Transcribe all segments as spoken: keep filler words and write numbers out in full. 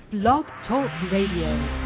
Blog Talk Radio.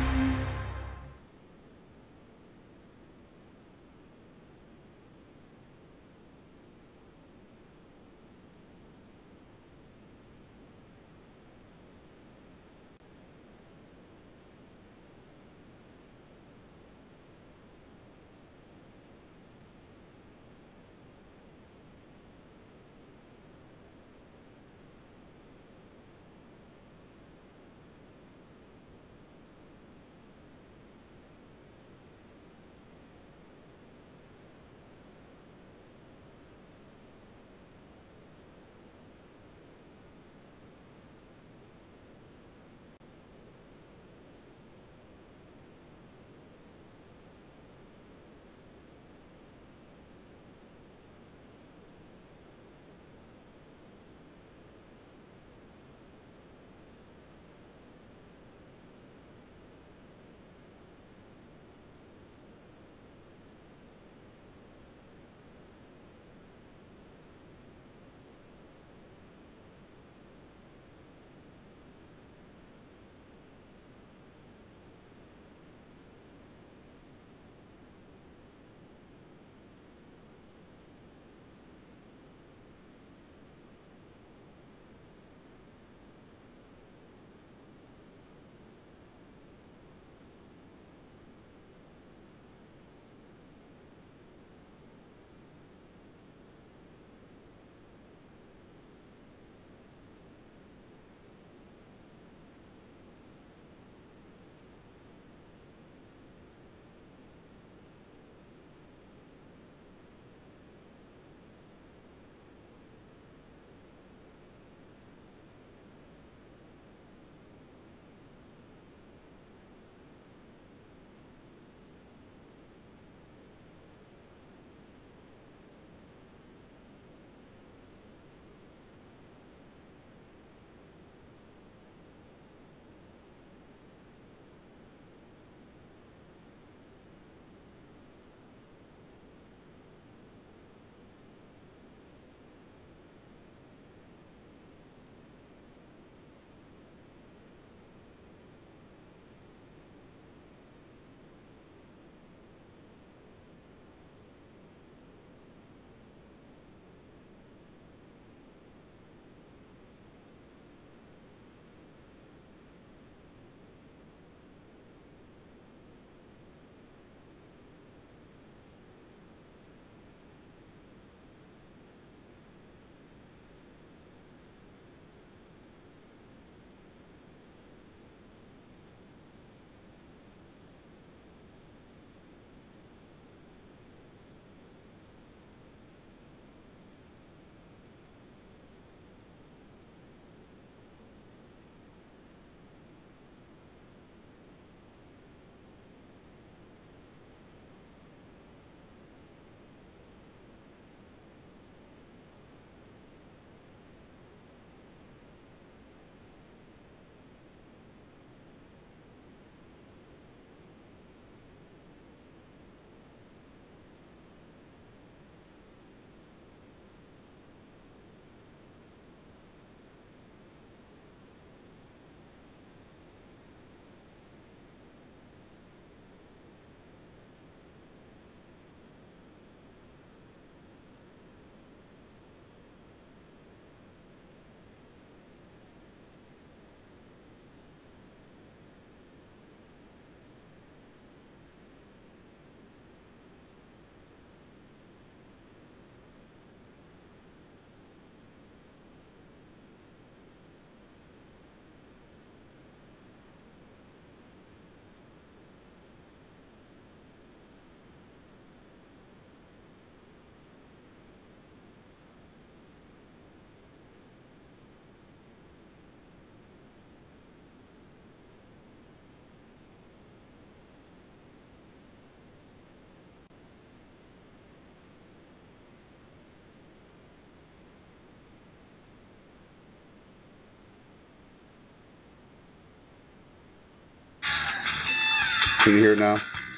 Can you hear now?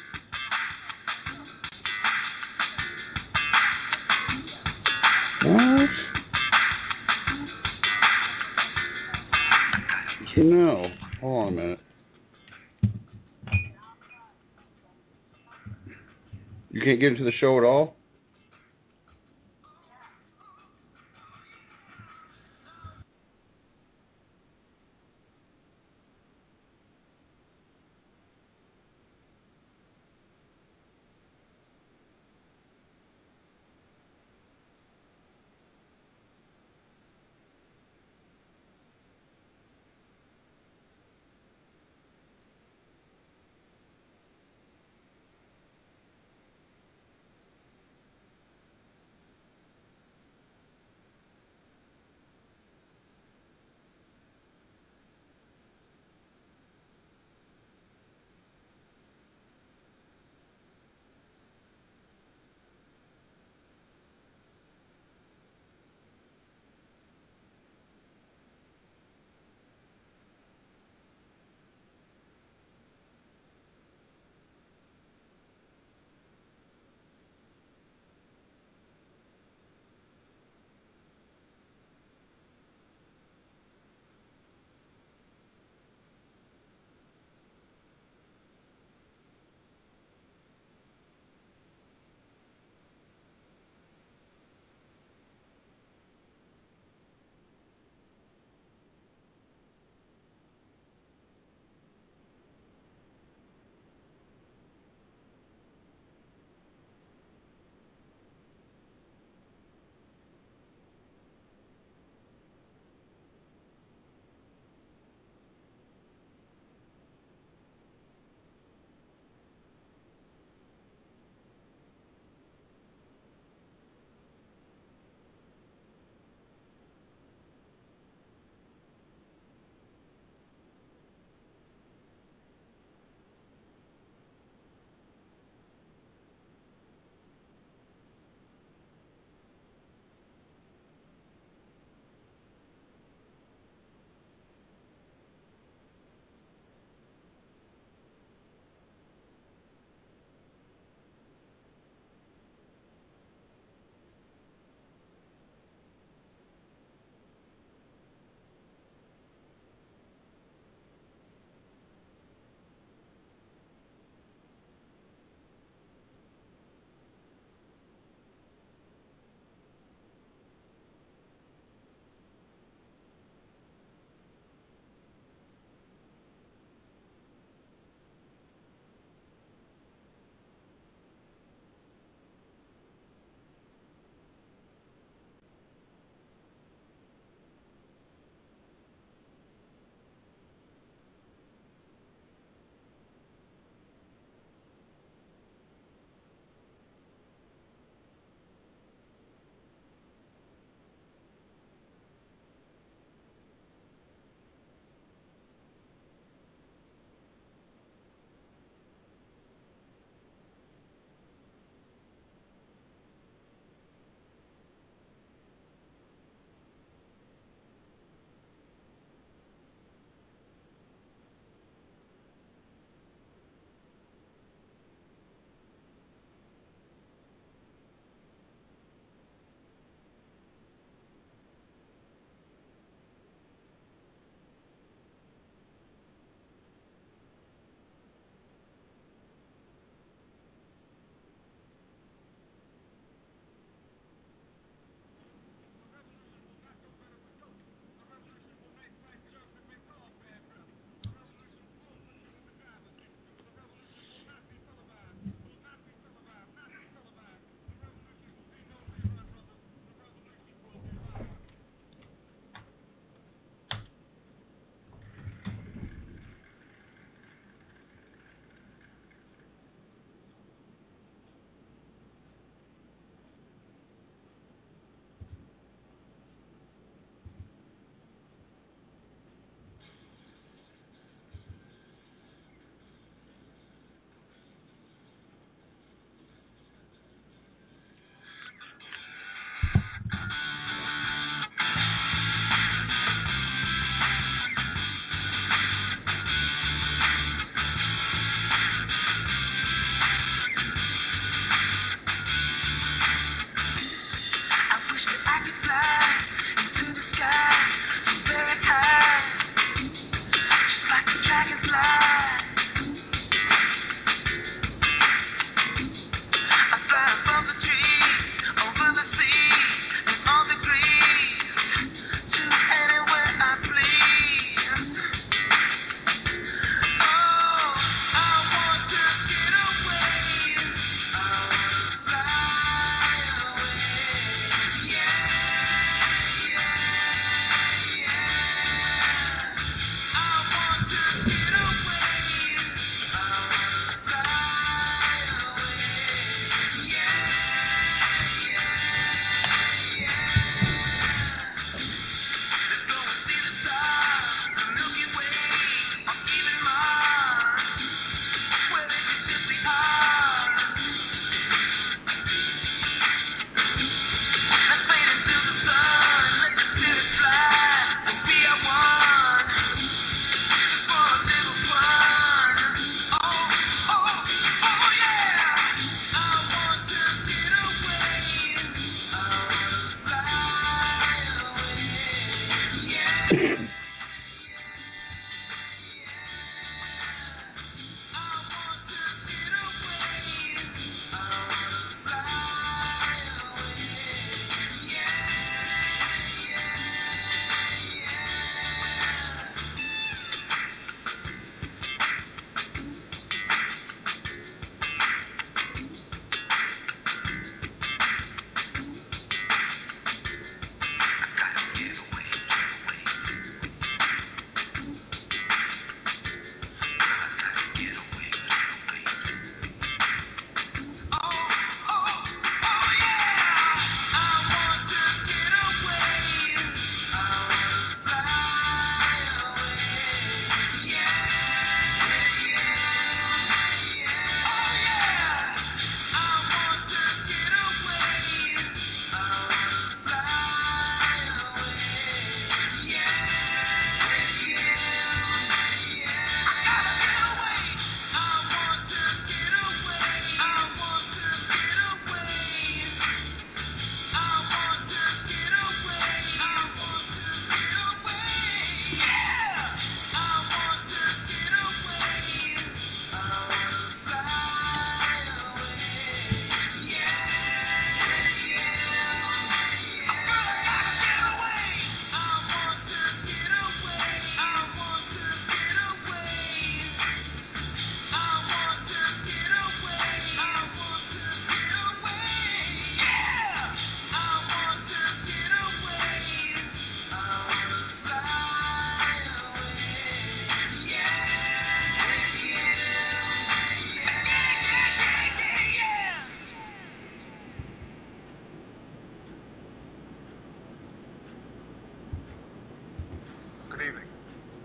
What? You know, Hold on a minute. You can't get into the show at all?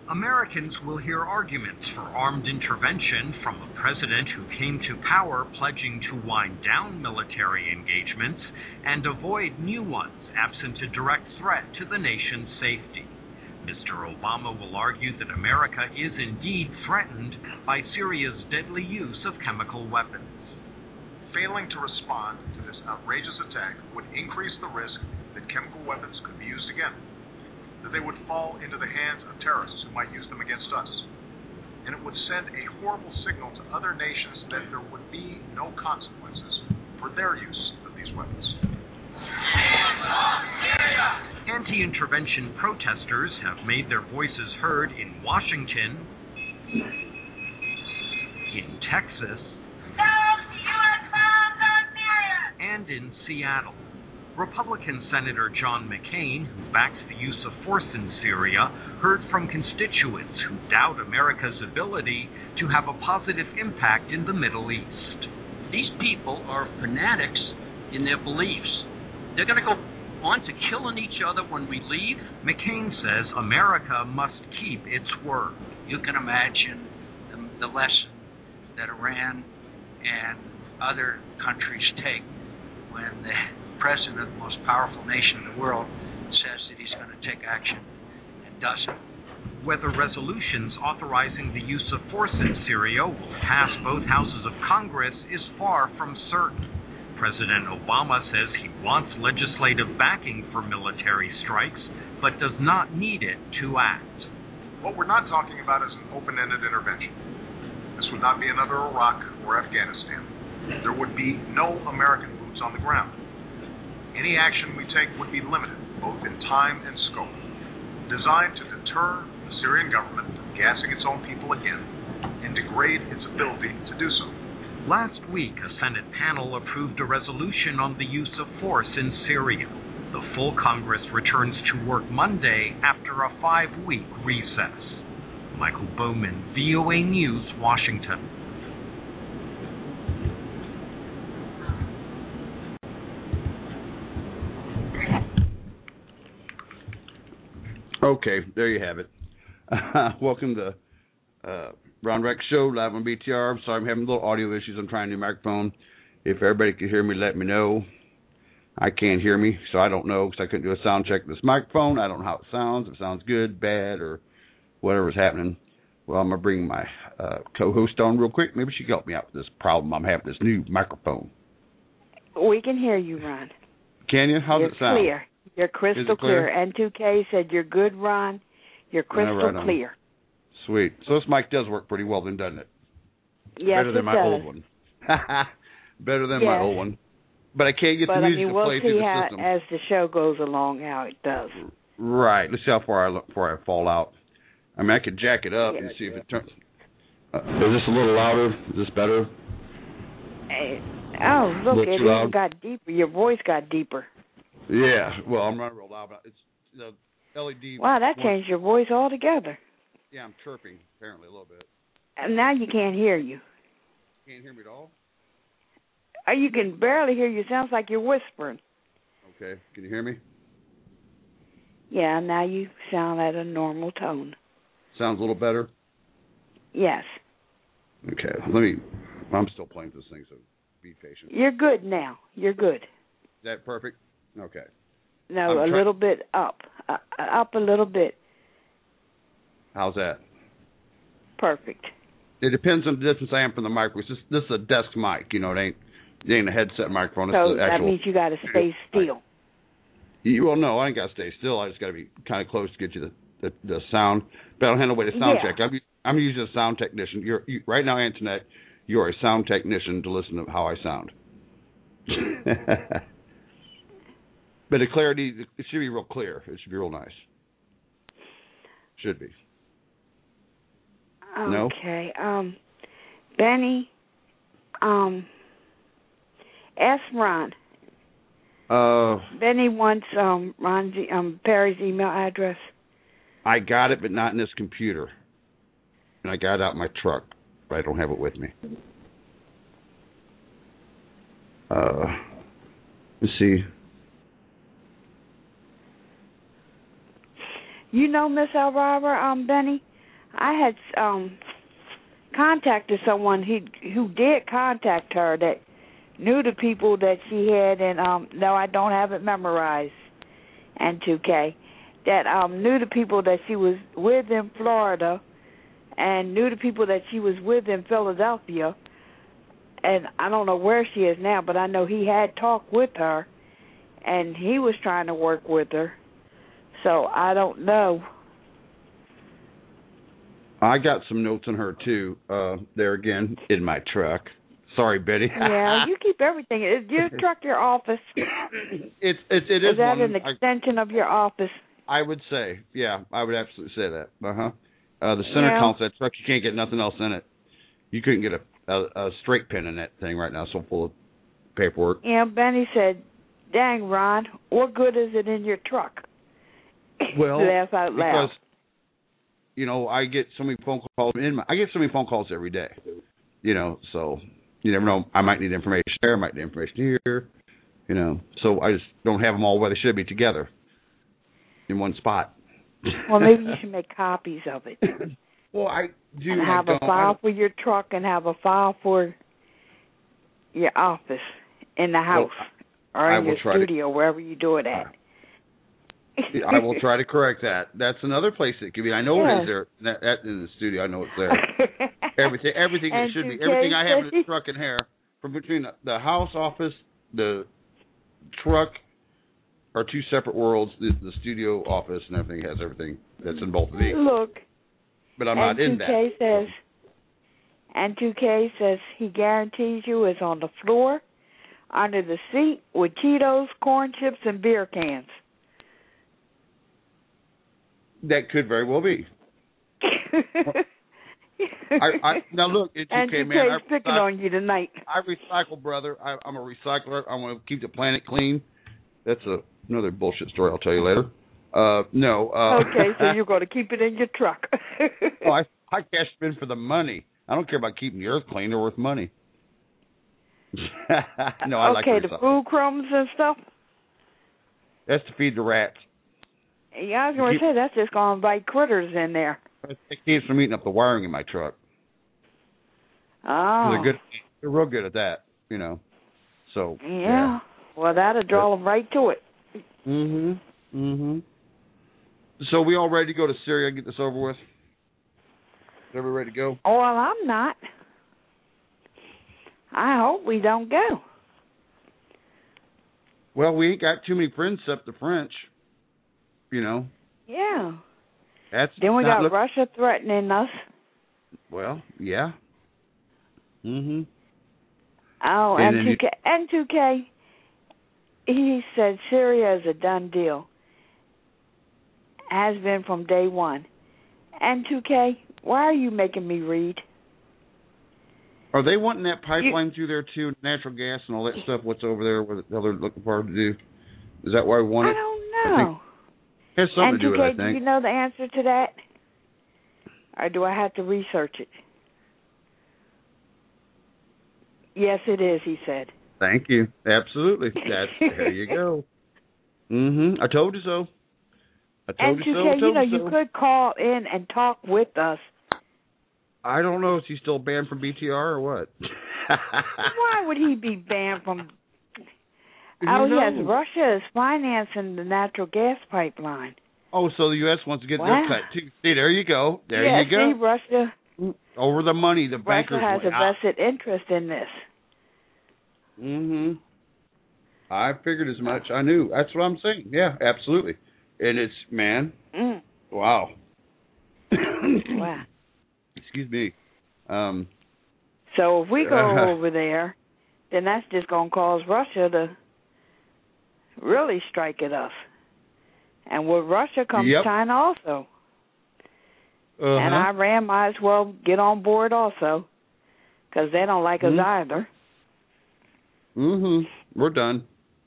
Americans will hear arguments for armed intervention from a president who came to power pledging to wind down military engagements and avoid new ones absent a direct threat to the nation's safety. Mister Obama will argue that America is indeed threatened by Syria's deadly use of chemical weapons. Failing to respond to this outrageous attack would increase the risk that chemical weapons could be used again, that they would fall into the hands of terrorists who might use them against us. And it would send a horrible signal to other nations that there would be no consequences for their use of these weapons. Anti-intervention protesters have made their voices heard in Washington, in Texas, and in Seattle. Republican Senator John McCain, who backs the use of force in Syria, heard from constituents who doubt America's ability to have a positive impact in the Middle East. These people are fanatics in their beliefs. They're going to go on to killing each other when we leave. McCain says America must keep its word. You can imagine the, the lesson that Iran and other countries take when the president of the most powerful nation in the world says that he's going to take action and doesn't. Whether resolutions authorizing the use of force in Syria will pass both houses of Congress is far from certain. President Obama says he wants legislative backing for military strikes, but does not need it to act. What we're not talking about is an open-ended intervention. This would not be another Iraq or Afghanistan. There would be no American boots on the ground. Any action we take would be limited, both in time and scope, designed to deter the Syrian government from gassing its own people again and degrade its ability to do so. Last week, a Senate panel approved a resolution on the use of force in Syria. The full Congress returns to work Monday after a five-week recess. Michael Bowman, V O A News, Washington. Okay, there you have it. Uh, welcome to uh, Ron Rex Show, live on B T R. I'm sorry I'm having little audio issues. I'm trying a new microphone. If everybody can hear me, let me know. I can't hear me, so I don't know because I couldn't do a sound check of this microphone. I don't know how it sounds, if it sounds good, bad, or whatever's happening. Well, I'm going to bring my uh, co-host on real quick. Maybe she can help me out with this problem I'm having with this new microphone. We can hear you, Ron. Can you? How's You're it sound? Clear. You're crystal clear? clear. N two K said you're good, Ron. You're crystal yeah, right clear. Sweet. So this mic does work pretty well then, doesn't it? Yes, Better than it my does. old one. Better than yes. my old one. But I can't get but, the music I mean, to we'll play see through the how, system. as the show goes along, how it does. Right. Let's see how far I look before I fall out. I mean, I could jack it up yeah, and see yeah. if it turns. Uh, is this a little louder? Is this better? Hey, oh, look, it loud? even got deeper. Your voice got deeper. Yeah. Well, I'm not real loud, but it's the L E D. Wow, that one. changed your voice altogether. Yeah, I'm chirping apparently a little bit. And now you can't hear you. Can't hear me at all? Oh, you can barely hear you. Sounds like you're whispering. Okay. Can you hear me? Yeah, now you sound at a normal tone. Sounds a little better? Yes. Okay. Let me, I'm still playing with this thing, so be patient. You're good now. You're good. Is that perfect? Okay. No, I'm a try- little bit up. Uh, up a little bit. How's that? Perfect. It depends on the distance I am from the microphone. This, this is a desk mic, you know, it ain't, it ain't a headset microphone. So it's the actual, that means you got to stay still. You, well, no, I ain't got to stay still. I just got to be kind of close to get you the, the, the sound. But I don't have no way to sound yeah. check. I'm, I'm usually a sound technician. You're you, right now, Antoinette, you're a sound technician to listen to how I sound. But the clarity, it should be real clear. It should be real nice. Should be. No? Okay. Um, Benny, um, ask Ron. Uh, Benny wants um, Ron's, um, Perry's email address. I got it, but not in this computer. And I got it out in my truck, but I don't have it with me. Uh, let's see. You know Miss Elvira, um, Benny, I had um contacted someone who who did contact her that knew the people that she had, and um no, I don't have it memorized. And two K that um knew the people that she was with in Florida, and knew the people that she was with in Philadelphia. And I don't know where she is now, but I know he had talked with her, and he was trying to work with her. So I don't know. I got some notes on her too. Uh, there again in my truck. Sorry, Betty. Yeah, you keep everything. Is your truck your office? It's it's it is, is that one, an extension I, of your office? I would say, yeah, I would absolutely say that. Uh-huh. Uh The center yeah. console, that truck, you can't get nothing else in it. You couldn't get a, a a straight pin in that thing right now, so full of paperwork. Yeah, Benny said, "Dang, Ron, what good is it in your truck?" Well, laugh out loud. Because you know, I get so many phone calls in my, I get so many phone calls every day. You know, so you never know. I might need information there. I might need information here. You know, so I just don't have them all where they should be together in one spot. Well, maybe you should make copies of it. Well, I do. And I have a don't, file for your truck and have a file for your office in the house well, or I in will your try studio, to, wherever you do it at. I will try to correct that. That's another place it could be. I know yes. it is there. That, that in the studio, I know it's there. everything, everything it should be. Everything I have in the truck and hair, from between the, the house office, the truck, are two separate worlds. The, the studio office and everything has everything that's in both of these. Look, but I'm not in that. And two K says, and two K says he guarantees you is on the floor, under the seat, with Cheetos, corn chips, and beer cans. That could very well be. I, I now look, it's and okay, man. man. I'm picking on you tonight. I recycle, brother. I, I'm a recycler. I want to keep the planet clean. That's a, another bullshit story. I'll tell you later. Uh, no. Uh, okay, so you're going to keep it in your truck. oh, I I cash them in for the money. I don't care about keeping the earth clean. They're worth money. no, I okay, like to recycle. the food crumbs and stuff. That's to feed the rats. Yeah, I was going to say, that's just going to bite critters in there. It keeps from eating up the wiring in my truck. Oh. They're good. They're real good at that, you know. So. Yeah. yeah. Well, that'll draw them right to it. Mm-hmm. Mm-hmm. So we all ready to go to Syria and get this over with? Is everybody ready to go? Oh, well, I'm not. I hope we don't go. Well, we ain't got too many friends except the French. You know. Yeah. That's then we got look- Russia threatening us. Well, yeah. Mhm. Oh, and and two K, you- and two K. He said Syria is a done deal. Has been from day one. And two K, why are you making me read? Are they wanting that pipeline you, through there too, natural gas and all that stuff? What's over there? What they're looking for to do? Is that why we want it? I don't know. I think it has something and to do with it, I do think. you know the answer to that? Or do I have to research it? Yes, it is, he said. Thank you. Absolutely. That's, there you go. Mm-hmm. I told you so. I told and you so. two K, I told you know, you, you so. could call in and talk with us. I don't know. Is he still banned from B T R or what? Why would he be banned from... Who oh, knows? yes, Russia is financing the natural gas pipeline. Oh, so the U S wants to get wow. their cut too. See, there you go. There yeah, you go. see, Russia... Over the money, the Russia bankers. has a vested interest in this. Mm-hmm. I figured as much. I knew. That's what I'm saying. Yeah, absolutely. And it's, man, Mm. wow. Wow. Excuse me. Um, So if we go uh, over there, then that's just going to cause Russia to really strike at us. And with Russia comes yep. China also. uh-huh. And Iran might as well get on board also, because they don't like mm-hmm. us either. Mm-hmm. We're done.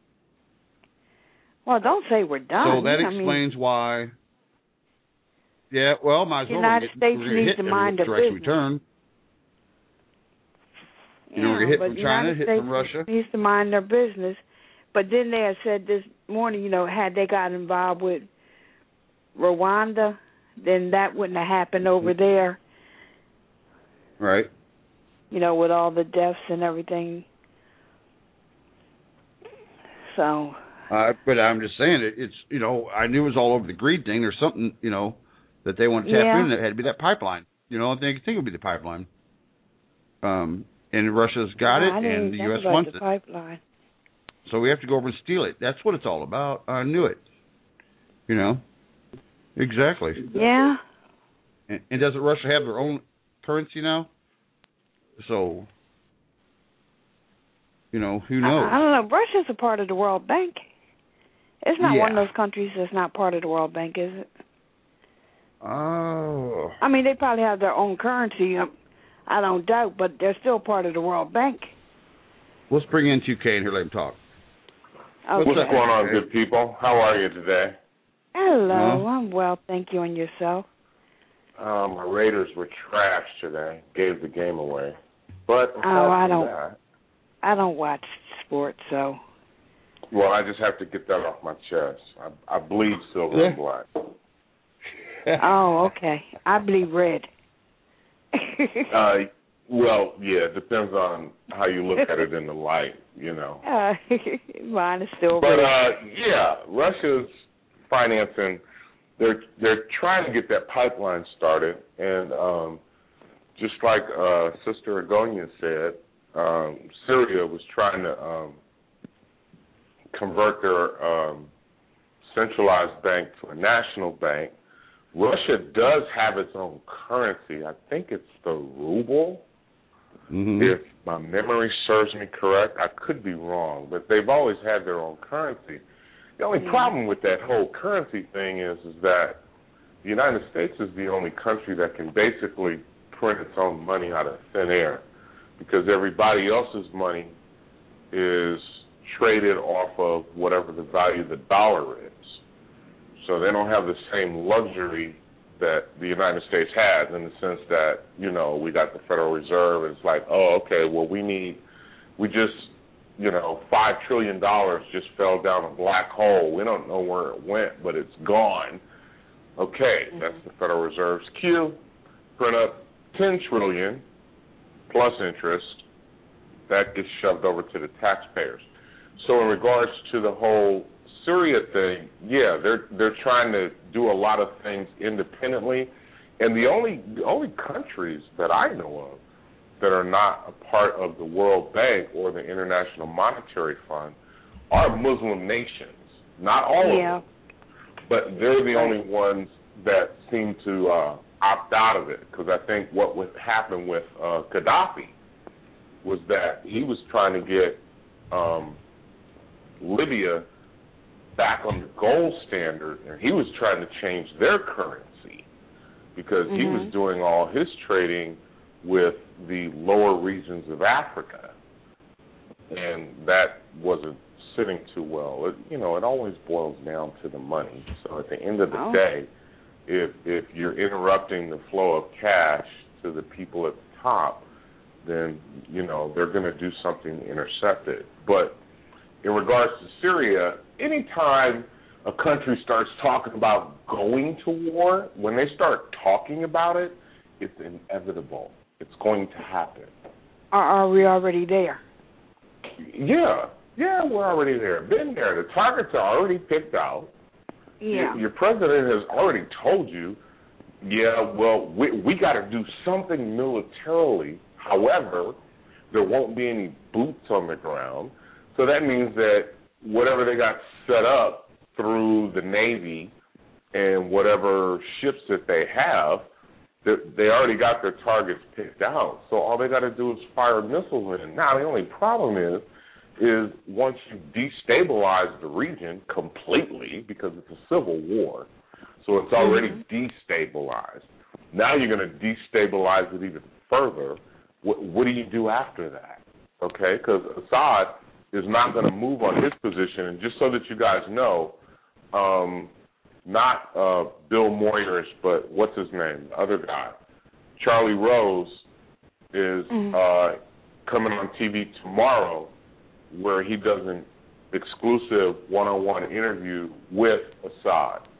Well, don't say we're done. So that I explains mean, why. Yeah, well, might as the well. United get, States we're needs hit to every mind their direction business. we turn. You know, yeah, we're hit but from the China, United hit States from Russia. needs to mind their business. But then they had said this morning, you know, had they got involved with Rwanda, then that wouldn't have happened over there. Right. You know, with all the deaths and everything. So. Uh, but I'm just saying, it, it's, you know, I knew it was all over the greed thing. There's something, you know, that they want to tap yeah. in. It had to be that pipeline. You know, I think, I think it would be the pipeline. Um, and Russia's got no, it, and the U S about wants the it. Pipeline. So we have to go over and steal it. That's what it's all about. I knew it. You know? Exactly. Yeah. And, and doesn't Russia have their own currency now? So, you know, who knows? I, I don't know. Russia's a part of the World Bank. It's not yeah. one of those countries that's not part of the World Bank, is it? Oh. I mean, they probably have their own currency, um, I don't doubt, but they're still part of the World Bank. Let's bring in two K and here let him talk. Okay. What's going on, good people? How are you today? Hello, Huh? I'm well, thank you, and yourself? Um, my Raiders were trash today. Gave the game away. But oh, I don't. That, I don't watch sports, so. Well, I just have to get that off my chest. I, I bleed silver yeah. and black. Oh, okay. I bleed red. uh, well, yeah, it depends on how you look at it in the light, you know. Uh, mine is still but, red. But uh, yeah, Russia's financing. They're they're trying to get that pipeline started, and um, just like uh, Sister Agonia said, um, Syria was trying to um, convert their um, centralized bank to a national bank. Russia does have its own currency. I think it's the ruble, mm-hmm. if my memory serves me correct. I could be wrong, but they've always had their own currency. The only problem with that whole currency thing is, is that the United States is the only country that can basically print its own money out of thin air, because everybody else's money is traded off of whatever the value of the dollar is. So they don't have the same luxury that the United States has, in the sense that, you know, we got the Federal Reserve, and it's like, oh, okay, well, we need, we just, you know, five trillion dollars just fell down a black hole. We don't know where it went, but it's gone. Okay, mm-hmm. That's the Federal Reserve's cue. Print up ten trillion dollars plus interest. That gets shoved over to the taxpayers. So in regards to the whole Syria thing, yeah, they're they're trying to do a lot of things independently, and the only the only countries that I know of that are not a part of the World Bank or the International Monetary Fund are Muslim nations. Not all yeah. of them, but they're the only ones that seem to uh, opt out of it, because I think what would happen with uh, Gaddafi was that he was trying to get um, Libya back on the gold standard, and he was trying to change their currency, because mm-hmm. he was doing all his trading with the lower regions of Africa, and that wasn't sitting too well. It, you know, it always boils down to the money. So at the end of the oh. day, if if you're interrupting the flow of cash to the people at the top, then, you know, they're going to do something to intercept it. But in regards to Syria, anytime a country starts talking about going to war, when they start talking about it, it's inevitable. It's going to happen. Are, are we already there? Yeah. Yeah, we're already there. Been there. The targets are already picked out. Yeah. Your, your president has already told you, yeah, well, we, we got to do something militarily. However, there won't be any boots on the ground. So that means that whatever they got set up through the Navy and whatever ships that they have, they already got their targets picked out. So all they got to do is fire missiles in. Now, the only problem is, is once you destabilize the region completely, because it's a civil war, so it's already mm-hmm. destabilized. Now you're going to destabilize it even further. What, what do you do after that? Okay, because Assad is not going to move on his position. And just so that you guys know, um, not uh, Bill Moyers, but what's his name, the other guy, Charlie Rose, is mm-hmm. uh, coming on T V tomorrow, where he does an exclusive one-on-one interview with Assad.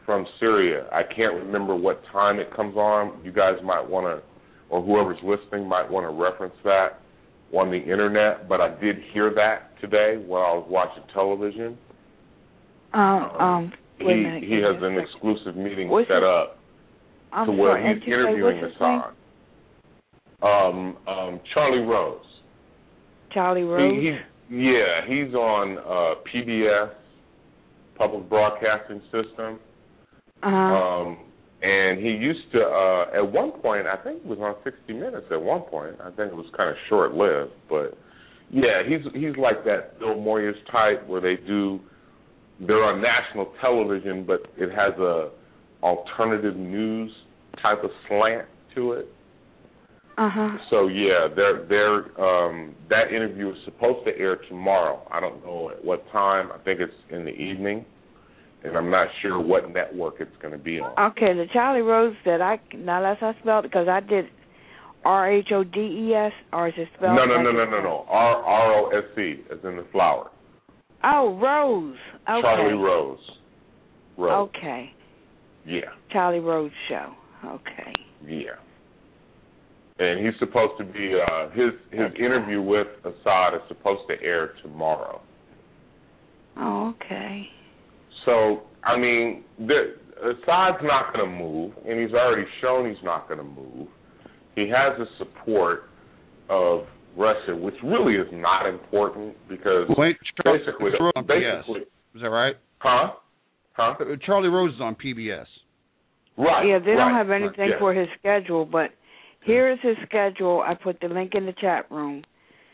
from Syria. I can't remember what time it comes on. You guys might want to, or whoever's listening might want to reference that on the internet, but I did hear that today while I was watching television. Um, um, he wait a minute, he has an exclusive meeting what's set his, up I'm to where sorry, he's you say, interviewing what's his Assad. Um, um, Charlie Rose. Charlie Rose? He, he, yeah, he's on uh, P B S, Public Broadcasting System. Uh-huh. Um, and he used to, uh, at one point, I think it was on sixty minutes at one point. I think it was kind of short-lived. But, yeah, he's he's like that Bill Moyers type where they do, they're on national television, but it has a alternative news type of slant to it. Uh-huh. So, yeah, they're, they're, um, that interview is supposed to air tomorrow. I don't know at what time. I think it's in the evening. And I'm not sure what network it's going to be on. Okay, the Charlie Rose that I, now that's how I spelled it, because I did R H O D E S, or is it spelled? No, no, no, no, no, no. R R O S E, as in the flower. Oh, Rose. Okay. Charlie Rose. Rose. Okay. Yeah. Charlie Rose show. Okay. Yeah. And he's supposed to be, uh, his his interview with Assad is supposed to air tomorrow. Oh, okay. So, I mean, the, Assad's not going to move, and he's already shown he's not going to move. He has the support of Russia, which really is not important because Wait, Charlie, basically, Charlie on basically, P B S. Is that right? Huh? Huh? Charlie Rose is on P B S. Right. Yeah, they right, don't have anything right, yeah. for his schedule, but here is his schedule. I put the link in the chat room,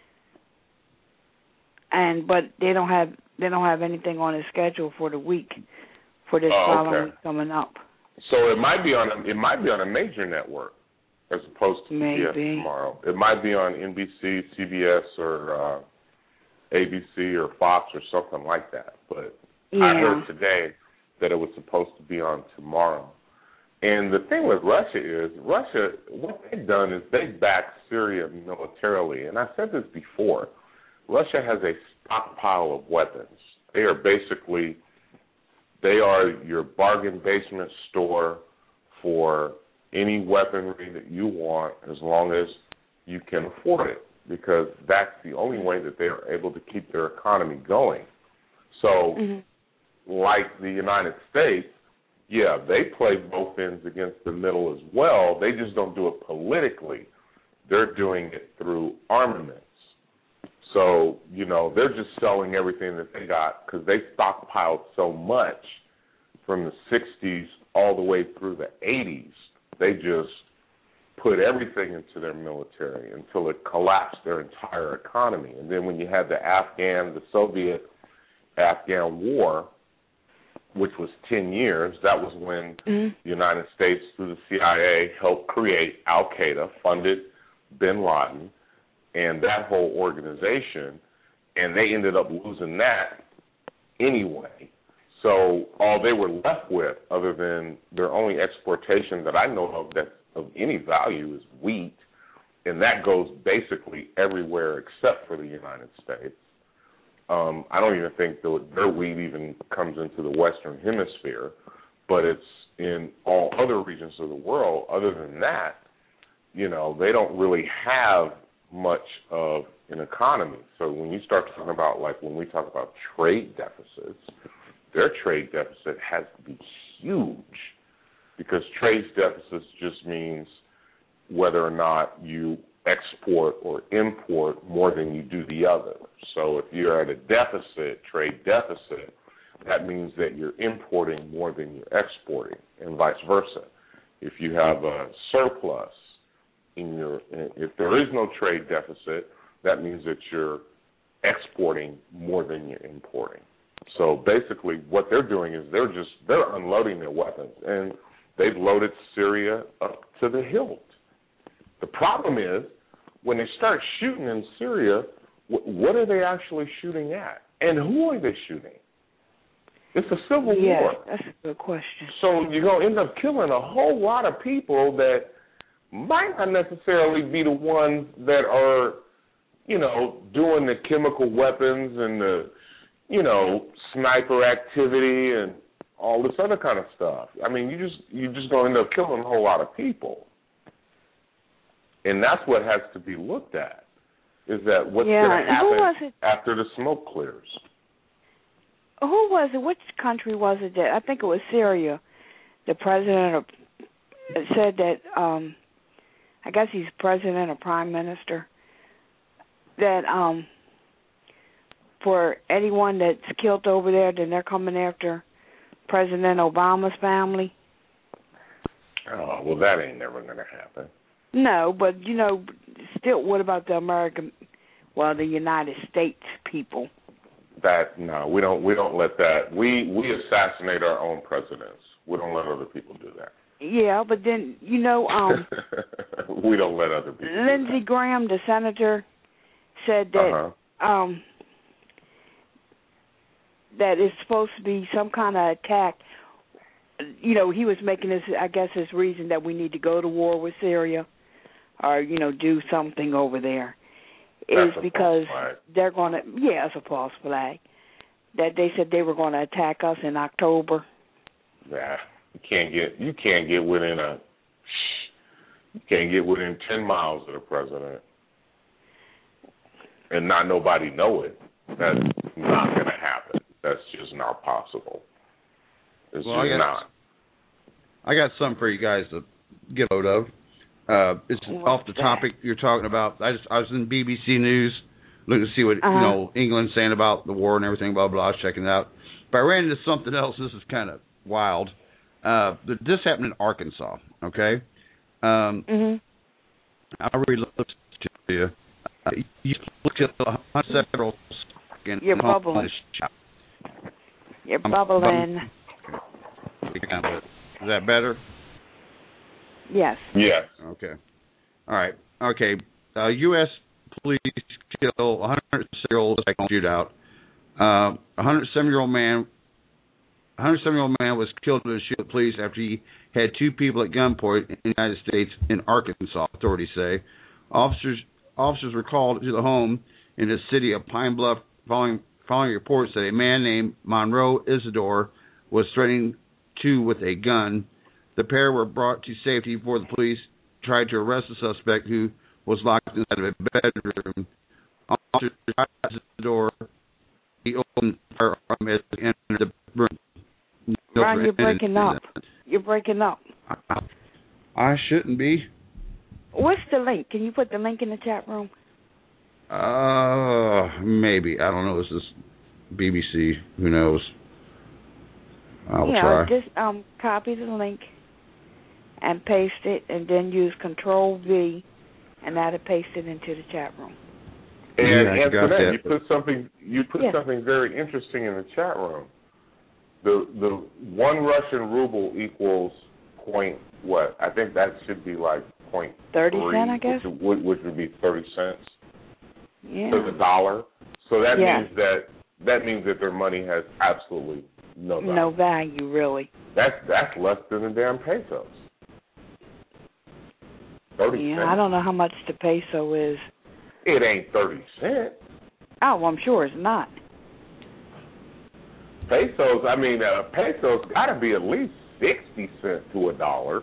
and but they don't have they don't have anything on his schedule for the week for this Oh, following okay. week coming up. So it might be on a, it might be on a major network as opposed to Maybe. C B S tomorrow. It might be on N B C, C B S, or uh, A B C or Fox or something like that. But Yeah. I heard today that it was supposed to be on tomorrow. And the thing with Russia is, Russia, what they've done is they've backed Syria militarily. And I said this before. Russia has a stockpile of weapons. They are basically, they are your bargain basement store for any weaponry that you want as long as you can afford it, because that's the only way that they are able to keep their economy going. So, mm-hmm. like the United States, yeah, they play both ends against the middle as well. They just don't do it politically. They're doing it through armaments. So, you know, they're just selling everything that they got because they stockpiled so much from the sixties all the way through the eighties. They just put everything into their military until it collapsed their entire economy. And then when you had the Afghan, the Soviet-Afghan war, which was ten years, that was when mm-hmm. the United States, through the C I A, helped create Al-Qaeda, funded bin Laden, and that whole organization, and they ended up losing that anyway. So all they were left with, other than their only exportation that I know of that's of any value, is wheat, and that goes basically everywhere except for the United States. Um, I don't even think the, their wheat even comes into the Western Hemisphere, but it's in all other regions of the world. Other than that, you know, they don't really have much of an economy. So when you start talking about, like when we talk about trade deficits, their trade deficit has to be huge, because trade deficits just means whether or not you export or import more than you do the other. So if you're at a deficit, trade deficit, that means that you're importing more than you're exporting, and vice versa. If you have a surplus in your, if there is no trade deficit, that means that you're exporting more than you're importing. So basically what they're doing is they're just, they're unloading their weapons, and they've loaded Syria up to the hilt. The problem is, when they start shooting in Syria, what are they actually shooting at? And who are they shooting? It's a civil yeah, war. That's a good question. So you're going to end up killing a whole lot of people that might not necessarily be the ones that are, you know, doing the chemical weapons and the, you know, sniper activity and all this other kind of stuff. I mean, you just you just going to end up killing a whole lot of people, and that's what has to be looked at. Is that what's yeah. going to happen Who was it? after the smoke clears? Who was it? Which country was it that, I think it was Syria, the president of, said that, um, I guess he's president or prime minister, that um, for anyone that's killed over there, then they're coming after President Obama's family. Oh, well, that ain't never going to happen. No, but, you know, still, what about the American, well, the United States people? That, no, we don't we don't let that. We, we assassinate our own presidents. We don't let other people do that. Yeah, but then, you know, um, we don't let other people Lindsey do that. Graham, the senator, said that uh-huh. um, that it's supposed to be some kind of attack. You know, he was making his, I guess, his reason that we need to go to war with Syria or, you know, do something over there is That's because a they're going to, yeah, it's a false flag, that they said they were going to attack us in October. Yeah, you can't get, you can't get within a, you can't get within ten miles of the president and not nobody know it. That's not going to happen. That's just not possible. It's well, just I got, not. I got something for you guys to get a load of. Uh, it's What's off the that? topic you're talking about. I just I was in B B C News looking to see what Uh-huh. you know England's saying about the war and everything, blah blah. I was checking it out, but I ran into something else. This is kind of wild. Uh, this happened in Arkansas. Okay. Um, Mhm. I'll read this to you. Uh, you look at the several. You're bubbling. You're bubbling. Is that better? Yes. Yes. Okay. All right. Okay. Uh, U S police kill one hundred seven-year-old shootout. Uh, a one hundred seven-year-old man. A one hundred seven-year-old man was killed with a shoot at police after he had two people at gunpoint in the United States in Arkansas. Authorities say officers officers were called to the home in the city of Pine Bluff following following reports that a man named Monroe Isidore was threatening two with a gun. The pair were brought to safety before the police tried to arrest the suspect, who was locked inside of a bedroom. Officers tried the door. He opened the firearm as he entered the room. No Ron, you're breaking up. You're breaking up. I, I shouldn't be. What's the link? Can you put the link in the chat room? Uh, maybe. I don't know. This is B B C. Who knows? I'll yeah, try. just um, copy the link and paste it, and then use Control V, and that'll paste it into the chat room. And Yeah, I got Antoinette, that. you put something you put Yes. something very interesting in the chat room. The the one Russian ruble equals point what? I think that should be like point Thirty three, cent, I guess. which would, which would be thirty cents Yeah. to the dollar. So that Yeah. means that that means that their money has absolutely no value. No value, really. That's that's less than a damn pesos. Thirty Yeah, cents. I don't know how much the peso is. It ain't thirty cents. Oh, well, I'm sure it's not. Pesos, I mean, uh, pesos got to be at least sixty cents to a dollar.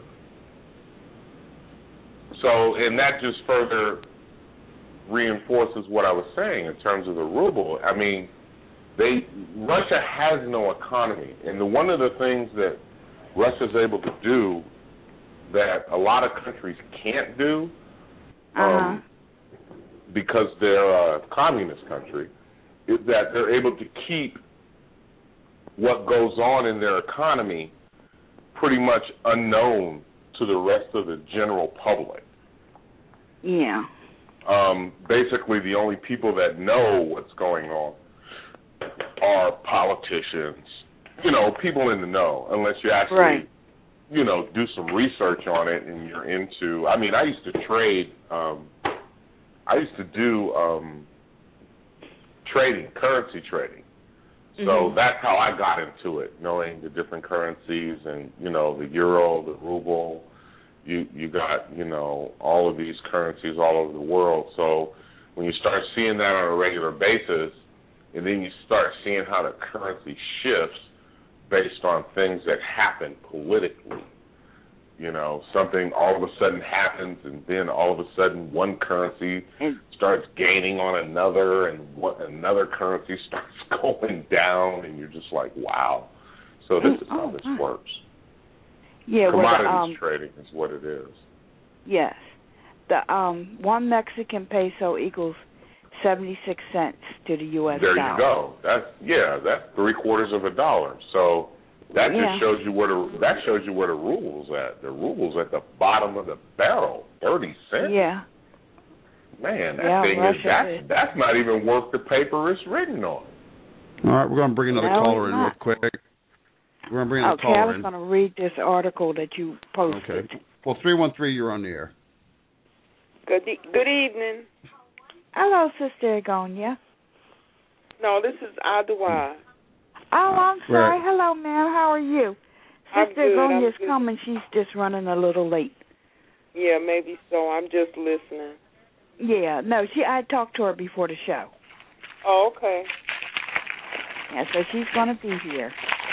So, and that just further reinforces what I was saying in terms of the ruble. I mean, they Russia has no economy, and the, one of the things that Russia's able to do that a lot of countries can't do, um, Uh-huh. because they're a communist country, is that they're able to keep what goes on in their economy pretty much unknown to the rest of the general public. Yeah. Um, basically, the only people that know what's going on are politicians, you know, people in the know, unless you actually, Right. you know, do some research on it and you're into, I mean, I used to trade, um, I used to do um, trading, currency trading. So Mhm. that's how I got into it, knowing the different currencies and, you know, the euro, the ruble. You you got, you know, all of these currencies all over the world. So when you start seeing that on a regular basis, and then you start seeing how the currency shifts based on things that happen politically. You know, something all of a sudden happens, and then all of a sudden one currency starts gaining on another, and what, another currency starts going down, and you're just like, wow. So this is how oh, this wow. works. Yeah, commodities well, um, trading is what it is. Yes, the um, one Mexican peso equals seventy-six cents to the U S There dollar. you go. That's yeah, that's three quarters of a dollar. So that yeah. just shows you where the that shows you where the rule's at. The rule's at the bottom of the barrel, thirty cents. Yeah. Man, that yeah, thing Russia is that's is. that's not even worth the paper it's written on. All right, we're gonna bring another No, caller in not. real quick. We're gonna bring another Okay, I caller was in. going to read this article that you posted. Okay. Well, three one three, you're on the air. Good e- good evening. Hello, Sister Agonia. No, this is Adwa. Oh, I'm sorry. Right. Hello, ma'am. How are you? I'm Sister good, Agonia's I'm good. coming. She's just running a little late. Yeah, maybe so. I'm just listening. Yeah, no, she. I talked to her before the show. Oh, okay. Yeah, so she's going to be here.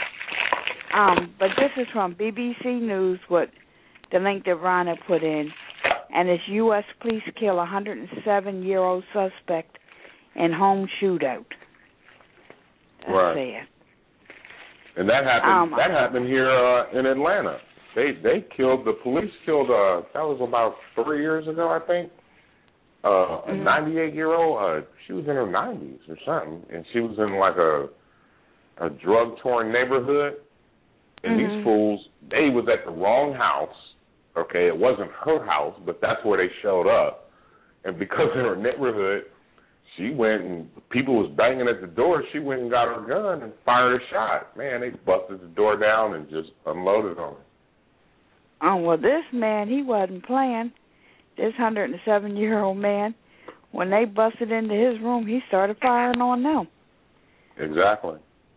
Um, but this is from B B C News, what the link that Rhonda put in, and it's U S police kill a one hundred seven-year-old suspect in home shootout. That's Right. sad. And that happened. Um, that happened here uh, in Atlanta. They they killed the police killed. Uh, that was about three years ago, I think. Uh, a ninety-eight-year-old. Uh, she was in her nineties or something, and she was in like a a drug-torn neighborhood. And mm-hmm. these fools, they was at the wrong house. Okay, it wasn't her house, but that's where they showed up. And because in her neighborhood, she went and people was banging at the door. She went and got her gun and fired a shot. Man, they busted the door down and just unloaded on her. Oh, well, this man, he wasn't playing. This one hundred seven-year-old man, when they busted into his room, he started firing on them. Exactly.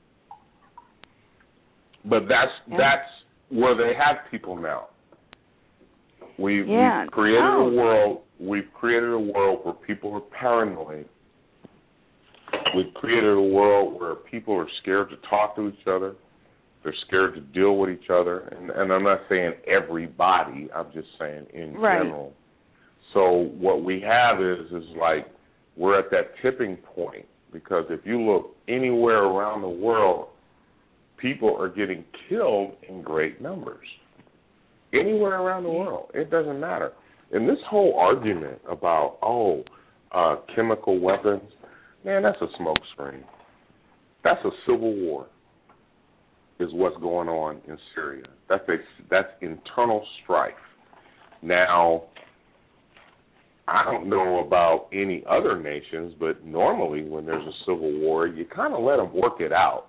But that's yeah. that's where they have people now. We've, yeah. we've created oh. a world. We've created a world where people are paranoid. We've created a world where people are scared to talk to each other. They're scared to deal with each other. And, and I'm not saying everybody. I'm just saying in right. general. So what we have is is like we're at that tipping point, because if you look anywhere around the world, people are getting killed in great numbers. Anywhere around the world. It doesn't matter. And this whole argument about, oh, uh, chemical weapons, man, that's a smokescreen. That's a civil war is what's going on in Syria. That's a, that's internal strife. Now, I don't know about any other nations, but normally when there's a civil war, you kind of let them work it out,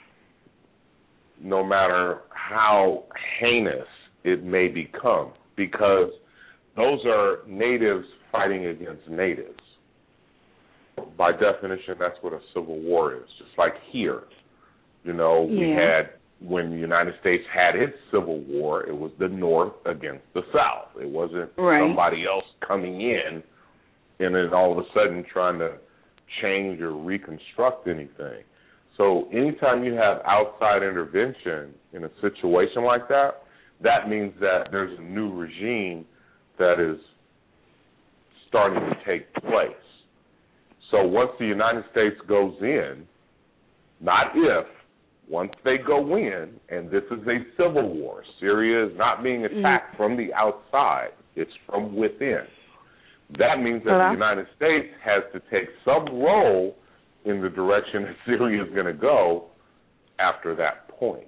no matter how heinous it may become, because those are natives fighting against natives. By definition, that's what a civil war is. Just like here, you know, yeah. we had, when the United States had its civil war, it was the North against the South. It wasn't right. somebody else coming in and then all of a sudden trying to change or reconstruct anything. So anytime you have outside intervention in a situation like that, that means that there's a new regime that is starting to take place. So once the United States goes in, not if, once they go in, and this is a civil war, Syria is not being attacked mm. from the outside, it's from within. That means that Hello? the United States has to take some role in the direction that Syria is going to go after that point.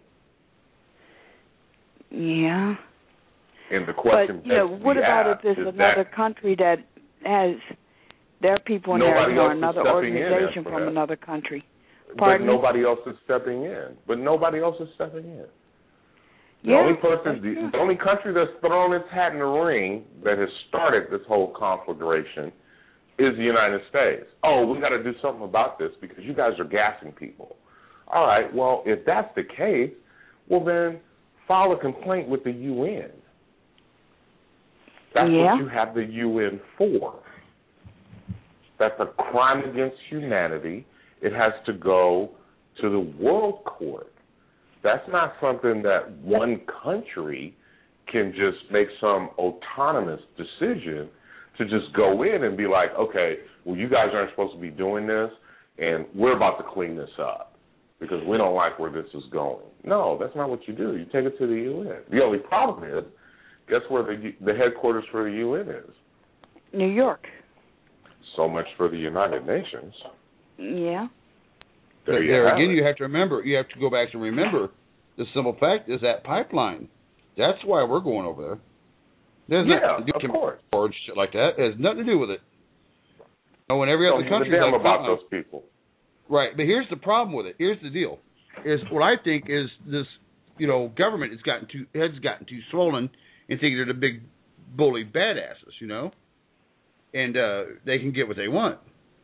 Yeah. And the question but, you know, what about if there's another country that has their people in there, or another organization from that. another country? Pardon? But nobody else is stepping in. But nobody else is stepping in. The yeah, only person, the, the only country that's thrown its hat in the ring that has started this whole conflagration is the United States. Oh, we got to do something about this because you guys are gassing people. All right, well, if that's the case, well then file a complaint with the U N. That's yeah. what you have the U N for. That's a crime against humanity. It has to go to the World Court. That's not something that one country can just make some autonomous decision to just go in and be like, okay, well, you guys aren't supposed to be doing this, and we're about to clean this up because we don't like where this is going. No, that's not what you do. You take it to the U N. The only problem is, guess where the the headquarters for the U N is? New York. So much for the United Nations. Yeah. There, but you there have again, it. you have to remember, you have to go back and remember the simple fact is that pipeline. That's why we're going over there. There's yeah, nothing to do of course. Or shit like that. It has nothing to do with it. Oh, and every Don't other give a country damn like about pipeline. those people. Right, but here's the problem with it. Here's the deal: is what I think is this, you know, government has gotten too has gotten too swollen and thinking they're the big bully badasses, you know, and uh, they can get what they want.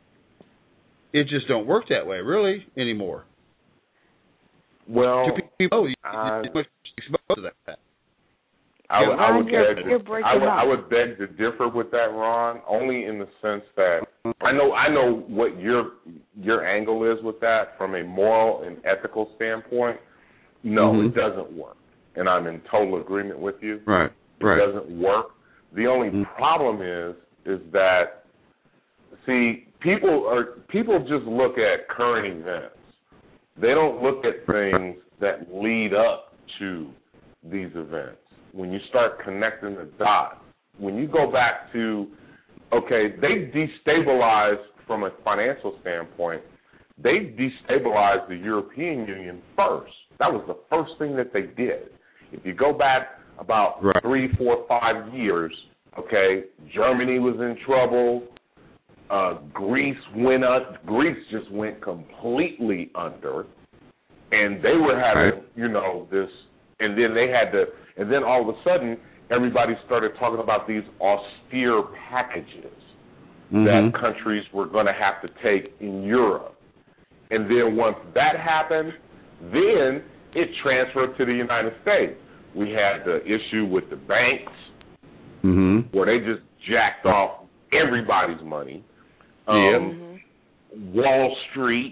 It just don't work that way, really, anymore. Well, to people, you, I, you're exposed to that. I would, I would you're, beg. you're I would, up. I would beg to differ with that, Ron. Only in the sense that I know, I know what your your angle is with that from a moral and ethical standpoint. No, mm-hmm. it doesn't work, and I'm in total agreement with you. Right, it right. doesn't work. The only mm-hmm. problem is, is that see, people are people just look at current events. They don't look at things that lead up to these events. When you start connecting the dots, when you go back to, okay, they destabilized from a financial standpoint, they destabilized the European Union first. That was the first thing that they did. If you go back about right. three, four, five years, okay, Germany was in trouble. Uh, Greece went up. Greece just went completely under, and they were having, right. you know, this, and then they had to, and then all of a sudden, everybody started talking about these austere packages mm-hmm. that countries were going to have to take in Europe, and then once that happened, then it transferred to the United States. We had the issue with the banks, mm-hmm. where they just jacked off everybody's money. Um, mm-hmm. Wall Street.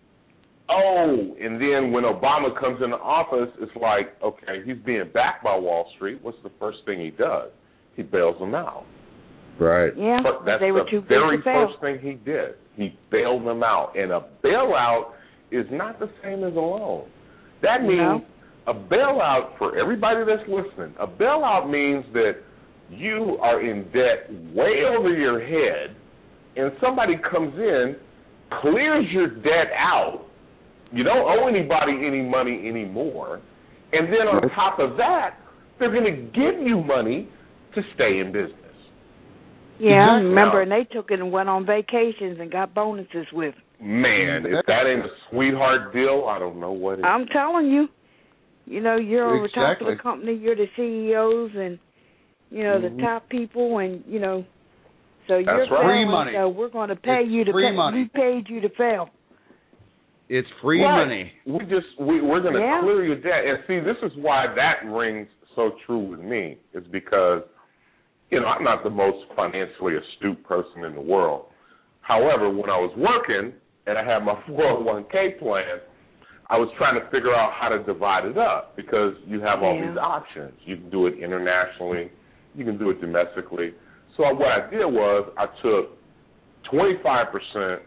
Oh, and then when Obama comes into office, it's like, okay, he's being backed by Wall Street. What's the first thing he does? He bails them out. Right. Yeah, but that's they were the too big very to fail. first thing he did. He bailed them out. And a bailout is not the same as a loan. That means no. a bailout, for everybody that's listening, a bailout means that you are in debt way over your head, and somebody comes in, clears your debt out. You don't owe anybody any money anymore. And then on top of that, they're going to give you money to stay in business. Yeah, I exactly. remember, and they took it and went on vacations and got bonuses with it. Man, if that ain't a sweetheart deal, I don't know what it is. I'm telling you. You know, you're over exactly. top of the company, you're the C E Os and, you know, mm-hmm. the top people, and, you know, so That's you're right. Free failing, money. so we're going to pay it's you to free pay. money. We paid you to fail. It's free right. money. We just we, we're going to yeah. clear your debt, and see, this is why that rings so true with me. Is because, you know, I'm not the most financially astute person in the world. However, when I was working and I had my four oh one k plan, I was trying to figure out how to divide it up because you have all yeah. these options. You can do it internationally. You can do it domestically. So what I did was I took twenty-five percent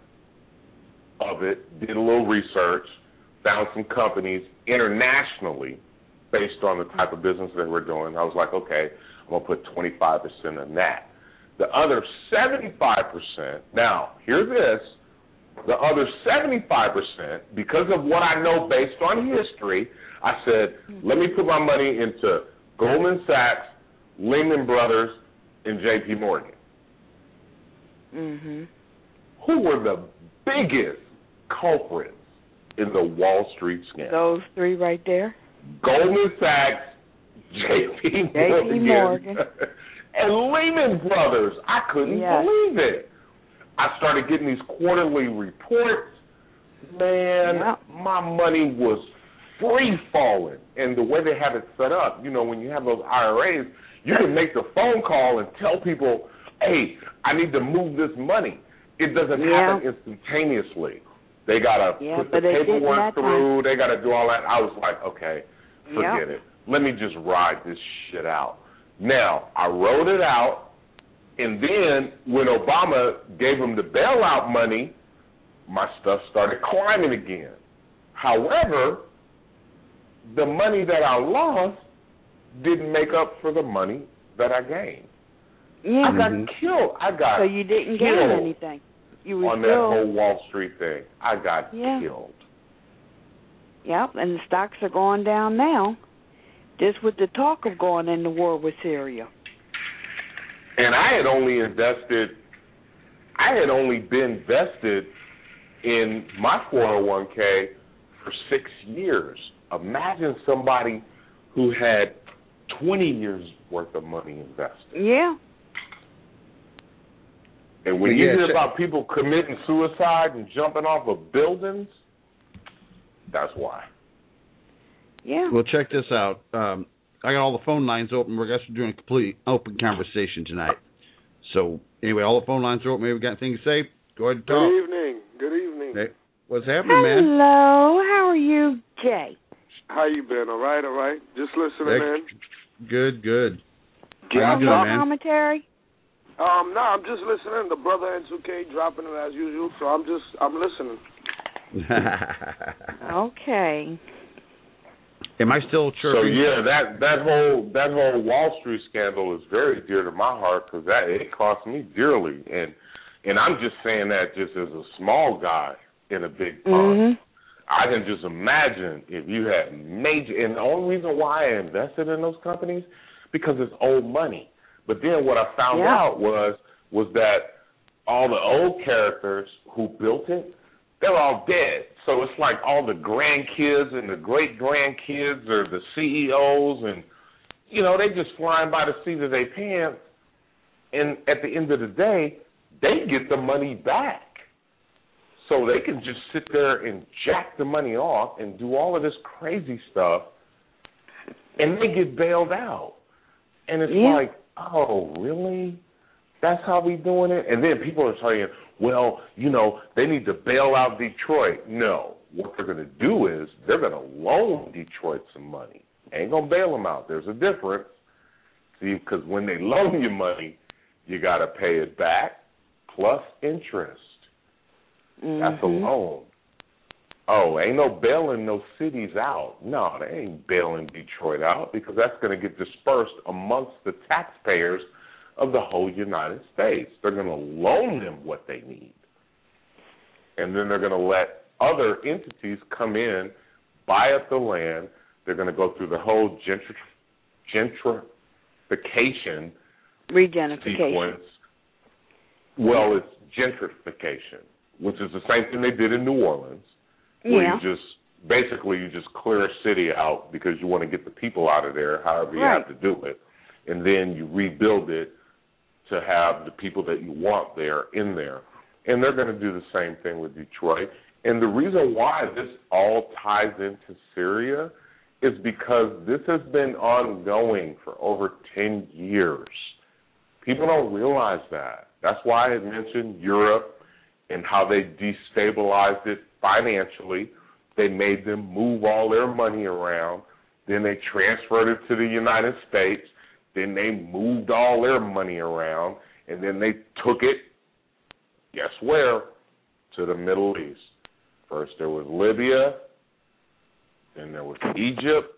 of it, did a little research, found some companies internationally based on the type of business that we're doing. I was like, okay, I'm going to put twenty-five percent in that. The other seventy-five percent, now, hear this, the other seventy-five percent, because of what I know based on history, I said, let me put my money into Goldman Sachs, Lehman Brothers, and J P Morgan. Mm-hmm. Who were the biggest culprits in the Wall Street scam? Those three right there. Goldman Sachs, J P Morgan, Morgan. and Lehman Brothers. I couldn't yes. believe it. I started getting these quarterly reports. Man, yep. my money was free falling. And the way they have it set up, you know, when you have those I R As, you can make the phone call and tell people, hey, I need to move this money. It doesn't yeah. happen instantaneously. They got to yeah, put the paperwork through. They got to do all that. I was like, okay, forget yep. it. Let me just ride this shit out. Now, I wrote it out, and then when Obama gave them the bailout money, my stuff started climbing again. However, the money that I lost didn't make up for the money that I gained. Yeah. I got mm-hmm. killed. I got So you didn't killed gain anything. You were on still, that whole Wall Street thing. I got yeah. killed. Yep, and the stocks are going down now, just with the talk of going into war with Syria. And I had only invested, I had only been vested in my four oh one k for six years. Imagine somebody who had twenty years worth of money invested. Yeah. And when you hear about people committing suicide and jumping off of buildings, that's why. Yeah. Well, check this out. Um, I got all the phone lines open. We're actually doing a complete open conversation tonight. So, anyway, all the phone lines are open. Maybe we got anything to say? Go ahead and talk. Good evening. Good evening. Hey, what's happening, man? Hello. How are you, Jay? How you been? All right, all right. Just listening in. Good, good. How you doing, man? Commentary? Um, no, I'm just listening. The brother N two K dropping it as usual, so I'm just, I'm listening. Okay. Am I still chirping? So yeah, that that whole that whole Wall Street scandal is very dear to my heart because that it cost me dearly, and and I'm just saying that just as a small guy in a big pond. Mm-hmm. I can just imagine if you had major, and the only reason why I invested in those companies because it's old money. But then what I found yeah. out was was that all the old characters who built it, they're all dead. So it's like all the grandkids and the great-grandkids are the C E Os, and, you know, they just flying by the seat of their pants. And at the end of the day, they get the money back. So they can just sit there and jack the money off and do all of this crazy stuff, and they get bailed out. And it's yeah. like, oh, really? That's how we doing it? And then people are saying, well, you know, they need to bail out Detroit. No. What they're going to do is they're going to loan Detroit some money. Ain't going to bail them out. There's a difference. See, because when they loan you money, you got to pay it back plus interest. Mm-hmm. That's a loan. Oh, ain't no bailing no cities out. No, they ain't bailing Detroit out because that's going to get dispersed amongst the taxpayers of the whole United States. They're going to loan them what they need. And then they're going to let other entities come in, buy up the land. They're going to go through the whole gentr- gentrification Regenification. sequence. Well, it's gentrification, which is the same thing they did in New Orleans. Where yeah. you just, basically you just clear a city out because you want to get the people out of there, however you right. have to do it. And then you rebuild it to have the people that you want there in there. And they're going to do the same thing with Detroit. And the reason why this all ties into Syria is because this has been ongoing for over ten years. People don't realize that. That's why I had mentioned Europe and how they destabilized it financially. They made them move all their money around. Then they transferred it to the United States. Then they moved all their money around. And then they took it, guess where? To the Middle East. First there was Libya. Then there was Egypt.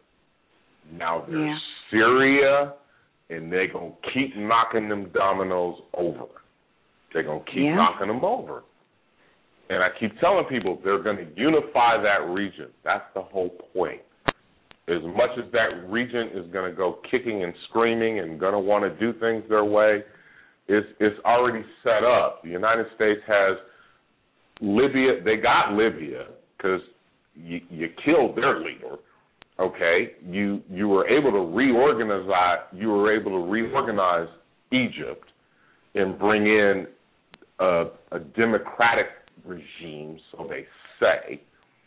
Now there's yeah. Syria. And they're going to keep knocking them dominoes over. They're going to keep yeah. knocking them over. And I keep telling people they're going to unify that region. That's the whole point. As much as that region is going to go kicking and screaming and going to want to do things their way, it's, it's already set up. The United States has Libya. They got Libya because you, you killed their leader. Okay, you you were able to reorganize. You were able to reorganize Egypt and bring in a, a democratic regime, so they say,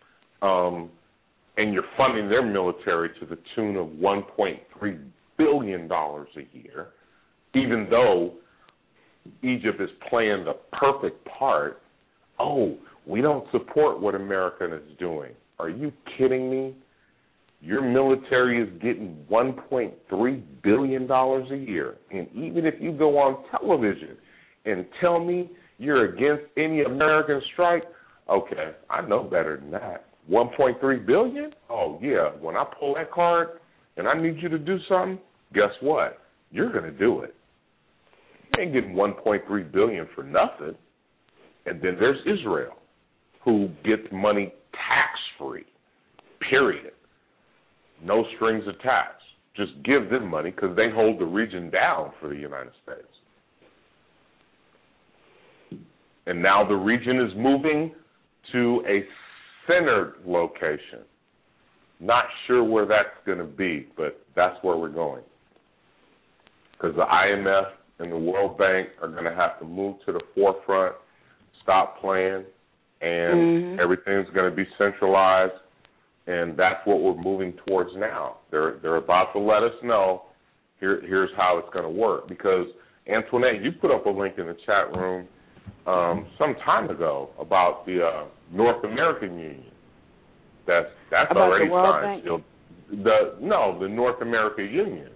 um, and you're funding their military to the tune of one point three billion dollars a year, even though Egypt is playing the perfect part oh, we don't support what America is doing. Are you kidding me? Your military is getting one point three billion dollars a year. And even if you go on television and tell me you're against any American strike, okay, I know better than that. one point three billion dollars? Oh, yeah. When I pull that card and I need you to do something, guess what? You're going to do it. You ain't getting one point three billion dollars for nothing. And then there's Israel, who gets money tax-free, period. No strings attached. Just give them money because they hold the region down for the United States. And now the region is moving to a centered location. Not sure where that's going to be, but that's where we're going. Because the I M F and the World Bank are going to have to move to the forefront, stop playing, and mm-hmm. everything's going to be centralized, and that's what we're moving towards now. They're they're about to let us know here here's how it's going to work. Because, Antoinette, you put up a link in the chat room um, some time ago about the uh, North American Union. That's that's about already the World signed. Bank? The no, the North American Union.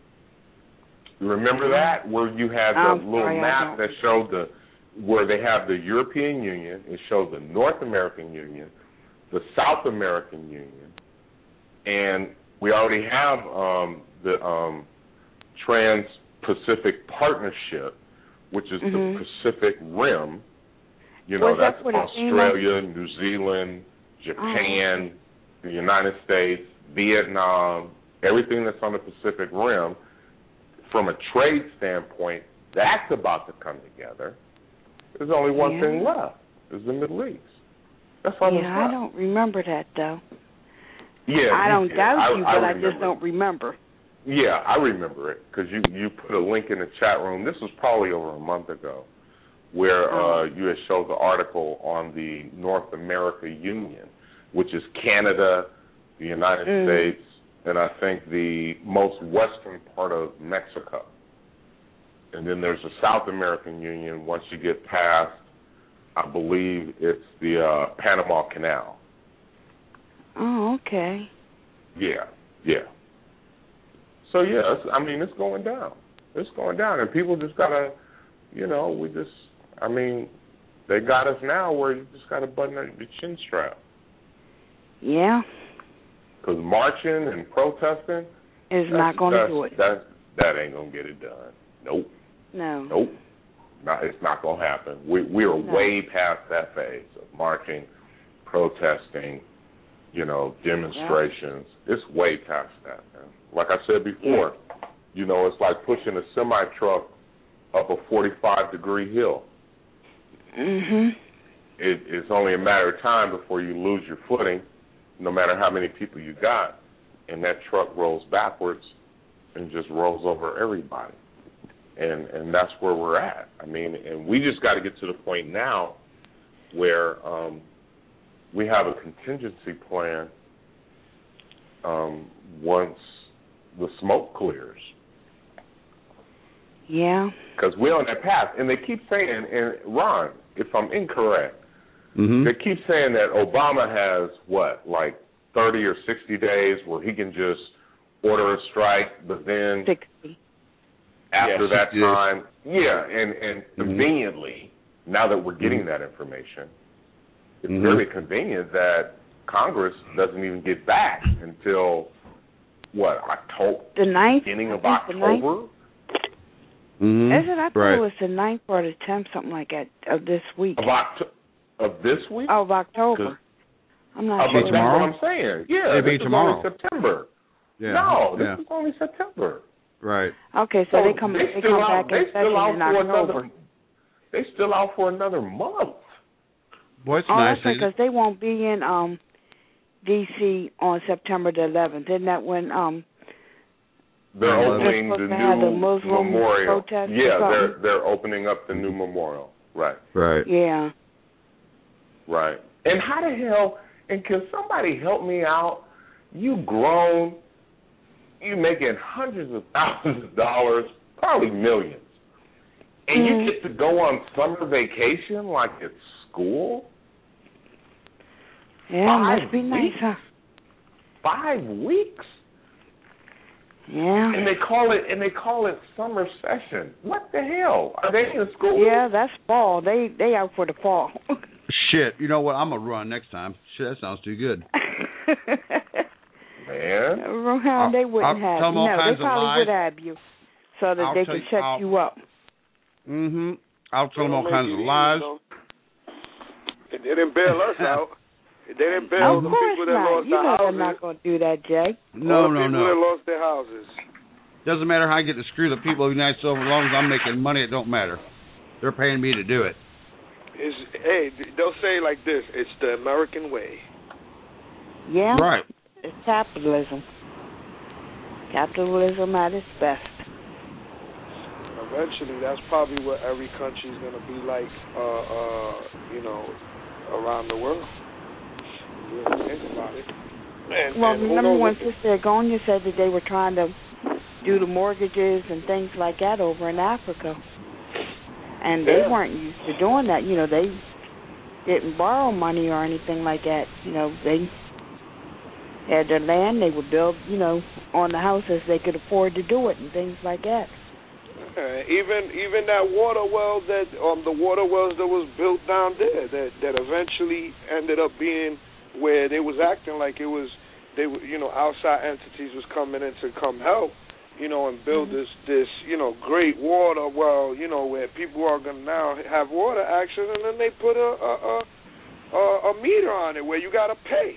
Remember that, where you had the I'm little sorry, map that showed the where they have the European Union, it shows the North American Union, the South American Union, and we already have um, the um, Trans-Pacific Partnership, which is mm-hmm. the Pacific Rim. You know, well, that's Australia, New Zealand, Japan, oh. the United States, Vietnam, everything that's on the Pacific Rim. From a trade standpoint, that's about to come together. There's only one yeah. thing left, is the Middle East. That's all Yeah, I don't remember that, though. Yeah, I don't did. doubt I, you, I but I, I just don't remember. Yeah, I remember it, because you, you put a link in the chat room. This was probably over a month ago, where oh. uh, you had showed the article on the North America Union, which is Canada, the United mm. States, and I think the most western part of Mexico. And then there's the South American Union once you get past, I believe it's the uh, Panama Canal. Oh, okay. Yeah, yeah. So, yeah, it's, I mean, it's going down. It's going down. And people just got to, you know, we just, I mean, they got us now where you just got to button up your chin strap. Yeah. Because marching and protesting is not going to do it. That, that ain't going to get it done. Nope. No. Nope. Not, it's not going to happen. We, we are no. way past that phase of marching, protesting, you know, demonstrations. Yeah. It's way past that, man. Like I said before, yeah. you know, it's like pushing a semi-truck up a forty-five degree hill. Mm-hmm. It, it's only a matter of time before you lose your footing, no matter how many people you got, and that truck rolls backwards and just rolls over everybody. And and that's where we're at. I mean, and we just got to get to the point now where um, we have a contingency plan um, once the smoke clears. Yeah. Because we're on that path. And they keep saying, and Ron, if I'm incorrect, mm-hmm. they keep saying that Obama has, what, like thirty or sixty days where he can just order a strike, but then sixty. After yeah, that time, yeah, and, and mm-hmm. conveniently, now that we're getting mm-hmm. that information, it's mm-hmm. very convenient that Congress doesn't even get back until, what, October? The ninth? Beginning of October? Mm-hmm. Is it? I thought right. it was the ninth or the tenth, something like that, of this week. Of, Octo- of this week? Oh, of October. I'm not uh, sure. That's what I'm saying. Yeah, It'd this be is tomorrow. only September. Yeah. No, this yeah. is only September. Right. Okay, so, so they come, they they come out, back in session in October. Another, they still out for another month. Boy, it's oh, nice. that's because they won't be in um, D C on September the eleventh. Isn't that when um, they're opening the new the Muslim memorial? Protest yeah, they're they're opening up the new memorial. Right. Right. Yeah. Right. And how the hell? And can somebody help me out? You grown. You making hundreds of thousands of dollars, probably millions, and mm. you get to go on summer vacation like it's school? Yeah, Five must be nice, weeks? huh? Five weeks? Yeah. And they call it and they call it summer session. What the hell? Are they in school? Yeah, that's fall. They they out for the fall. Shit, you know what? I'm gonna run next time. Shit, that sounds too good. Man, Rohan, they wouldn't I'll have tell you. them all No, kinds they of probably lies. would have you, so that I'll they tell can you- shut I'll- you up. Mm-hmm. I'll tell them all Don't kinds make of it easy, lies. though. They didn't bail us out. They didn't bail Of the course people that not. lost You their know they're houses. not going to do that, Jay. No, All the no, people no. that lost their houses. Doesn't matter how I get to screw the people of the United States. As long as I'm making money, it don't matter. They're paying me to do it. It's, hey, they'll say it like this: it's the American way. Yeah. Right. It's capitalism. Capitalism at its best. Eventually, that's probably what every country is going to be like, uh, uh, you know, around the world. You really think about it. And, Well, and who remember knows when what- Sister Agonia said that they were trying to do the mortgages and things like that over in Africa. And they Yeah. weren't used to doing that. You know, they didn't borrow money or anything like that. You know, they had their land. They would build, you know, on the house as they could afford to do it and things like that. Uh, even even that water well that um the water wells that was built down there that that eventually ended up being where they was acting like it was they were you know outside entities was coming in to come help you know and build Mm-hmm. this this you know great water well you know where people are gonna now have water access, and then they put a a a, a, a meter on it where you gotta pay.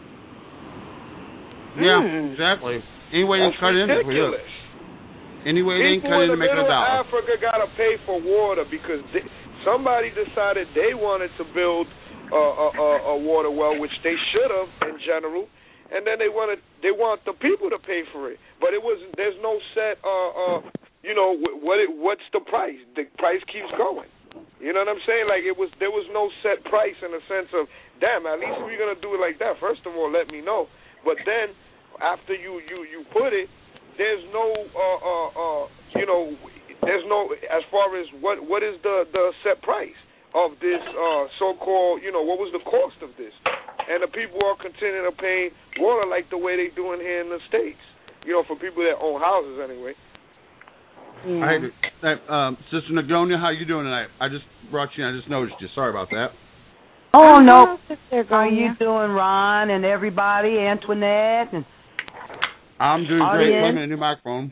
Yeah, Hmm. exactly. Anyway, they That's cut in. ridiculous. Anyway, they People cut in in to the make it a middle of dollar. Africa gotta pay for water because they, somebody decided they wanted to build a, a, a, a water well, which they should have in general, and then they wanted they want the people to pay for it. But it was there's no set, uh, uh, you know, what it, what's the price? The price keeps going. You know what I'm saying? Like it was there was no set price in the sense of, damn, at least if you're gonna do it like that, first of all, let me know. But then after you you you put it. There's no, uh, uh, uh, you know, there's no, as far as what, what is the, the set price of this uh, so-called, you know, what was the cost of this? And the people are continuing to pay water like the way they doing here in the States, you know, for people that own houses anyway. Yeah. Hey, hey, um, Sister Nagonia, how you doing tonight? I just brought you in. I just noticed you. Sorry about that. Oh, I'm no. well, Sister How Agonia. you doing, Ron, and everybody, Antoinette? And I'm doing great. Audience. Playing a new microphone.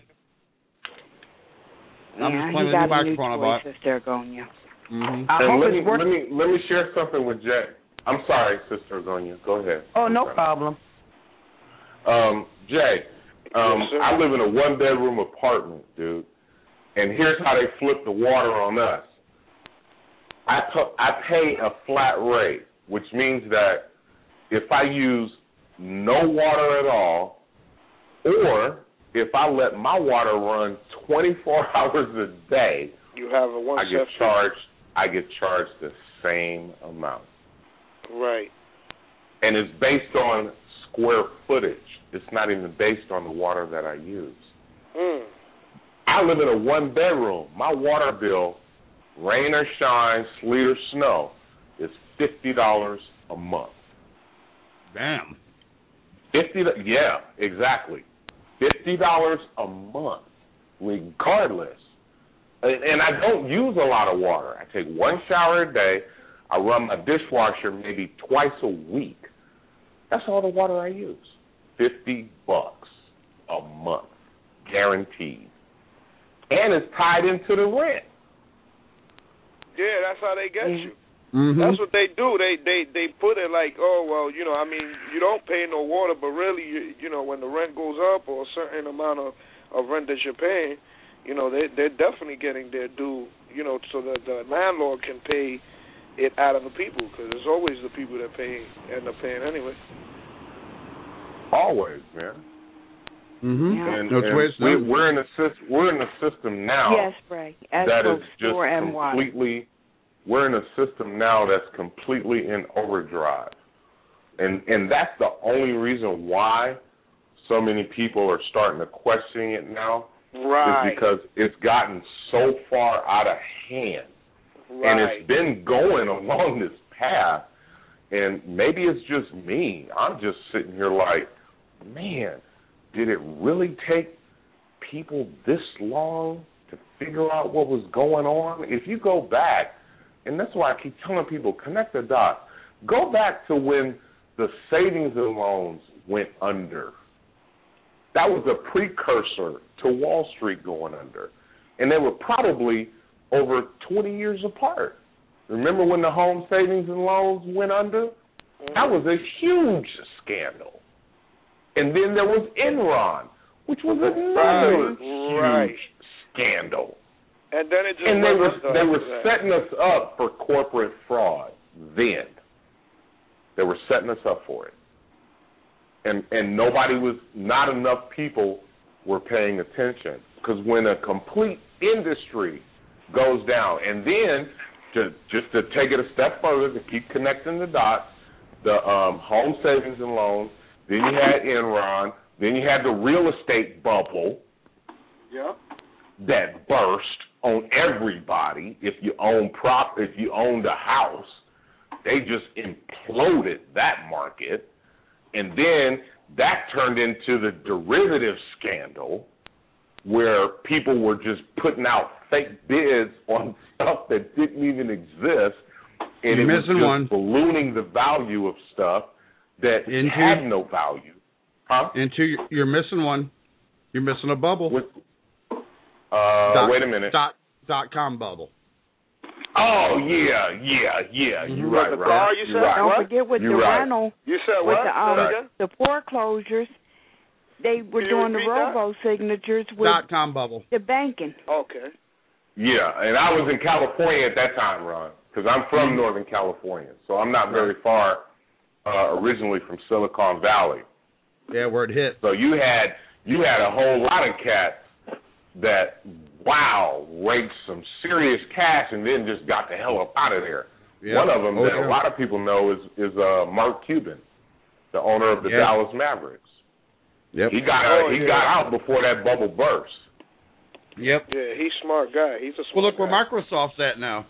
I'm Yeah, just he playing a got new a new microphone I toy, bought. Sister Agonia. Mm-hmm. I And hope let it's me, working. let me let me share something with Jay. I'm sorry, Sister Agonia. Go ahead. Oh, no Okay. problem. Um, Jay, um, Yes, sir. I live in a one bedroom apartment, dude. And here's how they flip the water on us. I p- I pay a flat rate, which means that if I use no water at all, or if I let my water run twenty-four hours a day, You have a one I get set charged. I get charged the same amount, right. and it's based on square footage. It's not even based on the water that I use. Mm. I live in a one bedroom. My water bill, rain or shine, sleet or snow, is fifty dollars a month. Damn. Fifty, yeah, exactly. Fifty dollars a month, regardless. And, and I don't use a lot of water. I take one shower a day. I run my dishwasher maybe twice a week. That's all the water I use. Fifty bucks a month, guaranteed. And it's tied into the rent. Yeah, that's how they get you. Mm-hmm. That's what they do. They they they put it like, oh well, you know, I mean, you don't pay no water, but really, you, you know, when the rent goes up or a certain amount of, of rent that you're paying, you know, they they're definitely getting their due, you know, so that the landlord can pay it out of the people, because it's always the people that pay end up paying anyway. Always, man. Mm-hmm. Yeah. And, That's the way and it's we, done. we're in a system. We're in a system now Yes, Ray. As that both is just store and water. completely. We're in a system now that's completely in overdrive, and and that's the only reason why so many people are starting to question it now. Right. Is because it's gotten so far out of hand, right. and it's been going along this have. And maybe it's just me. I'm just sitting here like, man, did it really take people this long to figure out what was going on? If you go back, and that's why I keep telling people, connect the dots. Go back to when the savings and loans went under. That was a precursor to Wall Street going under. And they were probably over twenty years apart. Remember when the home savings and loans went under? That was a huge scandal. And then there was Enron, which was another right. huge scandal. And then it just and they were up they were setting us up for corporate fraud then. They were setting us up for it. And and nobody was, not enough people were paying attention. Because when a complete industry goes down, and then to just to take it a step further, to keep connecting the dots, the um, home savings and loans, then you had Enron, then you had the real estate bubble yeah. that burst on everybody. If you own prop, if you owned a house, they just imploded that market, and then that turned into the derivative scandal, where people were just putting out fake bids on stuff that didn't even exist, and You're it was missing just one. ballooning the value of stuff that Into, had no value. Huh? Into you're missing one. You're missing a bubble. With, uh, dot, wait a minute. Dot dot com bubble. Oh yeah, yeah, yeah. You're right, the right. car you You're said? right. Don't What? forget with You're the right. rental, You said with what? the, um, Say the foreclosures, they were Can you doing the repeat that? robo signatures with Dot com bubble. the banking. Okay. Yeah, and I was in California at that time, Ron, because I'm from mm-hmm. Northern California, so I'm not very far uh, originally from Silicon Valley. Yeah, where it hit. So you had you had a whole lot of cats that, wow, raked some serious cash and then just got the hell up out of there. Yep. One of them oh, that yeah. a lot of people know is is uh, Mark Cuban, the owner of the yep. Dallas Mavericks. Yep. He got oh, uh, he yeah. got out before that bubble burst. Yep. Yeah, he's a smart guy. He's a smart Well, look guy. where Microsoft's at now.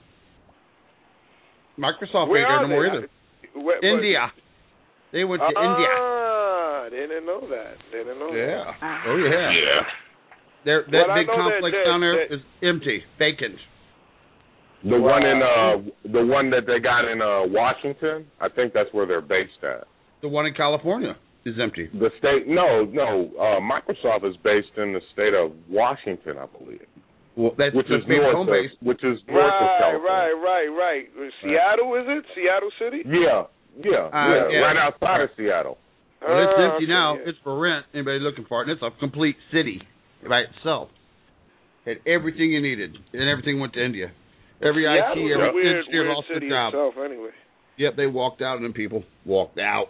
Microsoft Where ain't there are no more they? either. Where, but, India. They went to ah, India. Ah, they didn't know that. They didn't know Yeah. that. Oh yeah. Yeah. There, that Well, I big know that- complex that- down there that- is empty, vacant. The Wow. one in uh, the one that they got in uh, Washington, I think that's where they're based at. The one in California is empty. The state, no, no, uh, Microsoft is based in the state of Washington, I believe, Well, that's which is that's maybe north home of, base. which is north of Right, California. right, right, right. Seattle, is it? Seattle City? Yeah, yeah, Uh, yeah, yeah. right outside of Seattle. Well, it's Ah, empty okay, now. yeah. It's for rent. Anybody looking for it? And it's a complete city by itself. Had everything you needed, and everything went to India. Every I T, Seattle's every a weird, engineer weird lost city their job. itself, anyway. Yep, they walked out, and then people walked out.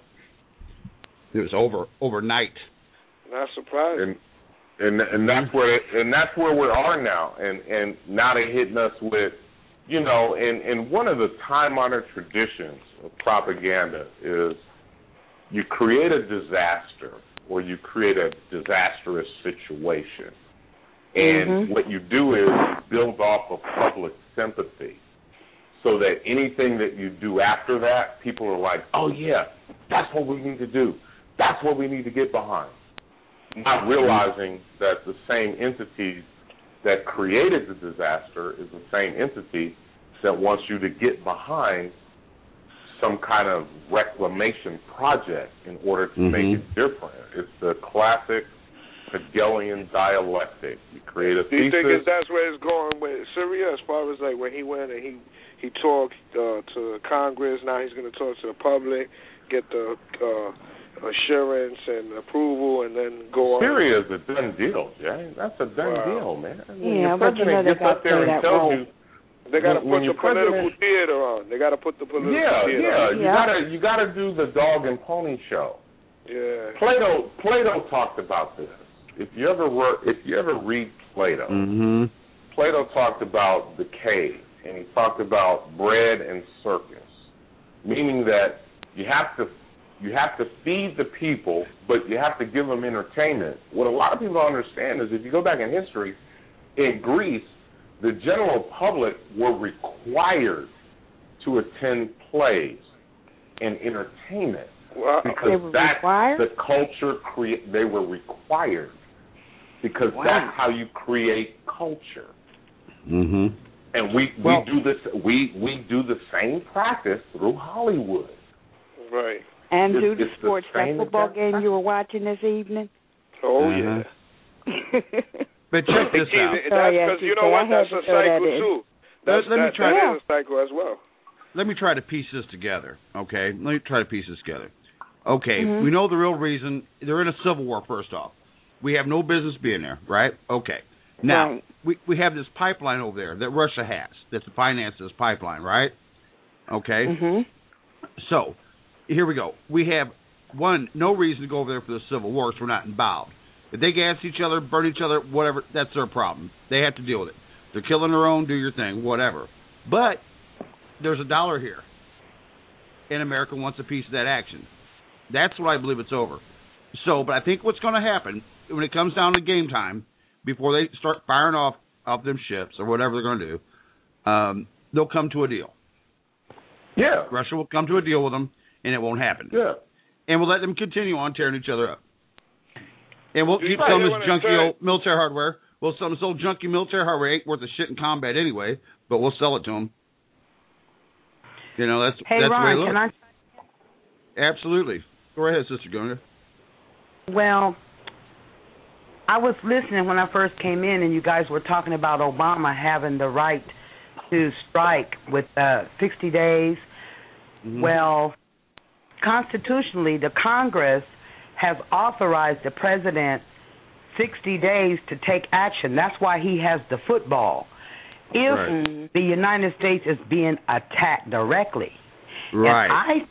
It was over overnight. Not surprised. And and and that's where and that's where we are now. And and now they're hitting us with, you know, and and one of the time-honored traditions of propaganda is you create a disaster or you create a disastrous situation. And Mm-hmm. what you do is build off of public sympathy so that anything that you do after that, people are like, oh, yeah, that's what we need to do. That's what we need to get behind. Not realizing that the same entity that created the disaster is the same entity that wants you to get behind some kind of reclamation project in order to Mm-hmm. make it different. It's the classic Hegelian dialectic. You create a Do you think thesis. it's, that's where it's going with Syria, as far as like when he went and he he talked uh, to Congress, now he's going to talk to the public, get the uh, assurance and approval, and then go on. Syria is a done deal, Jay. That's a done Wow. deal, man. When Yeah, your but you know president they gets got up there to and that tells role. you, They got to when- when put your the political president- theater on. They got to put the political yeah, theater yeah, on. you Yeah. gotta you gotta do the dog and pony show. Yeah. Plato Plato talked about this. If you ever were, if you ever read Plato, Mm-hmm. Plato talked about the cave, and he talked about bread and circus, meaning that you have to you have to feed the people, but you have to give them entertainment. What a lot of people don't understand is if you go back in history, in Greece, the general public were required to attend plays and entertainment Wow. because that's the culture create. They were required because Wow. that's how you create culture. Mm-hmm. And we, we Well- do this. We we do the same practice through Hollywood. Right. And It's- do the it's the sports. That same football exact game you were watching this evening? Oh, Uh-huh. yeah. But check this Gee, out. That's Oh, yeah, because, you she know said what, I had that's to a throw that cycle, in. too. That's, Let me that, try- that Yeah. is a cycle as well. Let me try to piece this together, okay? Let me try to piece this together. Okay, Mhm. we know the real reason. They're in a civil war, first off. We have no business being there, right? Okay. Now, Right. we, we have this pipeline over there that Russia has that's to finance this pipeline, right? Okay. Mhm. So, here we go. We have, one, no reason to go over there for the civil war because we're not involved. If they gas each other, burn each other, whatever, that's their problem. They have to deal with it. They're killing their own, do your thing, whatever. But there's a dollar here, and America wants a piece of that action. That's what I believe it's over. So, but I think what's going to happen when it comes down to game time, before they start firing off off them ships or whatever they're going to do, um, they'll come to a deal. Yeah. Russia will come to a deal with them, and it won't happen. Yeah. And we'll let them continue on tearing each other up. And we'll You keep know, selling they this wanna junky say- old military hardware. We'll sell this old junky military hardware. Ain't worth a shit in combat anyway, but we'll sell it to them. You know, that's Hey, that's Ron, the way it can looks. I? Absolutely. Go ahead, Sister Gunga. Well, I was listening when I first came in, and you guys were talking about Obama having the right to strike with uh, sixty days. Mhm. Well, constitutionally, the Congress has authorized the president sixty days to take action. That's why he has the football. If Right. the United States is being attacked directly, Right. and I,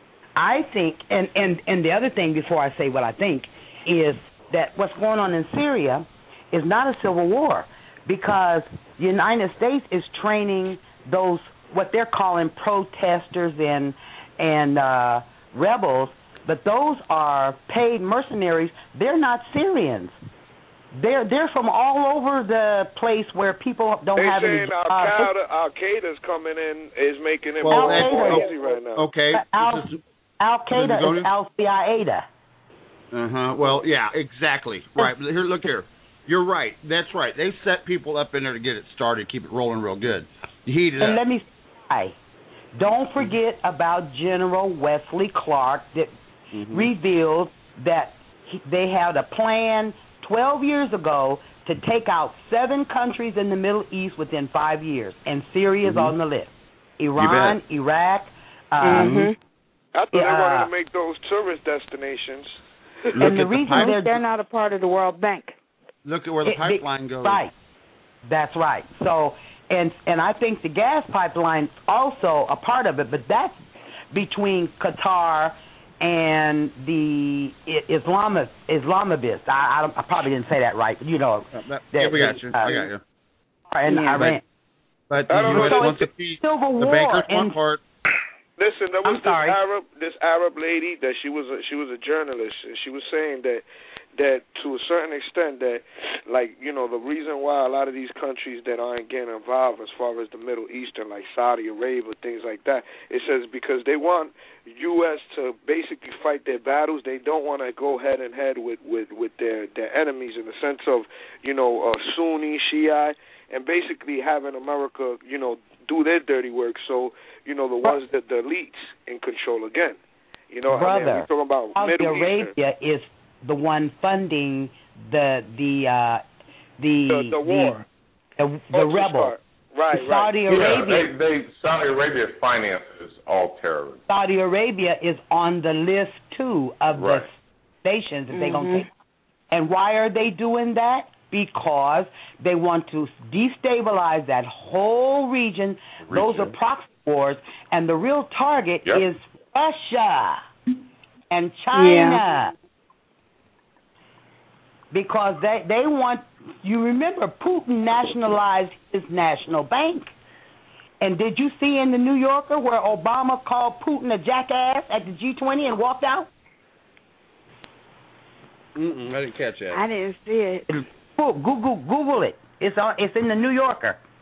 I think, and, and, and the other thing before I say what I think is that what's going on in Syria is not a civil war because the United States is training those what they're calling protesters and and uh, rebels, but those are paid mercenaries. They're not Syrians. They're they're from all over the place where people don't They have any saying Al jobs. Qaeda, Al Qaeda's coming in, is making it Well, more that's- more okay. easy right now. Okay. Al This is- Al Qaeda Gunga? is Al Qaeda. Uh-huh. Well, yeah, exactly. Right. But here, look here. You're right. That's right. They set people up in there to get it started, keep it rolling real good. Heat it And up. let me say, don't forget about General Wesley Clark that Mhm. revealed that he, they had a plan twelve years ago to take out seven countries in the Middle East within five years, and Syria is Mhm. on the list. Iran, bet. Iraq. Um, Mhm. I thought they Yeah. wanted to make those tourist destinations. Look And at the the reason pipe- they're They're not a part of the World Bank. Look at where the It- they- pipeline goes. Right. That's right. So, and and I think the gas pipeline's also a part of it, but that's between Qatar and the I- Islamic Islamists. I, I, don't- I probably didn't say that right, but you know. Uh, that- that- yeah, we got you. uh, I got you. And Yeah. Iran. But I the don't U S know. wants So a it's piece. Civil The war bankers want and part. Listen, there was I'm this sorry. Arab, this Arab lady that she was a, she was a journalist, and she was saying that that to a certain extent that, like, you know, the reason why a lot of these countries that aren't getting involved as far as the Middle Eastern, like Saudi Arabia, things like that, it says because they want U S to basically fight their battles. They don't want to go head and head with with with their their enemies in the sense of, you know, uh, Sunni, Shia, and basically having America, you know, do their dirty work. So, you know, the ones that the elites in control again. You know, I mean, brother, we're talking about Saudi Middle Eastern. Arabia is the one funding the the uh, the The, the war. the, the, the Ultra rebel. start. Right, right. Saudi Yeah, Arabia. they, they Saudi Arabia finances all terrorism. Saudi Arabia is on the list too of Right. the nations that they're Mhm. gonna take. And why are they doing that? Because they want to destabilize that whole region. Those are Region. proxy wars, and the real target Yep. is Russia and China. Because they they want, you remember Putin nationalized his national bank. And did you see in the New Yorker where Obama called Putin a jackass at the G twenty and walked out? Mm-mm, I didn't catch that. I didn't see it. Google Google it. It's on. It's in the New Yorker.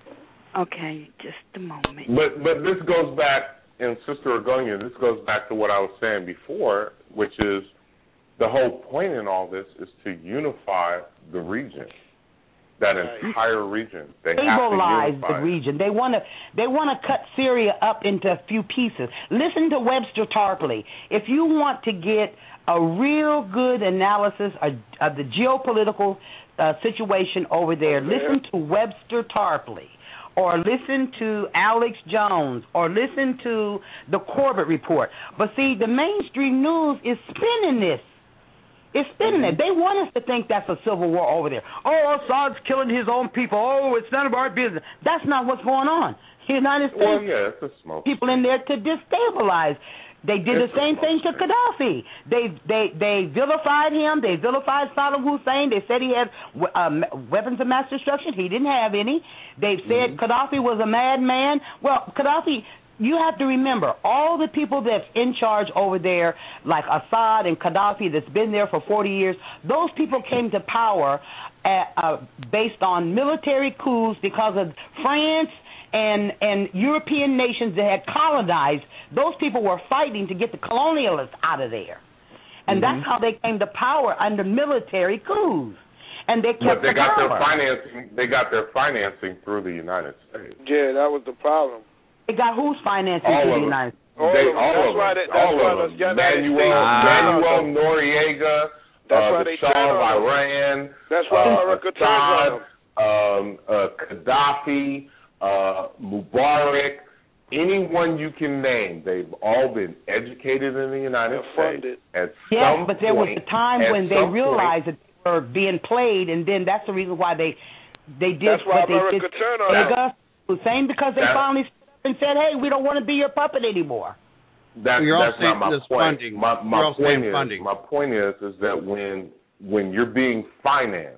Okay, just a moment. But but this goes back, and Sister Agonia, this goes back to what I was saying before, which is the whole point in all this is to unify the region, that entire region. They stabilize have to the unify region. They want to they want to cut Syria up into a few pieces. Listen to Webster Tarpley. If you want to get a real good analysis of, of the geopolitical uh, situation over there, listen to Webster Tarpley. Or listen to Alex Jones, or listen to the Corbett Report. But see, the mainstream news is spinning this. It's spinning mm-hmm. it. They want us to think that's a civil war over there. Oh, Assad's killing his own people. Oh, it's none of our business. That's not what's going on. The United States, well, yeah, it's a smoke. People in there to destabilize. They did it's the same thing to Gaddafi. They they they vilified him. They vilified Saddam Hussein. They said he had uh, weapons of mass destruction. He didn't have any. They said mm-hmm. Gaddafi was a madman. Well, Gaddafi, you have to remember, all the people that's in charge over there, like Assad and Gaddafi, that's been there for forty years, those people came to power at, uh, based on military coups because of France and and European nations that had colonized. Those people were fighting to get the colonialists out of there. And mm-hmm. that's how they came to power, under military coups. And they kept But they the got power. their financing they got their financing through the United States. Yeah, that was the problem. They got whose financing all through the them. United States? All they, of them. all That's of why them. they, that's all why of the them. United Manuel, States Manuel Noriega, that's uh, why the they Shah turn of on Iran, That's why uh, America turns on Assad, them. um, uh, Gaddafi, uh, Mubarak, anyone you can name, they've all been educated in the United States. At yes, some but there point, was a time when they realized point, that they were being played, and then that's the reason why they they did that's why what America they did. Turned on them. Hussein, because they that, finally stood up and said, "Hey, we don't want to be your puppet anymore." That, You're that's all not my this point. funding. My, my You're all point is, funding. my point is, is that when when you're being financed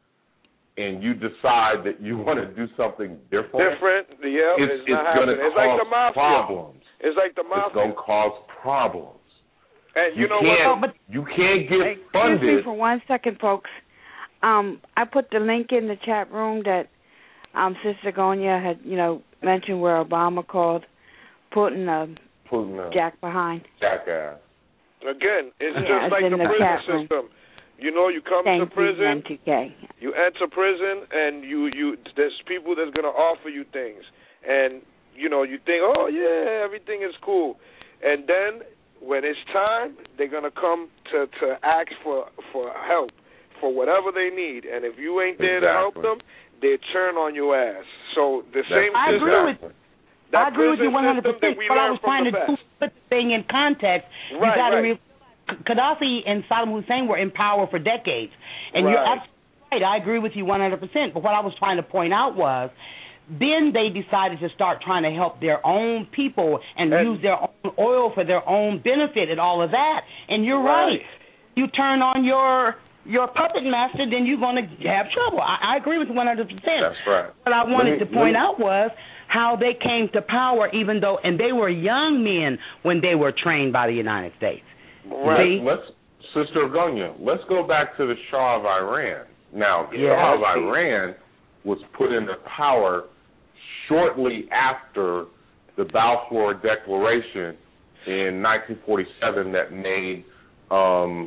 and you decide that you want to do something different, different, yeah, it's, it's, it's not going to happening. It's cause like the mafia. problems. It's like the mafia. It's going to cause problems. And you, you know can't, what? You can't get Excuse funded. me for one second, folks. Um, I put the link in the chat room that um, Sister Gonia had, you know, mentioned where Obama called Putin a Putin a jack behind. Jackass. Again, it's yeah, just it's like the, the prison room. system. You know, you come Thank to prison, you, K. you enter prison, and you, you there's people that's going to offer you things. And, you know, you think, oh, yeah, everything is cool. And then when it's time, they're going to come to, to ask for, for help, for whatever they need. And if you ain't there exactly. to help them, they turn on your ass. So the That's same I system. agree with That I agree with you one hundred system that percent. we But I learned was trying from the to best. put the thing in context. You Right, got to right. re- Gaddafi and Saddam Hussein were in power for decades, and Right. you're absolutely right. I agree with you one hundred percent. But what I was trying to point out was, then they decided to start trying to help their own people and, And- use their own oil for their own benefit and all of that. And you're Right. right. You turn on your your puppet master, then you're going to have trouble. I, I agree with you one hundred percent. That's right. What I wanted me, to point me, out was how they came to power, even though, and they were young men when they were trained by the United States. Right. See? Let's, Sister Agonia, let's go back to the Shah of Iran. Now, the Yeah. Shah of Iran was put into power shortly after the Balfour Declaration in nineteen forty-seven that made um,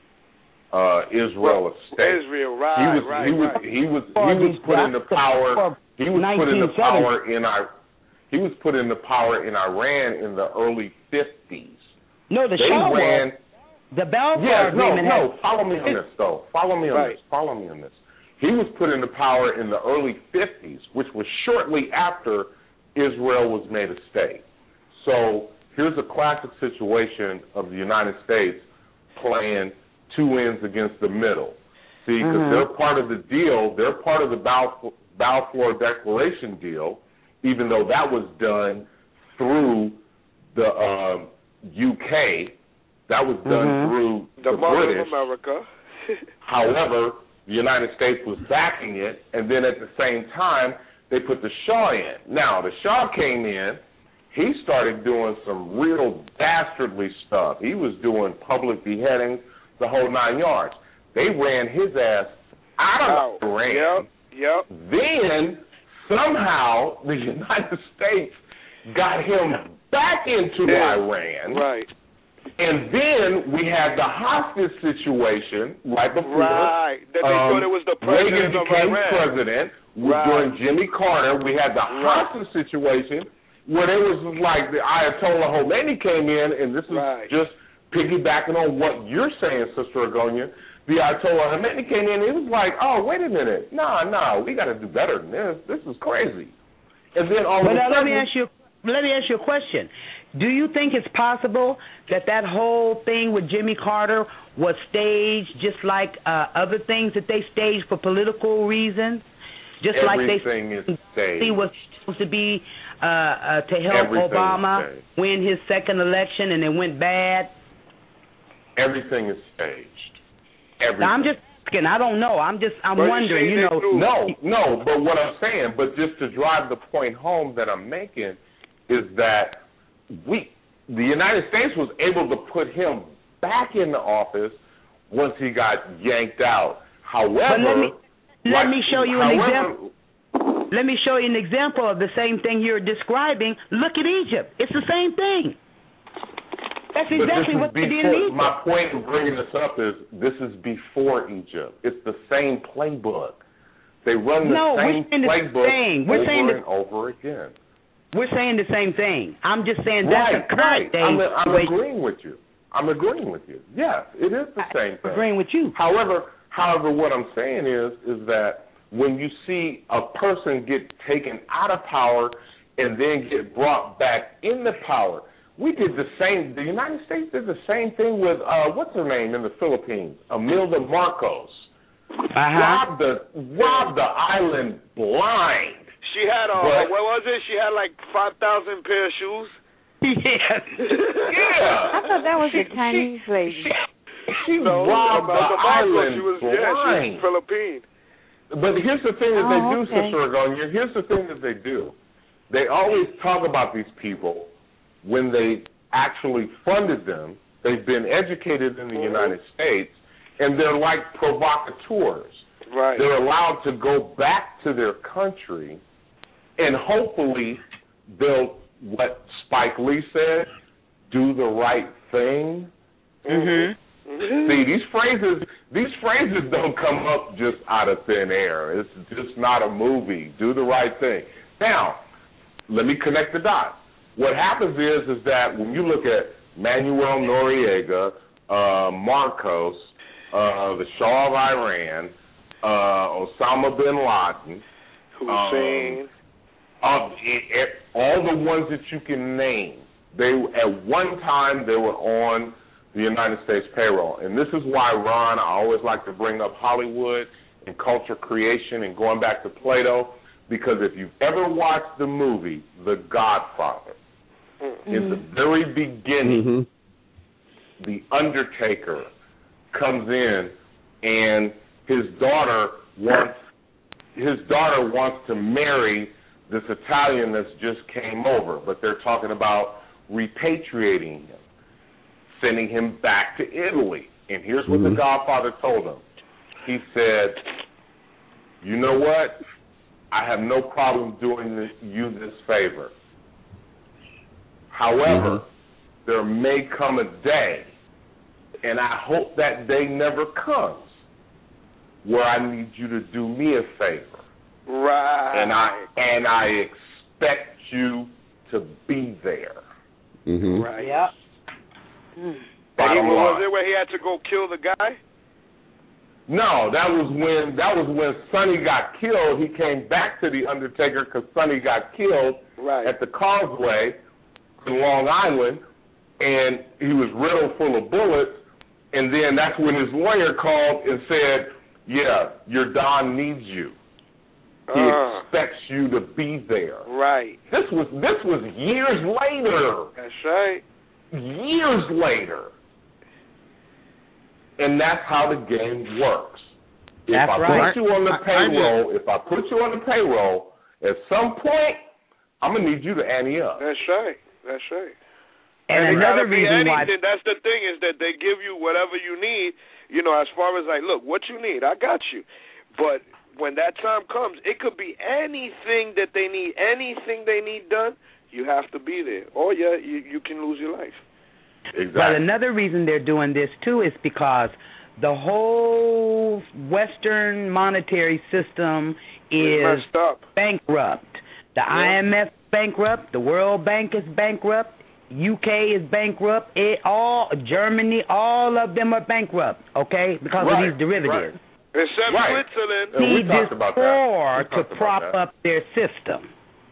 uh, Israel a state. Israel, right, he was, right, he was, right. he was, he was put into power. He was put into power in our. He was put into power in Iran in the early fifties. No, the They Shah ran. was. The Balfour Yeah, no, Agreement no. had, Follow me on this, though. Follow me on Right. this. Follow me on this. He was put into power in the early fifties, which was shortly after Israel was made a state. So here's a classic situation of the United States playing two ends against the middle. See, because Mhm. they're part of the deal. They're part of the Balfour, Balfour Declaration deal, even though that was done through the um, U K. That was done Mhm. through The, the mother British. of America. However, the United States was backing it, and then at the same time, they put the Shah in. Now, the Shah came in. He started doing some real dastardly stuff. He was doing public beheadings, the whole nine yards. They ran his ass out of Out. Iran. Yep, yep. Then somehow the United States got him back into yeah. Iran. Right. And then we had the hostage situation right before. Right. That they um, thought it was the president Reagan of became Iran. president. Right. During Jimmy Carter, we had the right. hostage situation where it was like the Ayatollah Khomeini came in, and this is right. just piggybacking on what you're saying, Sister Agonia. The Ayatollah Khomeini came in, and it was like, oh, wait a minute. No, no, we got to do better than this. This is crazy. And then all but of a now sudden... Let me ask you, let me ask you a question. Do you think it's possible that that whole thing with Jimmy Carter was staged just like uh, other things that they staged for political reasons? Just Everything like they is staged. He was supposed to be uh, uh, to help Everything Obama win his second election, and it went bad. Everything is staged. Everything. Now, I'm just asking. I don't know. I'm just. I'm but wondering. You know. No, no. But what I'm saying, but just to drive the point home that I'm making, is that we, the United States, was able to put him back in the office once he got yanked out. However. But let me, Let Like, me show you an however, example. Let me show you an example of the same thing you're describing. Look at Egypt. It's the same thing. That's exactly what they did in Egypt. My point in bringing this up is this is before Egypt. It's the same playbook. They run the no, same we're playbook saying we're over saying the, and over again. We're saying the same thing. I'm just saying that's right, a current right. day. I'm, I'm agreeing with you. I'm agreeing with you. Yes, it is the same thing. I'm agreeing with you. However, however, what I'm saying is, is that when you see a person get taken out of power and then get brought back into power, we did the same. The United States did the same thing with uh, what's her name in the Philippines, Imelda Marcos. Uh-huh. Robbed the robbed the island blind. She had a but, what was it? She had like five thousand pair of shoes. Yes. Yeah. I thought that was she, a Chinese she, lady. She, she no, robbed the Marcos, island she was, blind. yeah, she was Philippine. But here's the thing that oh, they do, okay. Sister Agonia. Here's the thing that they do. They always talk about these people when they actually funded them. They've been educated in the mm-hmm. United States, and they're like provocateurs. Right. They're allowed to go back to their country, and hopefully they'll, what Spike Lee said, do the right thing. Mm-hmm. Mm-hmm. See, these phrases, these phrases don't come up just out of thin air. It's just not a movie. Do the right thing. Now, let me connect the dots. What happens is, is that when you look at Manuel Noriega, uh, Marcos, uh, the Shah of Iran, uh, Osama bin Laden, Hussein, um, uh, all the ones that you can name, they at one time they were on the United States payroll. And this is why, Ron, I always like to bring up Hollywood and culture creation and going back to Plato, because if you've ever watched the movie The Godfather, mm-hmm. in the very beginning, mm-hmm. the Undertaker comes in and his daughter wants his daughter wants to marry this Italian that's just came over, but they're talking about repatriating him, sending him back to Italy. And here's what mm-hmm. the Godfather told him. He said, you know what? I have no problem doing this, you this favor. However, mm-hmm. there may come a day, and I hope that day never comes, where I need you to do me a favor. Right. And I and I expect you to be there. Mm-hmm. Right. Yep. Mm. And he, was it where he had to go kill the guy? No, that was when that was when Sonny got killed. He came back to the Undertaker because Sonny got killed right. at the Causeway in Long Island, and he was riddled full of bullets. And then that's when his lawyer called and said, "Yeah, your Don needs you. He uh, expects you to be there." Right. This was this was years later. That's right. Years later. And that's how the game works. If that's I right. put you on the payroll, if I put you on the payroll, at some point, I'm gonna need you to ante up. That's right. That's right. And, and another reason why that's the thing is that they give you whatever you need. You know, as far as like, look, what you need, I got you. But when that time comes, it could be anything that they need, anything they need done. You have to be there, or yeah, you you can lose your life. Exactly. But another reason they're doing this too is because the whole Western monetary system is bankrupt. The yeah. I M F is bankrupt. The World Bank is bankrupt. U K is bankrupt. It all Germany, all of them are bankrupt. Okay, because right. of these derivatives. Right. Except right. Switzerland. Need this war to about prop that. up their system.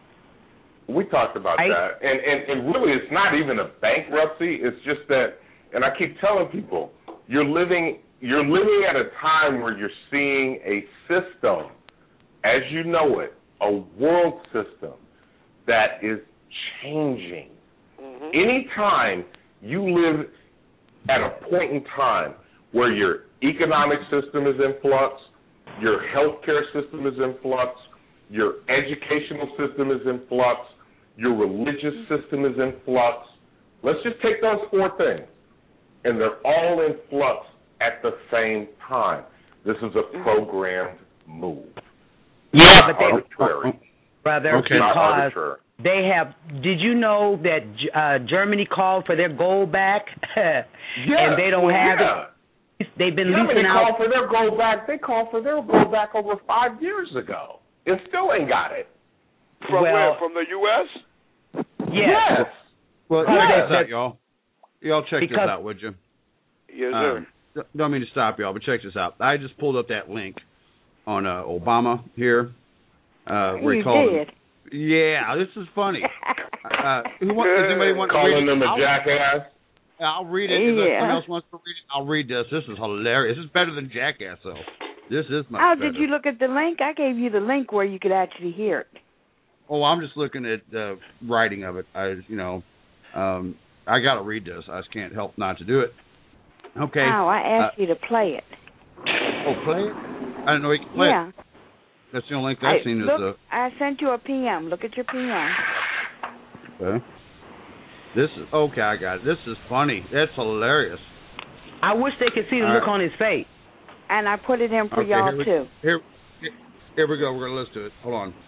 We talked about right? that, and, and and really, it's not even a bankruptcy. It's just that, and I keep telling people, you're living you're living at a time where you're seeing a system, as you know it, a world system that is changing. Mm-hmm. Anytime you live at a point in time where your economic system is in flux, your healthcare system is in flux, your educational system is in flux, your religious system is in flux. Let's just take those four things, and they're all in flux at the same time. This is a programmed move. Yeah, not but they, arbitrary. brother, okay. Not arbitrary. They have. Did you know that uh, Germany called for their gold back, yeah, and they don't have yeah. it? They've been Germany leasing out. called for their gold back. They called for their gold back over five years ago, and still ain't got it. From well, where? From the U S? Yes. yes. Well, check yes. this out, y'all. Y'all check because, this out, would you? Yes, sir. Um, don't mean to stop y'all, but check this out. I just pulled up that link on uh, Obama here. Uh, where he you called did. Him. Yeah, this is funny. uh, who wants, does anybody want to Calling read it? them a I'll, jackass? I'll read it. If yeah. someone else wants to read it, I'll read this. This is hilarious. This is better than Jackass, though. This is much How better. did you look at the link? I gave you the link where you could actually hear it. Oh, I'm just looking at the writing of it. I, you know, um, I got to read this. I just can't help not to do it. Okay. Oh, I asked uh, you to play it. Oh, play it? I didn't know you could play yeah. it. That's the only link I've I, seen. look, is the. I sent you a P M. Look at your P M. Okay. This is okay. I got it. This is funny. That's hilarious. I wish they could see the All look right. on his face. And I put it in for okay, y'all here we, too. Here, here we go. We're gonna listen to it. Hold on.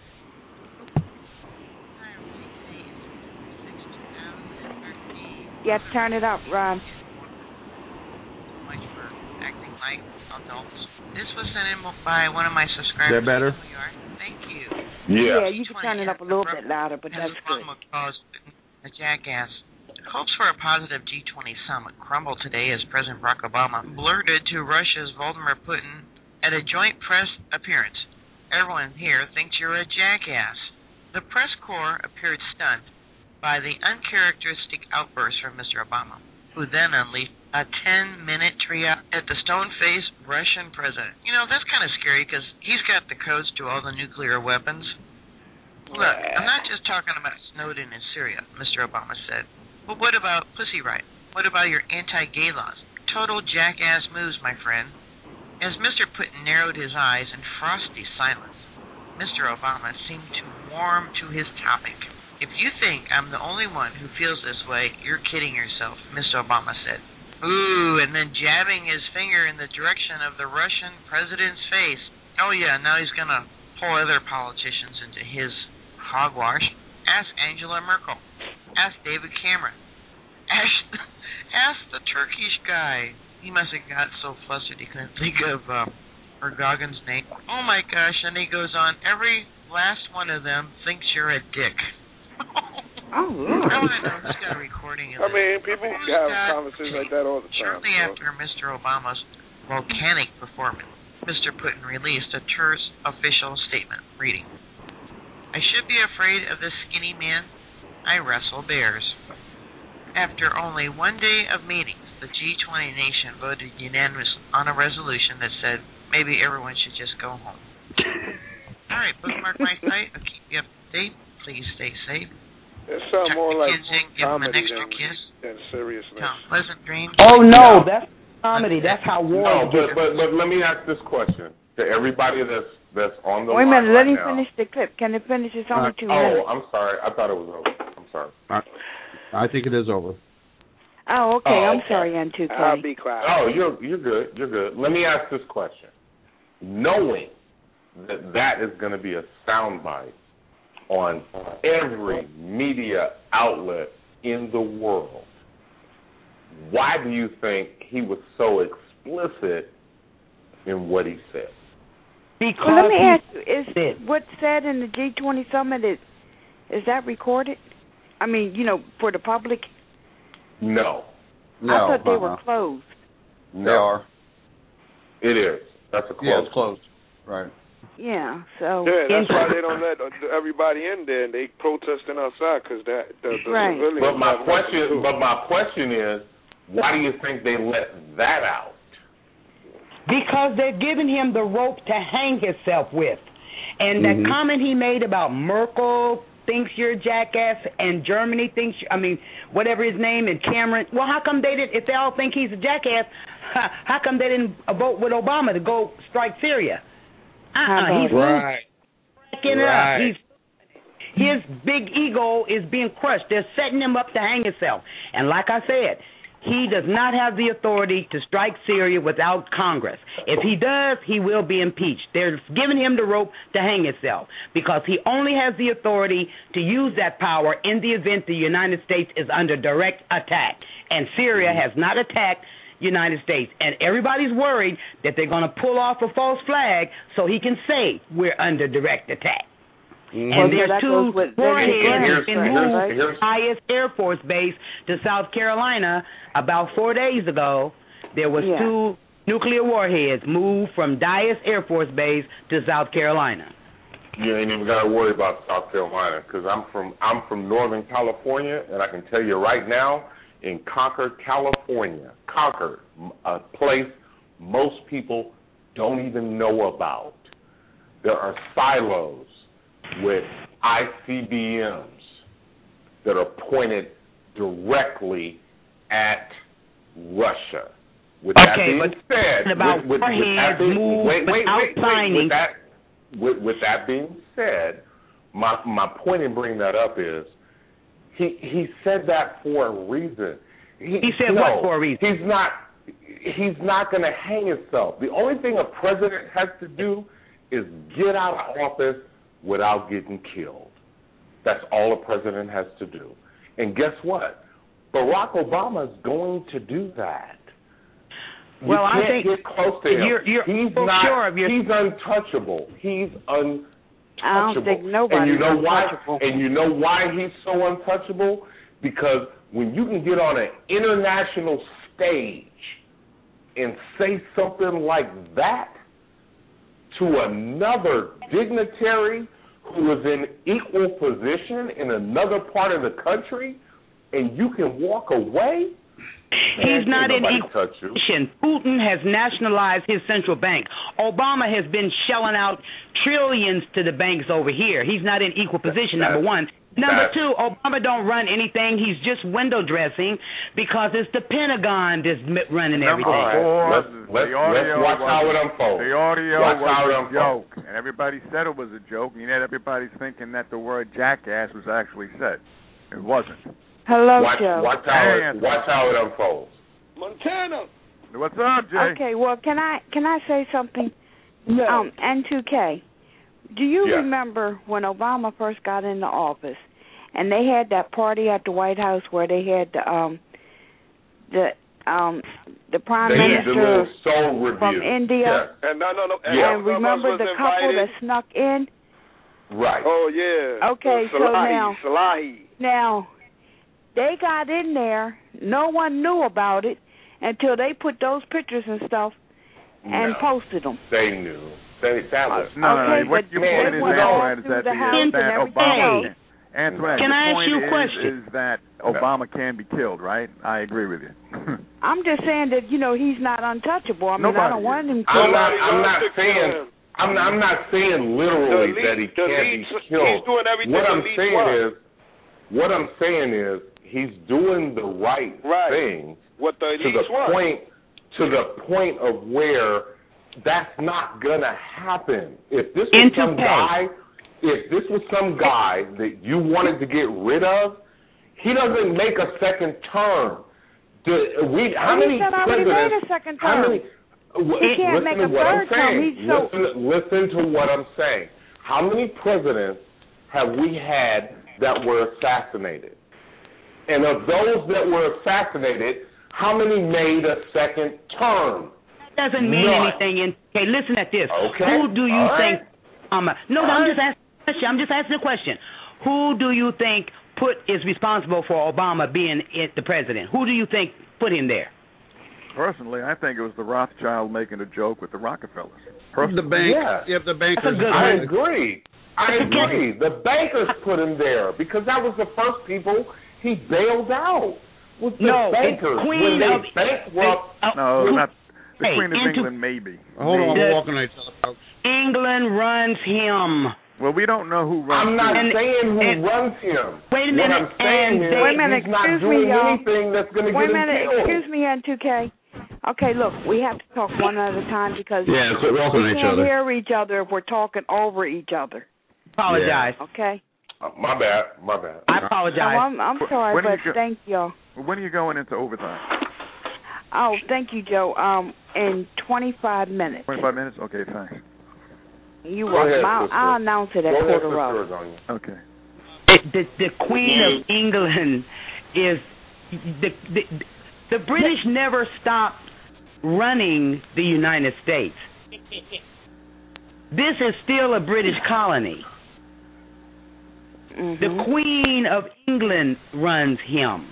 You have to turn it up, Ron. Much for acting like adults. This was sent in by one of my subscribers. Is that better? New York. Thank you. Yeah. Yeah, you can turn it up a little bit louder, but that's good. A jackass. Hopes for a positive G twenty summit crumble today as President Barack Obama blurted to Russia's Vladimir Putin at a joint press appearance. Everyone here thinks you're a jackass. The press corps appeared stunned by the uncharacteristic outburst from Mister Obama, who then unleashed a ten-minute trio at the stone-faced Russian president. You know, that's kind of scary because he's got the codes to all the nuclear weapons. Look, I'm not just talking about Snowden in Syria, Mister Obama said. But what about Pussy Riot? What about your anti-gay laws? Total jackass moves, my friend. As Mister Putin narrowed his eyes in frosty silence, Mister Obama seemed to warm to his topic. If you think I'm the only one who feels this way, you're kidding yourself, Mister Obama said. Ooh, and then jabbing his finger in the direction of the Russian president's face. Oh yeah, now he's going to pull other politicians into his hogwash. Ask Angela Merkel. Ask David Cameron. Ask, ask the Turkish guy. He must have got so flustered he couldn't think of uh, Erdogan's name. Oh my gosh, and he goes on, every last one of them thinks you're a dick. Oh, Lord. I want to know who's got a recording of I this. mean, people Who's have got conversations like that all the time. Shortly so. after Mister Obama's volcanic performance, Mister Putin released a terse official statement, reading, I should be afraid of this skinny man. I wrestle bears. After only one day of meetings, the G twenty nation voted unanimously on a resolution that said maybe everyone should just go home. All right, bookmark my site. I'll keep you up to date. Please stay safe. It sounds more like kids in, give them an comedy extra than, kiss. than seriousness. Tell them pleasant dreams. Oh no, No. that's comedy. That's how war No, gets. but, but but let me ask this question to everybody that's that's on the Wait a line minute, let right him now. finish the clip. Can it finish? It's only Uh, two Oh, minutes. I'm sorry. I thought it was over. I'm sorry. I, I think it is over. Oh, okay. Oh, I'm okay. sorry, N two K. I'll be quiet. Oh, you're you're good. You're good. Let me ask this question. Knowing that that is going to be a soundbite on every media outlet in the world, why do you think he was so explicit in what he said? Because well, let me ask you, is what's said in the G twenty summit, is, is that recorded? I mean, you know, for the public? No. No. I thought they uh-uh. were closed. No. They are. It is. That's a closed. Yeah, it's closed. Right. Yeah, so... Yeah, that's why they don't let everybody in there, and they protesting outside, because that the, the right. civilians... But my question, but my question is, why do you think they let that out? Because they're giving him the rope to hang himself with. And mm-hmm. that comment he made about Merkel thinks you're a jackass and Germany thinks, I mean, whatever his name, and Cameron, well, how come they didn't, if they all think he's a jackass, how, how come they didn't vote with Obama to go strike Syria? Uh-uh, he's right. breaking right. up. He's, his big ego is being crushed. They're setting him up to hang himself. And like I said, he does not have the authority to strike Syria without Congress. If he does, he will be impeached. They're giving him the rope to hang himself because he only has the authority to use that power in the event the United States is under direct attack. And Syria has not attacked United States. And everybody's worried that they're going to pull off a false flag so he can say we're under direct attack. Mm-hmm. And well, there's so two warheads been moved right. from Highest Air Force Base to South Carolina about four days ago. There was yeah. two nuclear warheads moved from Dyess Air Force Base to South Carolina. You ain't even got to worry about South Carolina because I'm from I'm from Northern California, and I can tell you right now, in Concord, California, Concord, a place most people don't even know about, there are silos with I C B Ms that are pointed directly at Russia. With okay, that being but said, about with, with, with that being, move wait, wait, without wait, wait, signing. with that, with, with that being said, my my point in bringing that up is he he said that for a reason. He, he said no, what for a reason? He's not he's not going to hang himself. The only thing a president has to do is get out of office without getting killed. That's all a president has to do. And guess what? Barack Obama is going to do that. You well, can't I think get close to him. You're, you're he's well, not. Sure of your... He's untouchable. He's untouchable. I don't think nobody's and you know untouchable. why? And you know why he's so untouchable? Because when you can get on an international stage and say something like that to another dignitary who is in equal position in another part of the country, and you can walk away. He's not in equal position. Putin has nationalized his central bank. Obama has been shelling out trillions to the banks over here. He's not in equal position, That's, number one. Number that's, two, Obama don't run anything. He's just window dressing because it's the Pentagon that's running everything. Right. Let's, let's, the audio let's watch was, how it unfolds. The audio watch was how it a unfolds. joke, and everybody said it was a joke, and yet everybody's thinking that the word jackass was actually said. It wasn't. Hello, watch, Joe. Watch how, it, watch how it unfolds. Montana. What's up, Jay? Okay, well, can I can I say something? No. Um, N two K, do you yeah. remember when Obama first got into office, and they had that party at the White House where they had the um the um the prime they minister the soul review. from India, yeah. and no, no, no, and, yeah. and remember the couple invited. that snuck in? Right. Oh yeah. Okay, uh, so Salahi, now Salahi. now they got in there. No one knew about it until they put those pictures and stuff and no. posted them. They knew. They, that was no, no, okay, no. What your man, point is, we Antoinette, is through that the the, house that and Obama. everything Antoinette, Can the I ask point you a is, question? is that Obama can be killed, right? I agree with you. I'm just saying that, you know, he's not untouchable. I mean, Nobody I don't want him I'm killed. not. I'm not Nobody saying. I'm not, I'm not saying literally The that he lead- the can't lead- be killed. he's doing everything what the I'm lead saying wants. is, what I'm saying is, he's doing the right, Right. thing What the to the elites want. point to the point of where that's not gonna happen. If this was Into some pay. guy, if this was some guy that you wanted to get rid of, he doesn't make a second term. Do, we how Well, he many said I already presidents? made a second How term. many? He can't make a third term. He's so... Listen, listen to what I'm saying. How many presidents have we had that were assassinated? And of those that were assassinated, how many made a second term? That doesn't mean None. anything. In, okay, listen at this. Okay. Who do you All think... right. Um, no, All no, I'm right. just asking a question. I'm just asking a question. Who do you think put is responsible for Obama being it, the president? Who do you think put him there? Personally, I think it was the Rothschild making a joke with the Rockefellers. The bank. Yeah. Yep, the bankers. I agree. I agree. The bankers put him there because that was the first people he bailed out. Was the No, bankers it's Queen when they of bankrupt? Uh, No, who- not the hey, Queen of into- England, maybe. Hold on, The- we're walking each other, folks. England runs him. Well, we don't know who runs I'm not who. And- saying who and- runs him. Wait a What minute, I'm saying and is they- Wait a minute, he's not excuse me, doing y'all. anything that's going to Wait get a him minute, killed. excuse me, N two K. Okay, look, we have to talk one at a time because Yeah, so we're we walking each can't other. hear each other if we're talking over each other. Apologize. Okay? Uh, my bad. My bad. I So apologize. I'm, I'm sorry, When but you go- thank y'all. When are you going into overtime? Oh, thank you, Joe. Um, in twenty-five minutes. twenty-five minutes? Okay, thanks. You Go welcome. ahead, I'll, sister. I'll announce it at Go ahead, quarter of. sister Adonia. Okay. It, the the Queen of England is the, the the British never stopped running the United States. This is still a British colony. Mm-hmm. The Queen of England runs him.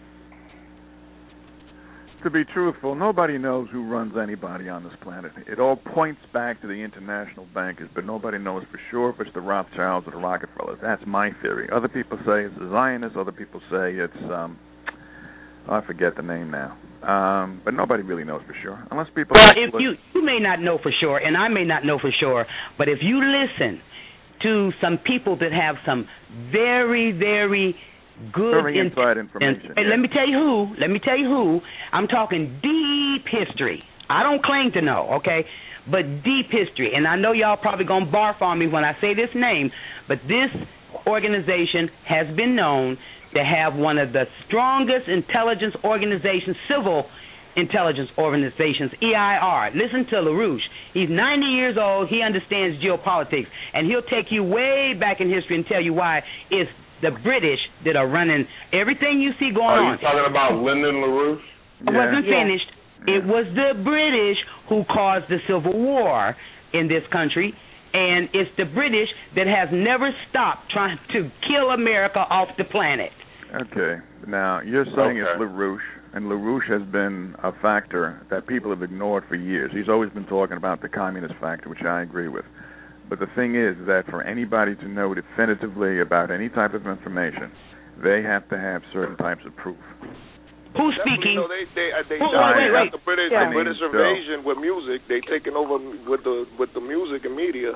To be truthful, nobody knows who runs anybody on this planet. It all points back to the international bankers, but nobody knows for sure if it's the Rothschilds or the Rockefellers. That's my theory. Other people say it's the Zionists. Other people say it's, um, oh, I forget the name now. Um, but nobody really knows for sure, unless people. Well, if you you may not know for sure, and I may not know for sure, but if you listen to some people that have some very, very good Very in- inside information. and yeah. let me tell you who. Let me tell you who. I'm talking deep history. I don't claim to know, okay, but deep history. And I know y'all probably gonna barf on me when I say this name, but this organization has been known to have one of the strongest intelligence organizations, civil intelligence organizations, E I R. Listen to LaRouche. He's ninety years old. He understands geopolitics, and he'll take you way back in history and tell you why it's the British that are running everything you see going Are on. you talking about Lyndon LaRouche? I wasn't Yeah. finished. It was the British who caused the Civil War in this country, and it's the British that has never stopped trying to kill America off the planet. Okay. Now, you're saying Okay. it's LaRouche, and LaRouche has been a factor that people have ignored for years. He's always been talking about the communist factor, which I agree with. But the thing is that for anybody to know definitively about any type of information, they have to have certain types of proof. Who's Definitely, speaking? no, they they uh, they Wait, started wait, wait. the British Yeah. the British Joe. invasion with music. They taking over with the with the music and media.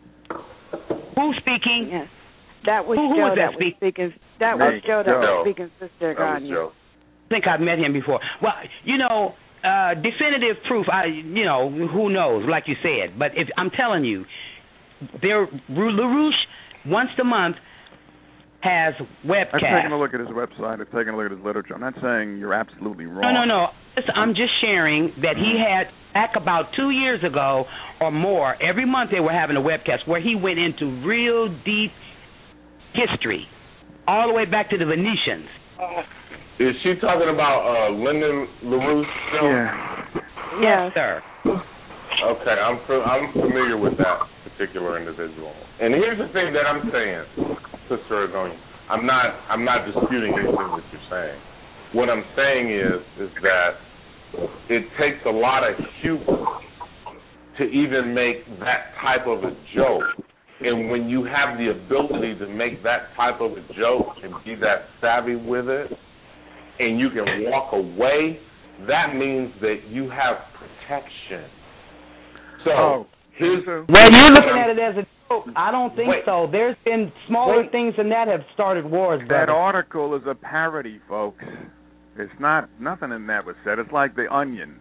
Who's speaking? Yes. That was Who- who Joe was that that was speak- speaking. That Me. was Joe that Joe. was speaking, Sister That was Ganya. Joe. I think I've met him before. Well, you know, uh, definitive proof, I, you know, who knows, like you said. But if I'm telling you, there, LaRouche, once a month, has webcasts. I've taken a look at his website. I've taken a look at his literature. I'm not saying you're absolutely wrong. No, no, no. Listen, I'm just sharing that he had, back about two years ago or more, every month they were having a webcast where he went into real deep history, all the way back to the Venetians. Is she talking about uh, Lyndon LaRouche? Still? Yeah. Yes. Sir. Okay, I'm fa- I'm familiar with that particular individual. And here's the thing that I'm saying, Sister Adonia. I'm not I'm not disputing anything that you're saying. What I'm saying is is that it takes a lot of humor to even make that type of a joke. And when you have the ability to make that type of a joke and be that savvy with it, and you can walk away, that means that you have protection. So, Oh, here's Well, you're looking at it as a joke. I don't think Wait. so. There's been smaller Wait. things than that have started wars, That brother. article is a parody, folks. It's not, nothing in that was said. It's like The Onion.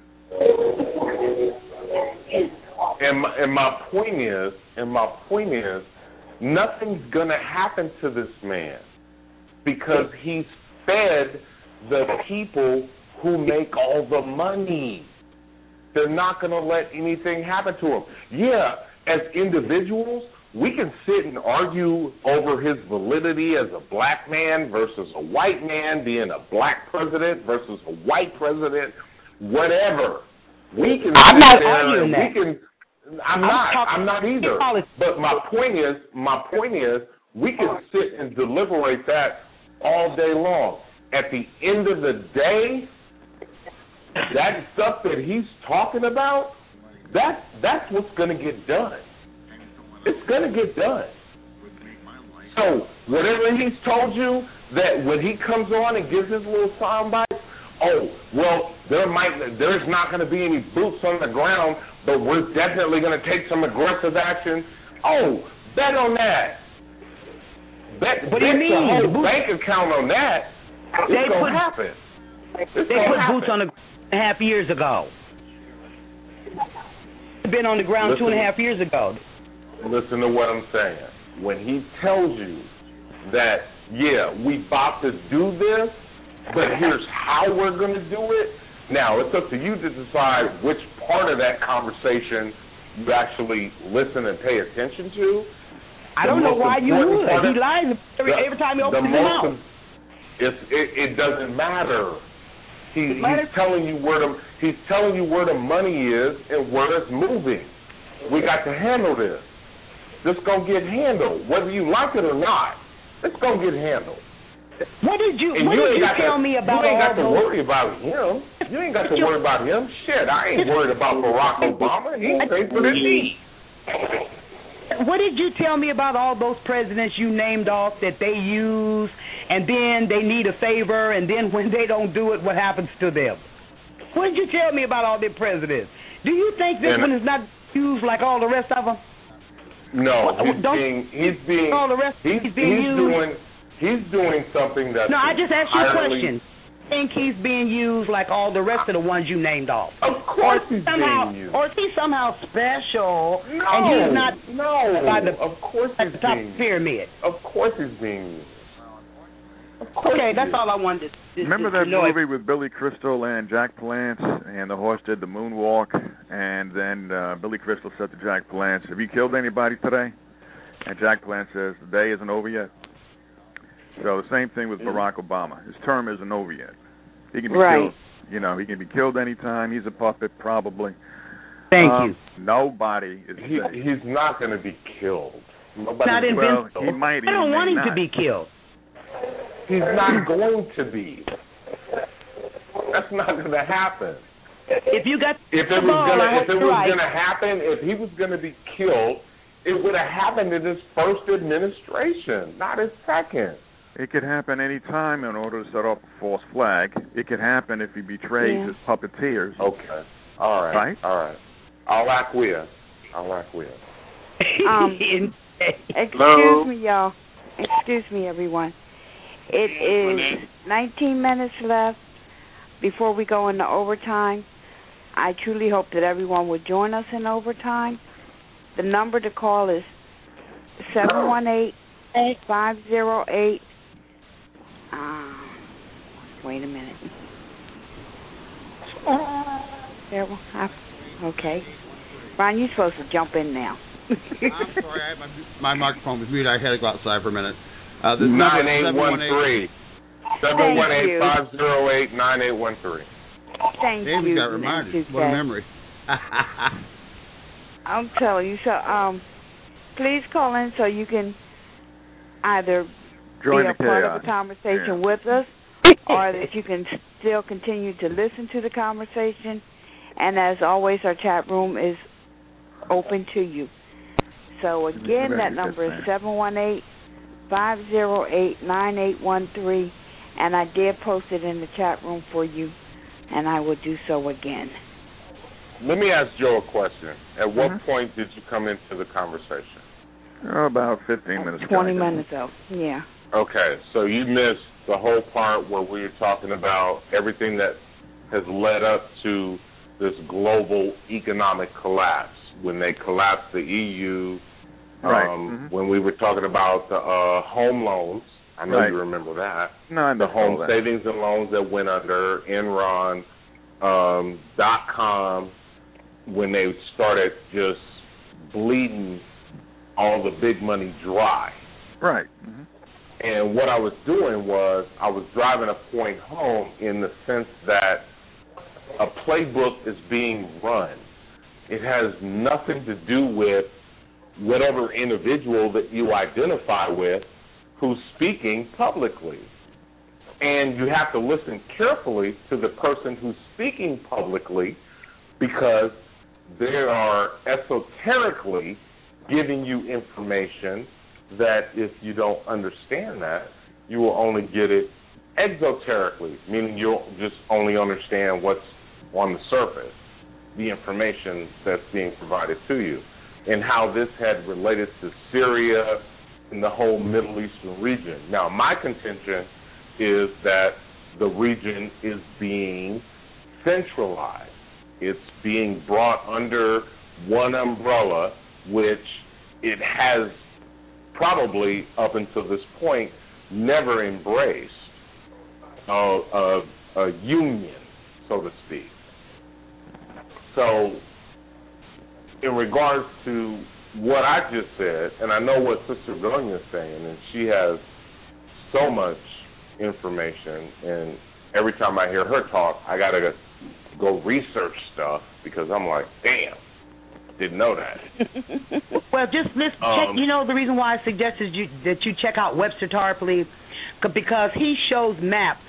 And my, and my point is, and my point is, nothing's gonna happen to this man because he's fed the people who make all the money. they're not going to let anything happen to him. Yeah, as individuals, we can sit and argue over his validity as a black man versus a white man, being a black president versus a white president, whatever. We can I'm sit not there arguing and that. we can. I'm, I'm not. talking, I'm not either. But my point is, my point is, we can sit and deliberate that all day long. At the end of the day, that stuff that he's talking about, that that's what's going to get done. It's going to get done. So whatever he's told you, that when he comes on and gives his little soundbite, oh, well, there might, there's not going to be any boots on the ground, but we're definitely going to take some aggressive action. Oh, bet on that. Bet, what do bet you mean? the whole The boots, bank account on that. It's going to happen. It's they put happen. boots on the ground two and a half years ago. Been on the ground Listen, two and a half years ago. Listen to what I'm saying. When he tells you that, yeah, we about to do this, but here's how we're going to do it, now it's up to you to decide which part of that conversation you actually listen and pay attention to. I don't know why you would. He lies every, the, every time he opens his mouth. mouth. It's, it, it doesn't matter. He, It matters. He's telling you where the he's telling you where the money is and where it's moving. We got to handle this. This gonna get handled, whether you like it or not. It's gonna get handled. What did you And What you did ain't you got tell to, me about You ain't all got to those? worry about him. You ain't got to worry about him. Shit, I ain't worried about Barack Obama. He paid for the knee. What did you tell me about all those presidents you named off that they use, and then they need a favor, and then when they don't do it, what happens to them? What did you tell me about all the presidents? Do you think this And one is not used like all the rest of them? No, he's Don't- being he's being all the rest he's, he's being he's used. doing he's doing something that's No, I just asked you a entirely- question. I think he's being used like all the rest of the ones you named off. Of course he's somehow, being used. Or is he somehow special No, and he's not no. by the, of course at he's the top being of the pyramid? Of course he's being used. Of course Okay, he that's is. all I wanted to, to Remember to that know. movie with Billy Crystal and Jack Palance, and the horse did the moonwalk, and then uh, Billy Crystal said to Jack Palance, "Have you killed anybody today?" And Jack Palance says, "The day isn't over yet." So the same thing with Barack Obama. His term isn't over yet. He can be Right. killed. You know, he can be killed anytime. He's a puppet, probably. Thank um, you. Nobody is He, safe. he's not going to be killed. Nobody Not Well, invincible. he might. I don't he want may him not. to be killed. He's not going to be. That's not going to happen. If you got If it the was ball, gonna, I if it hope was you're right. gonna happen, if he was gonna be killed, it would have happened in his first administration, not his second. It could happen any time in order to set off a false flag. It could happen if he betrays Yeah. his puppeteers. Okay. All right. Right? All right. I'll acquiesce. I'll acquiesce. Um, Hello? Excuse me, y'all. Excuse me, everyone. It is nineteen minutes left before we go into overtime. I truly hope that everyone will join us in overtime. The number to call is seven one eight, five zero eight. Uh, wait a minute. There, okay. Brian, you're supposed to jump in now. I'm sorry, I had my, my microphone was muted. I had to go outside for a minute. Uh, this Nine number eight is one three. Seven one eight five zero eight nine eight one three. Thank David you. got reminded. Thank you, What a Seth. memory. I'm telling you. So, um, please call in so you can either Join be the a part chaos. of the conversation Yeah. with us, or that you can still continue to listen to the conversation. And as always, our chat room is open to you. So again, that number is seven one eight, five zero eight, nine eight one three, and I did post it in the chat room for you, and I will do so again. Let me ask Joe a question. At what Mhm. point did you come into the conversation? Oh, about fifteen minutes ago. Twenty minutes ago. Yeah. Okay, so you missed the whole part where we were talking about everything that has led up to this global economic collapse, when they collapsed the E U, Right. um, Mhm. when we were talking about the uh, home loans. I know Right. you remember that. No, I The missed home all that. savings and loans that went under, Enron, um, dot com, when they started just bleeding all the big money dry. Right. Mm-hmm. And what I was doing was I was driving a point home in the sense that a playbook is being run. It has nothing to do with whatever individual that you identify with who's speaking publicly. And you have to listen carefully to the person who's speaking publicly, because they are esoterically giving you information that if you don't understand that, you will only get it exoterically, meaning you'll just only understand what's on the surface, the information that's being provided to you, and how this had related to Syria and the whole Middle Eastern region. Now, my contention is that the region is being centralized. It's being brought under one umbrella, which it has probably, up until this point, never embraced a, a, a union, so to speak. So, in regards to what I just said, and I know what Sister Gonya is saying, and she has so much information, and every time I hear her talk, I got to go research stuff, because I'm like, damn, didn't know that. Well, just let's um, check. You know, the reason why I suggested you, that you check out Webster Tarpley, because he shows maps,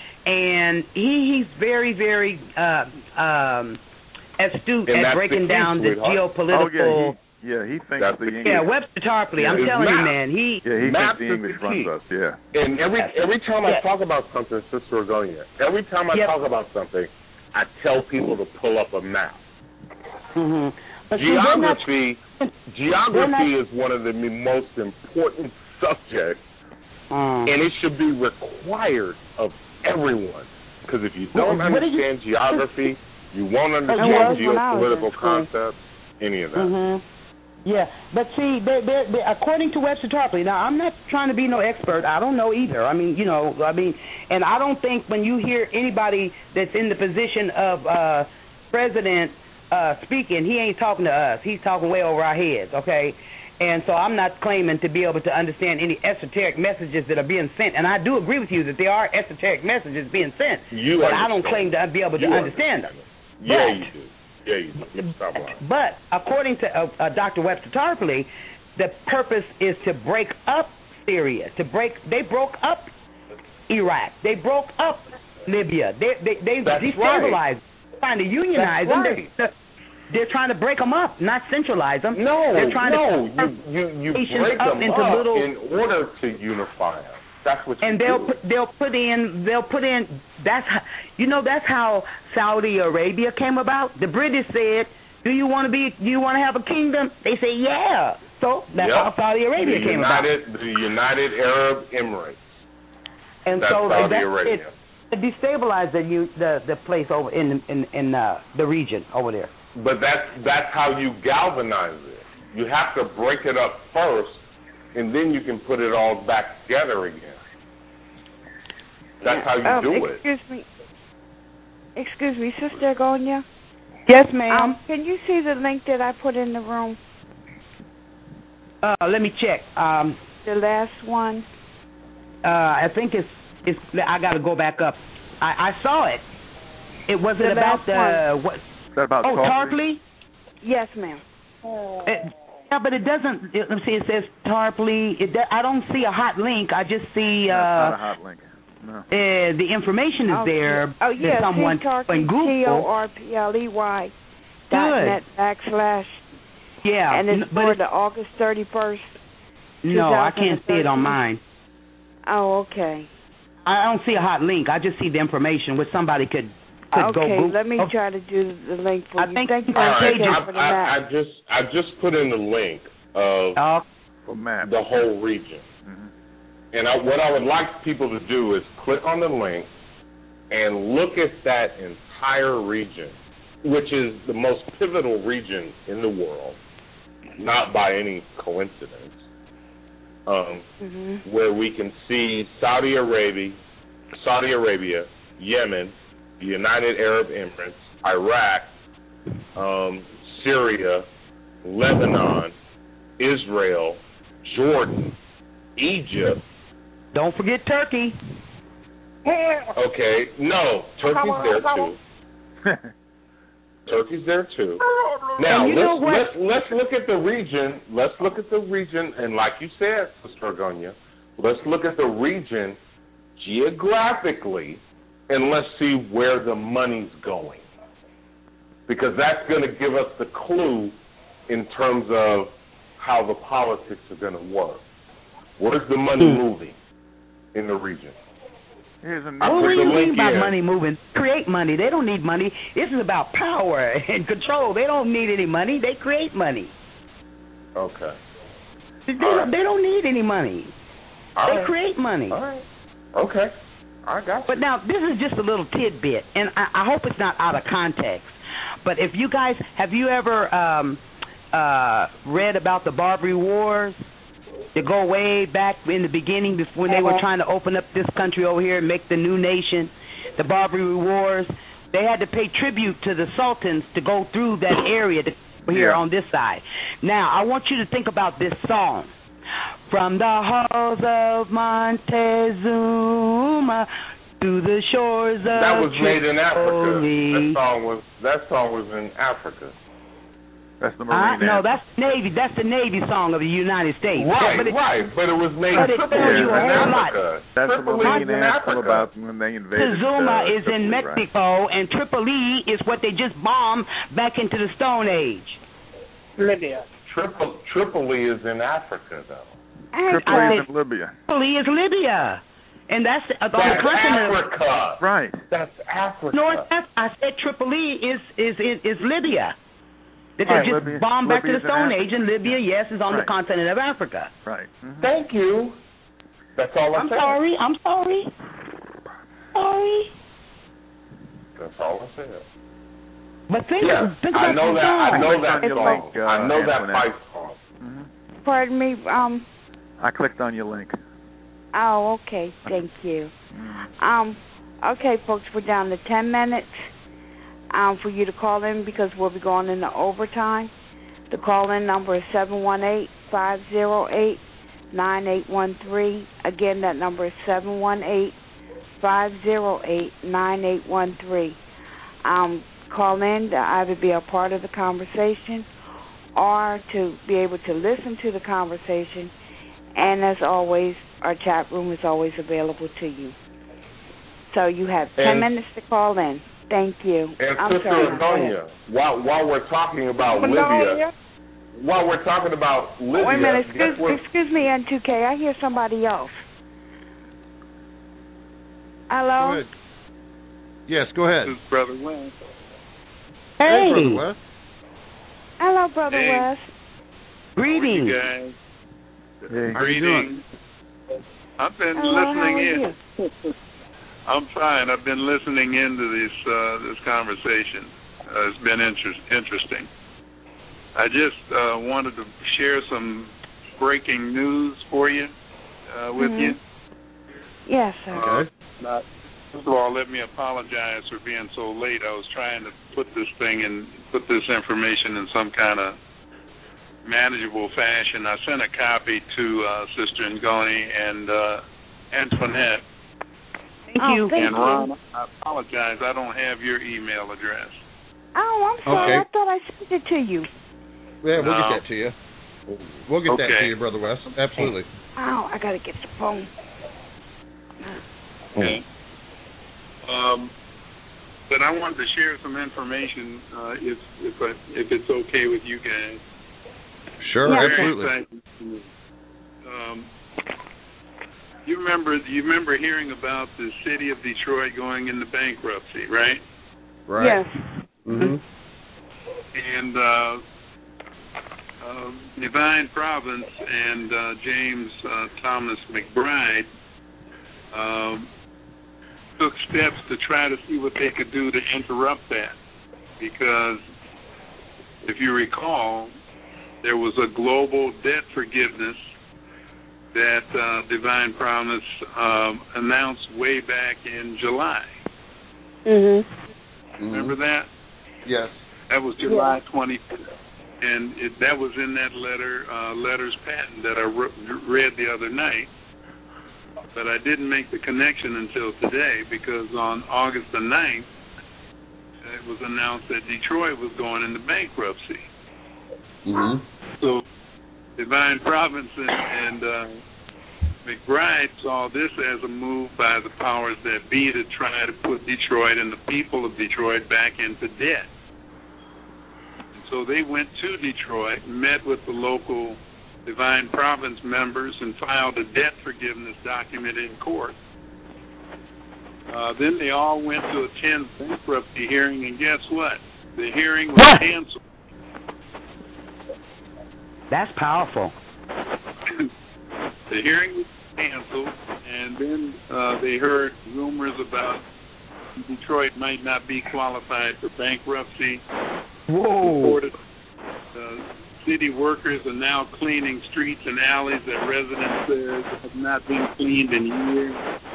and he, he's very, very uh, um, astute and at breaking down the geopolitical. Oh, yeah, he, yeah, he thinks that's the English. Yeah, Webster Tarpley. I'm It's telling you, maps. man. He Yeah, he maps thinks the English is the runs key. us. Yeah. And every every time I Yeah. talk about something, Sister Agonia, every time I Yep. talk about something, I tell people to pull up a map. Mm-hmm. But see, they're not- Geography, geography is one of the most important subjects, Um, and it should be required of everyone. Because if you don't What- what did you- understand geography, you won't was understand when I was in geopolitical school. concepts, any of that. Mm-hmm. Yeah, but see, they, they, they, according to Webster Tarpley, now I'm not trying to be no expert. I don't know either. I mean, you know, I mean, and I don't think when you hear anybody that's in the position of uh, president uh, speaking, he ain't talking to us. He's talking way over our heads, okay? And so I'm not claiming to be able to understand any esoteric messages that are being sent. And I do agree with you that there are esoteric messages being sent, You but I don't understand. claim to be able to You understand them. Yeah, But- you do. Yeah, you do. Stop lying. But according to uh, uh, Doctor Webster Tarpley, the purpose is to break up Syria. To break, they broke up Iraq. They broke up Libya. They they they That's destabilized. right. Trying to unionize That's them. right. They're, they're trying to break them up, not centralize them. No, they're trying no, to you you, you nations break up them into up little- in order to unify them. That's what you and they'll do. put, they'll put in they'll put in that's how, you know that's how Saudi Arabia came about. The British said, "Do you want to be? Do you want to have a kingdom?" They say, "Yeah." So that's Yep. how Saudi Arabia the came United, about. The United Arab Emirates. And That's so Saudi that, Arabia. it destabilized the you the the place over in in in uh, the region over there. But that's that's how you galvanize it. You have to break it up first, and then you can put it all back together again. That's how you um, do it. Excuse me. Excuse me, Sister Gonya. Yes, ma'am. Um, can you see the link that I put in the room? Uh, let me check. Um, The last one. uh, I think it's it's. I got to go back up. I, I saw it. It was The it about last the what? Is that about Oh, Tarpley? Tarpley. Yes, ma'am. It, yeah, but it doesn't. It, let me see. It says Tarpley. It, I don't see a hot link. I just see That's not a uh, hot link. No. uh, the information is Oh, there. Oh, that yeah. someone T in Google. O R P L E Y dot Good. net backslash. Yeah, And it's n- but for it's, the August thirty-first. no, I can't see it on mine. Oh, okay. I don't see a hot link. I just see the information which somebody could could go. Okay, Google. let me Oh, try to do the link for I you. think- Thank you All right, Thank you I, for the I, map. I just I just put in the link of Uh, For map. the whole region. Mhm. And I, what I would like people to do is click on the link and look at that entire region, which is the most pivotal region in the world, not by any coincidence, um, Mhm. where we can see Saudi Arabia, Saudi Arabia, Yemen, the United Arab Emirates, Iraq, um, Syria, Lebanon, Israel, Jordan, Egypt. Don't forget Turkey. Okay, no, Turkey's there too. Turkey's there too. Now let's, let's let's look at the region. Let's look at the region, and like you said, Sister Agonia, let's look at the region geographically, and let's see where the money's going, because that's going to give us the clue in terms of how the politics are going to work. Where's the money mm. moving in the region? Here's a what do you mean by money moving? Create money. They don't need money. This is about power and control. They don't need any money. They create money. Okay. They, right. they don't need any money. All they right. create money. All right. Okay. I got you. But now, this is just a little tidbit, and I, I hope it's not out of context. But if you guys, have you ever um, uh, read about the Barbary Wars? They go way back in the beginning when they were trying to open up this country over here and make the new nation, the Barbary Wars. They had to pay tribute to the sultans to go through that area to, here yeah. on this side. Now, I want you to think about this song. From the halls of Montezuma to the shores of That was Tripoli. made in Africa. That song was, that song was in Africa. That's the Marine. Uh, no, that's Navy. That's the Navy song of the United States. Right, but it, right. But it was made but it tells you a whole lot. That's the Marine anthem about when they invaded. Zuma uh, is in Tripoli, Mexico, right. and Tripoli is what they just bombed back into the Stone Age. Libya. Tripoli, Tripoli is in Africa, though. Tripoli is in Libya. Tripoli is Libya. And that's uh, that's on the continent. Africa. Right. That's Africa. North Africa. I said Tripoli is is is, is Libya. That they right, just Libya, bombed back Libya's to the Stone Africa. Age, and Libya, yes, is on right. the continent of Africa. Right. Mm-hmm. Thank you. That's all I I'm said. sorry. I'm sorry. Sorry. That's all I said. But think, yes, think about I know the that. song. I know that It's song. like, uh, I know that Antoinette. fight song. Mm-hmm. Pardon me. Um. I clicked on your link. Oh, okay. Thank you. Mm. Um. Okay, folks, we're down to ten minutes. Um, for you to call in because we'll be going into overtime. The call-in number is seven one eight, five zero eight, nine eight one three. Again, that number is seven one eight, five zero eight, nine eight one three. Um, call in to either be a part of the conversation or to be able to listen to the conversation. And as always, our chat room is always available to you. So you have ten and minutes to call in. Thank you. And I'm Sister sorry. Agonia, while while we're talking about Libya, while we're talking about Libya, wait a minute, guess excuse, what? excuse me, N two K. I hear somebody else. Hello. Go ahead. Yes, go ahead. This is Brother Wes. Hey. Hey, Brother Wes. Hello, Brother Hey. Wes. Greetings. How are you guys? Hey, how you Greetings. I've been Hello, listening how are in. you? I'm fine. I've been listening into this uh, this conversation. Uh, it's been inter- interesting. I just uh, wanted to share some breaking news for you, uh, with mm-hmm. you. Yes, sir. Okay. Uh, first of all, let me apologize for being so late. I was trying to put this thing and put this information in some kind of manageable fashion. I sent a copy to uh, Sister Ngoni and uh, Antoinette. Thank oh, you. Thank and you. Ron, I apologize. I don't have your email address. Oh, I'm sorry. Okay. I thought I sent it to you. Yeah, we'll No. get that to you. We'll get that Okay. to you, Brother Wes. Absolutely. Oh, I gotta get the phone. Okay. Um, but I wanted to share some information, uh, if if I, if it's okay with you guys. Sure, Yeah. absolutely. Very exciting. Um, you remember you remember hearing about the city of Detroit going into bankruptcy, right? Right. Yes. Mm-hmm. And uh, uh, Divine Providence and uh, James uh, Thomas McBride um, took steps to try to see what they could do to interrupt that, because if you recall, there was a global debt forgiveness that uh, Divine Providence um, announced way back in July. Mhm. Remember that? Yes. That was July twenty-fifth, and it, that was in that letter, uh, letters patent that I re- read the other night. But I didn't make the connection until today because on August the ninth, it was announced that Detroit was going into bankruptcy. Mm-hmm. So Divine Providence and, and uh, McBride saw this as a move by the powers that be to try to put Detroit and the people of Detroit back into debt. And so they went to Detroit, met with the local Divine Providence members, and filed a debt forgiveness document in court. Uh, then they all went to attend bankruptcy hearing, and guess what? The hearing was what? canceled. That's powerful. The hearing was canceled, and then uh, they heard rumors about Detroit might not be qualified for bankruptcy. Whoa. Reported, uh, city workers are now cleaning streets and alleys that residents said have not been cleaned in years.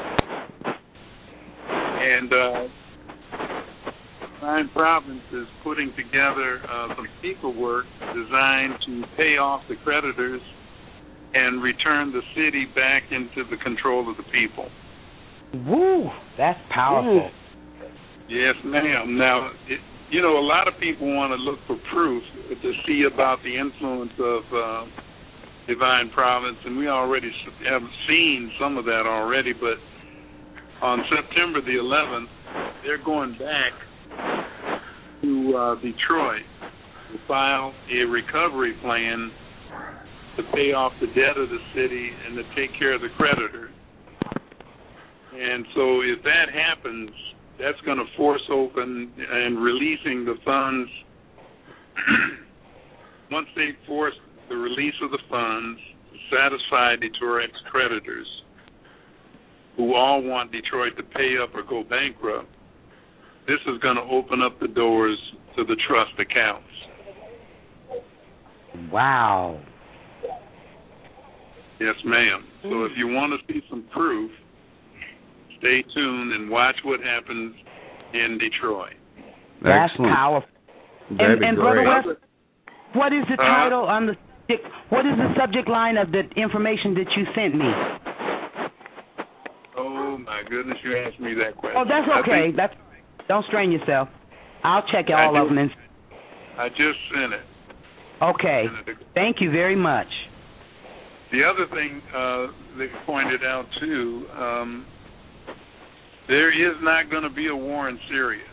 And uh, Divine Providence is putting together uh, some paperwork designed to pay off the creditors and return the city back into the control of the people. Woo, that's powerful. Yes, ma'am. Now, it, you know, a lot of people want to look for proof to see about the influence of uh, Divine Providence, and we already have seen some of that already, but on September the eleventh, they're going back to uh, Detroit to file a recovery plan to pay off the debt of the city and to take care of the creditors. And so if that happens, that's going to force open and releasing the funds. Once they force the release of the funds to satisfy Detroit's creditors, who all want Detroit to pay up or go bankrupt, this is going to open up the doors to the trust accounts. Wow. Yes, ma'am. So if you want to see some proof, stay tuned and watch what happens in Detroit. That's Excellent. powerful. That'd And, be and great. Brother West, what is the Uh, title on the what is the subject line of the information that you sent me? Oh my goodness, you asked me that question. Oh, that's I okay. think That's don't strain yourself. I'll check I all of do. them. And, I just sent it. okay. Thank you very much. The other thing uh, they pointed out too, um, there is not going to be a war in Syria.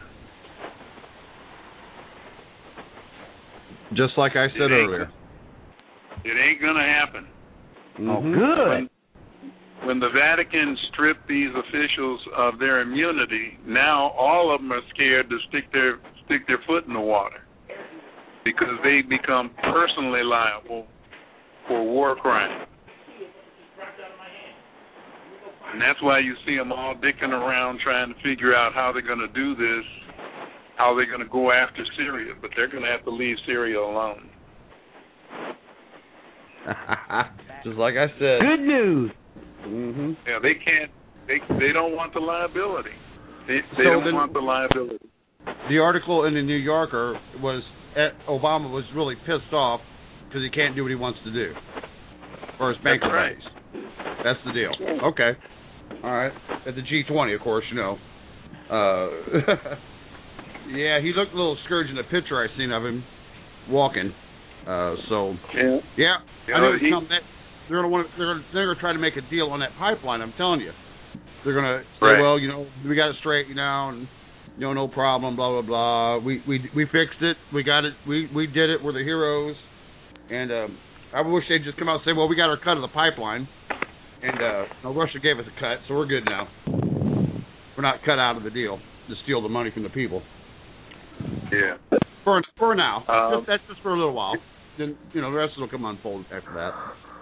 Just like I said It ain't- earlier. It ain't going to happen. Oh, Mhm. good. When, when the Vatican stripped these officials of their immunity, now all of them are scared to stick their stick their foot in the water because they become personally liable for war crimes. And that's why you see them all dicking around trying to figure out how they're going to do this, how they're going to go after Syria, but they're going to have to leave Syria alone. Just like I said. Good news. Mm-hmm. Yeah, they can't. They they don't want the liability. They they So don't then- want the liability. The article in the New Yorker was eh, Obama was really pissed off because he can't do what he wants to do for his bank That's right. raise. That's the deal. Okay. All right. At the G twenty, of course, you know. Uh, yeah, he looked a little scourged in the picture I seen of him walking. Uh, so Yeah. yeah, You I know, know he- something that they're gonna want. They're gonna, they're gonna try to make a deal on that pipeline. I'm telling you. They're gonna say, Right. well, you know, we got it straight, you know, and you know, no problem, blah blah blah. We we we fixed it. We got it. We we did it. We're the heroes. And um, I wish they'd just come out and say, well, we got our cut of the pipeline, and uh, no, Russia gave us a cut, so we're good now. We're not cut out of the deal to steal the money from the people. Yeah. For for now, Um, just, that's just for a little while. Then you know the rest will come unfold after that.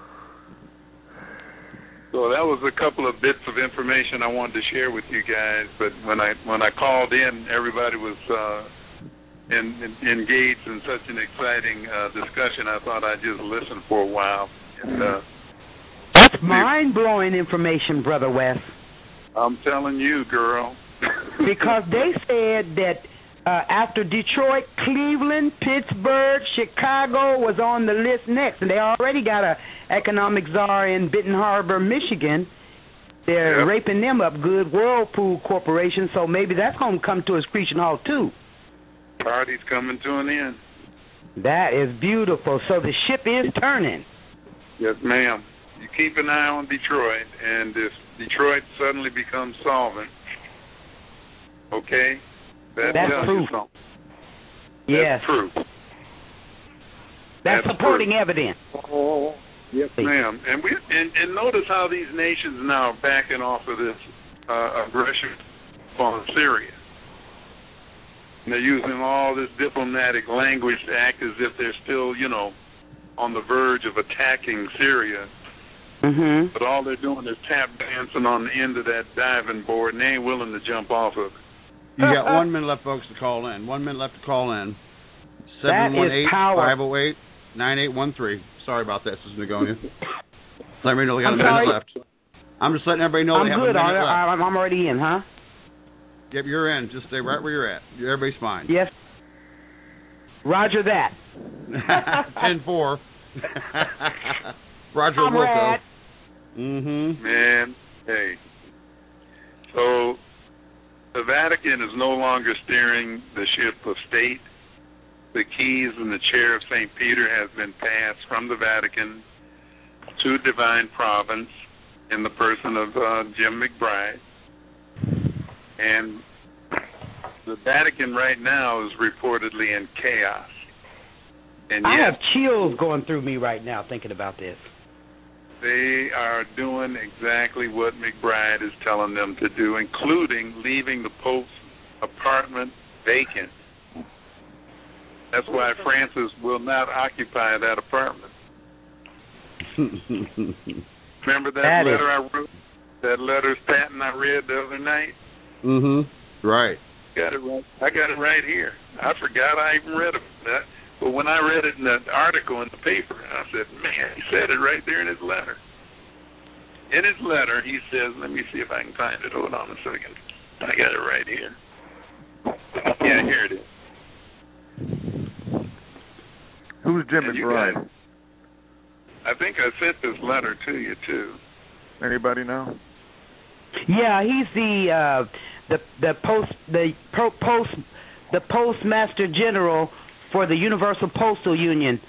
So that was a couple of bits of information I wanted to share with you guys. But when I when I called in, everybody was uh, in, in, engaged in such an exciting uh, discussion. I thought I'd just listen for a while. And, uh, That's mind-blowing information, Brother West. I'm telling you, girl. Because they said that Uh, after Detroit, Cleveland, Pittsburgh, Chicago was on the list next, and they already got a economic czar in Benton Harbor, Michigan. They're yep. raping them up good, Whirlpool Corporation, so maybe that's going to come to a screeching halt, too. Party's coming to an end. That is beautiful. So the ship is turning. Yes, ma'am. You keep an eye on Detroit, and if Detroit suddenly becomes solvent, okay, that that's tells proof. you something. Yes. That's proof. That's, that's supporting proof. evidence. Oh, yes, ma'am. And we and, and notice how these nations now are backing off of this uh, aggression on Syria. And they're using all this diplomatic language to act as if they're still, you know, on the verge of attacking Syria. Mm-hmm. But all they're doing is tap dancing on the end of that diving board, and they ain't willing to jump off of it. You got one minute left, folks, to call in. One minute left to call in. seven one eight, five oh eight, nine eight one three. Sorry about that, Sister Nagonia. Let me know we got I'm a minute sorry. left. I'm just letting everybody know I'm they have good. a minute I, left. I'm already in, huh? Yep, you're in. Just stay right where you're at. Everybody's fine. Yes. Roger that. ten four. Roger I'm Wilco. rad. Mm-hmm. Man, hey. So the Vatican is no longer steering the ship of state. The keys and the chair of Saint Peter has been passed from the Vatican to Divine Providence in the person of uh, Jim McBride. And the Vatican right now is reportedly in chaos. And I yet, have chills going through me right now thinking about this. They are doing exactly what McBride is telling them to do, including leaving the Pope's apartment vacant. That's why Francis will not occupy that apartment. Remember that, that letter is... I wrote? That letter, Stanton, I read the other night? Mm-hmm. Right. Got it right. I got it right here. I forgot I even read that. But when I read it in the article in the paper, I said, man, he said it right there in his letter. In his letter, he says, let me see if I can find it. Hold on a second. I got it right here. Yeah, here it is. Who's Jim McBride? I think I sent this letter to you, too. Anybody know? Yeah, he's the uh, the the post the pro, post the postmaster general for the Universal Postal Union.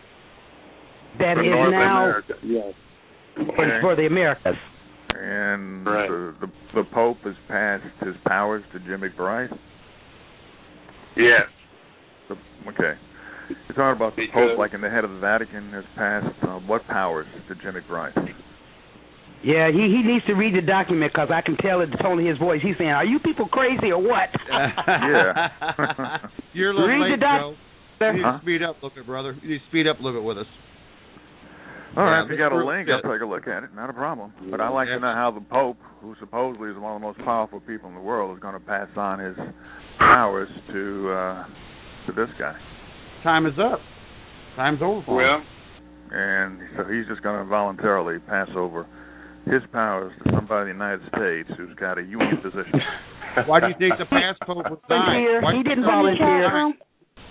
That for is North now America. Yes. for, Okay. for the Americas. And right. the, the the Pope has passed his powers to Jim McBride. Yes. The, okay. You're talking about the Because, Pope, like in the head of the Vatican, has passed uh, what powers to Jim McBride? Yeah, he, he needs to read the document because I can tell it the tone of his voice. He's saying, "Are you people crazy or what?" Yeah. You're a little read late, the doc- Joe. You need huh? to speed up a little bit, brother. You need to speed up a little bit with us. All right, Yeah, if you got a link, yeah. I'll take a look at it. Not a problem. But I'd like to know how the Pope, who supposedly is one of the most powerful people in the world, is going to pass on his powers to uh, to this guy. Time is up. Time's over for well, him. And so he's just going to voluntarily pass over his powers to somebody in the United States who's got a union position. Why do you think the past Pope was dying? Volunteer. He didn't Are you in the volunteer. chat room?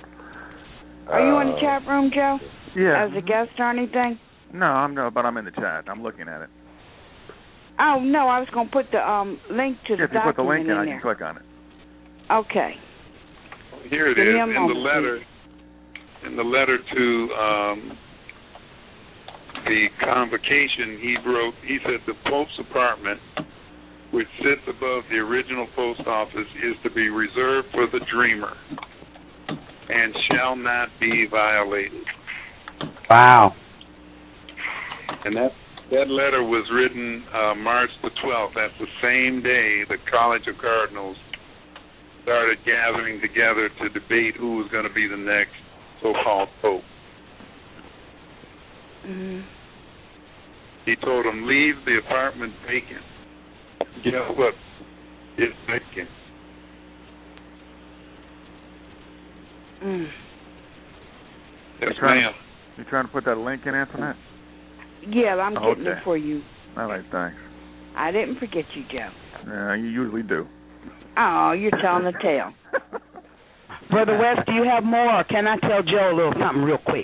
Are you in the chat room, Joe? Yeah. As a guest or anything? No, I'm no, but I'm in the chat. I'm looking at it. Oh no, I was gonna put the um link to the If you document put the link in, I there. can click on it. Okay. here it Give is me a in the moment, letter. In the letter to um, the convocation, he wrote. He said the Pope's apartment, which sits above the original post office, is to be reserved for the dreamer, and shall not be violated. Wow. And that that letter was written uh, March the twelfth. That's the same day the College of Cardinals started gathering together to debate who was going to be the next so-called Pope. Mm-hmm. He told them, leave the apartment vacant. Guess what? It's vacant. Mm. Yes, You trying, ma'am. you trying to put that link in, Antoinette? Yeah, I'm Oh, getting okay. it for you. All right, thanks. I didn't forget you, Joe. Yeah, you usually do. Oh, you're telling the tale. Brother West, do you have more? Or can I tell Joe a little something real quick?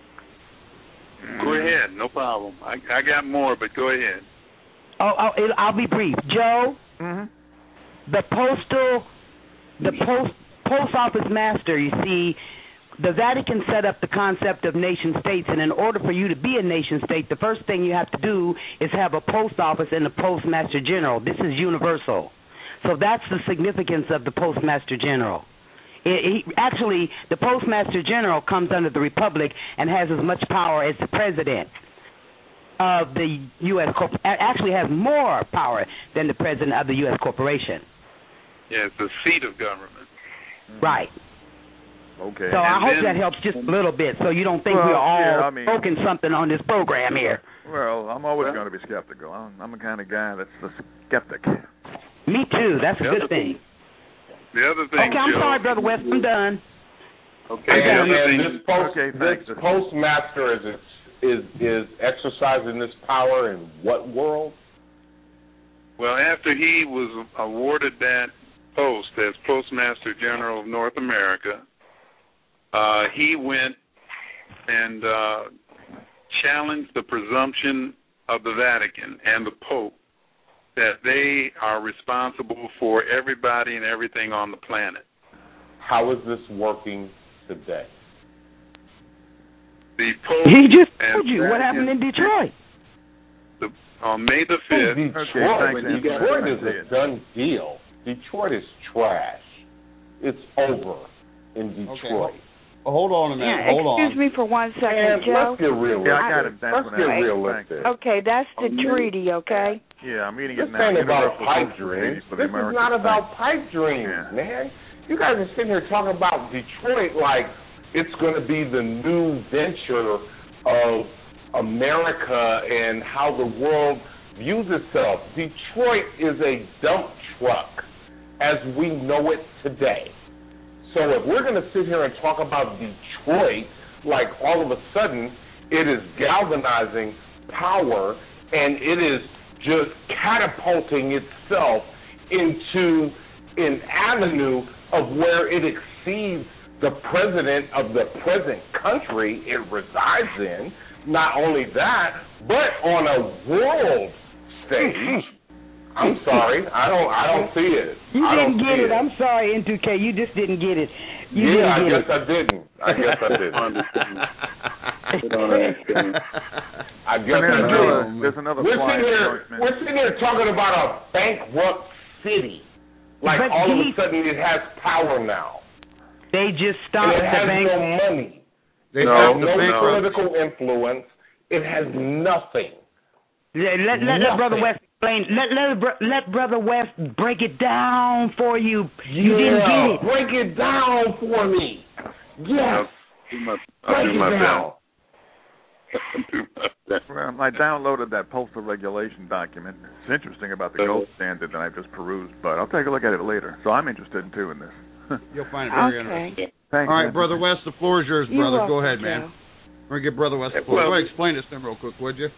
Go ahead, no problem. I, I got more, but go ahead. Oh, oh it, I'll be brief. Joe, Mm-hmm. the postal, the post post office master. You see, the Vatican set up the concept of nation states, and in order for you to be a nation state, the first thing you have to do is have a post office and a postmaster general. This is universal. So that's the significance of the postmaster general. It, he, actually, the postmaster general comes under the republic and has as much power as the president of the U S corp- actually has more power than the president of the U S corporation. Yeah, it's the seat of government. Right. Okay. So I And hope then- that helps just a little bit, so you don't think Well, we're all yeah, I mean- smoking something on this program here. Well, I'm always Well- going to be skeptical. I'm, I'm the kind of guy that's a skeptic. Me too. That's a The good other thing. The other thing, Okay, I'm Joe, sorry, Brother West. I'm done. Okay, I'm the done. other And thing, this post Okay, thanks. this postmaster is is is exercising this power in what world? well, after he was awarded that post as Postmaster General of North America, uh, he went and uh, challenged the presumption of the Vatican and the Pope that they are responsible for everybody and everything on the planet. How is this working today? The Pope He just and told you what happened in Detroit. the, on May the fifth. Detroit, thanks, Anthony. Detroit I is see a it. done deal. Detroit is trash. It's over in Detroit. Well, hold on a minute. Yeah, hold excuse on. me for one second, And Joe. let's get realistic. Yeah, I got it. That's Let's what get I- realistic. Okay, that's the treaty, okay? Yeah, I'm reading This it now. ain't about Universal pipe Postal dreams. Treaty for the This is American not about States. pipe dreams, Yeah. man. You guys are sitting here talking about Detroit like it's going to be the new venture of America and how the world views itself. Detroit is a dump truck as we know it today. So if we're going to sit here and talk about Detroit like all of a sudden it is galvanizing power and it is just catapulting itself into an avenue of where it exceeds the president of the present country it resides in. Not only that, but on a world stage. I'm sorry, I don't, I don't see it. You I don't didn't get see it. I'm sorry, N two K. You just didn't get it. You yeah, I didn't get guess it. I didn't. I guess I didn't. I don't understand. I guess And I there's another, didn't. there's another We're fly sitting here, endorsement. we're sitting here talking about a bankrupt city. Like But all of a he- sudden it has power now. They just And stopped it the has bank. no money. They It No, has stopped no the bank. political influence. It has nothing. Let, let, let, let Brother Nothing. West explain. Let let br- let Brother West break it down for you. You yeah, didn't get it. break it down for me. Yes, I'll do my, I'll break do it my down. best. I'll do my best. Well, I downloaded that postal regulation document. It's interesting about the Uh-huh. gold standard that I've just perused, but I'll take a look at it later. So I'm interested in too in this. You'll find it very Okay. interesting. Thanks. All right, man. Brother West, the floor is yours, You're brother. Go welcome, ahead, man. Joe. We're going to give Brother West the floor. Well- Go ahead, explain this to him real quick, would you?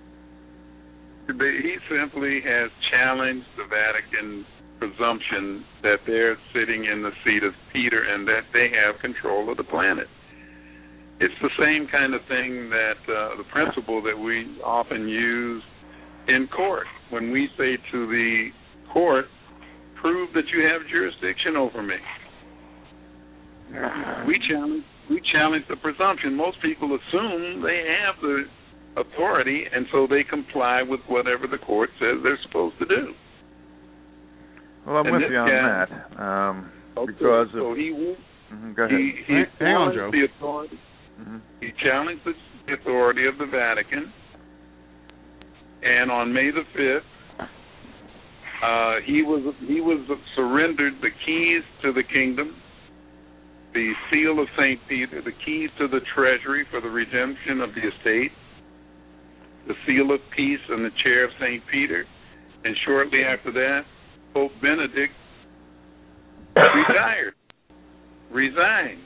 He simply has challenged the Vatican presumption that they're sitting in the seat of Peter and that they have control of the planet. It's the same kind of thing that uh, the principle that we often use in court when we say to the court, prove that you have jurisdiction over me. We challenge we challenge the presumption. Most people assume they have the authority, and so they comply with whatever the court says they're supposed to do. Well, I'm And with this you on guy- that. Um, Okay, because so of, he Mhm, go ahead. he, he Hang- hang on, challenged Joe. the authority. Mhm. He challenged the the authority of the Vatican, and on May the fifth, uh, he was he was surrendered the keys to the kingdom, the seal of Saint Peter, the keys to the treasury for the redemption of the estate, the seal of peace and the chair of Saint Peter, and shortly after that, Pope Benedict retired, resigned.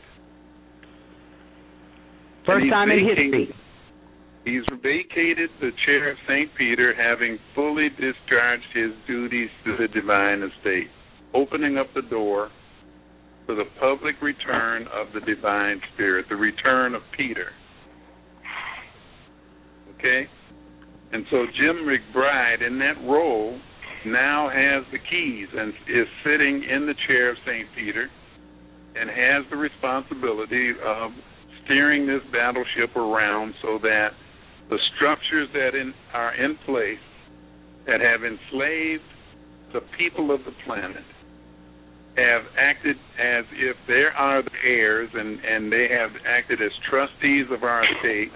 First And he's time in vacated- history. He's vacated the chair of Saint Peter, having fully discharged his duties to the divine estate, opening up the door for the public return of the divine spirit, the return of Peter. Okay? And so Jim McBride, in that role, now has the keys and is sitting in the chair of Saint Peter and has the responsibility of steering this battleship around so that the structures that in, are in place that have enslaved the people of the planet have acted as if they are the heirs, and, and they have acted as trustees of our estate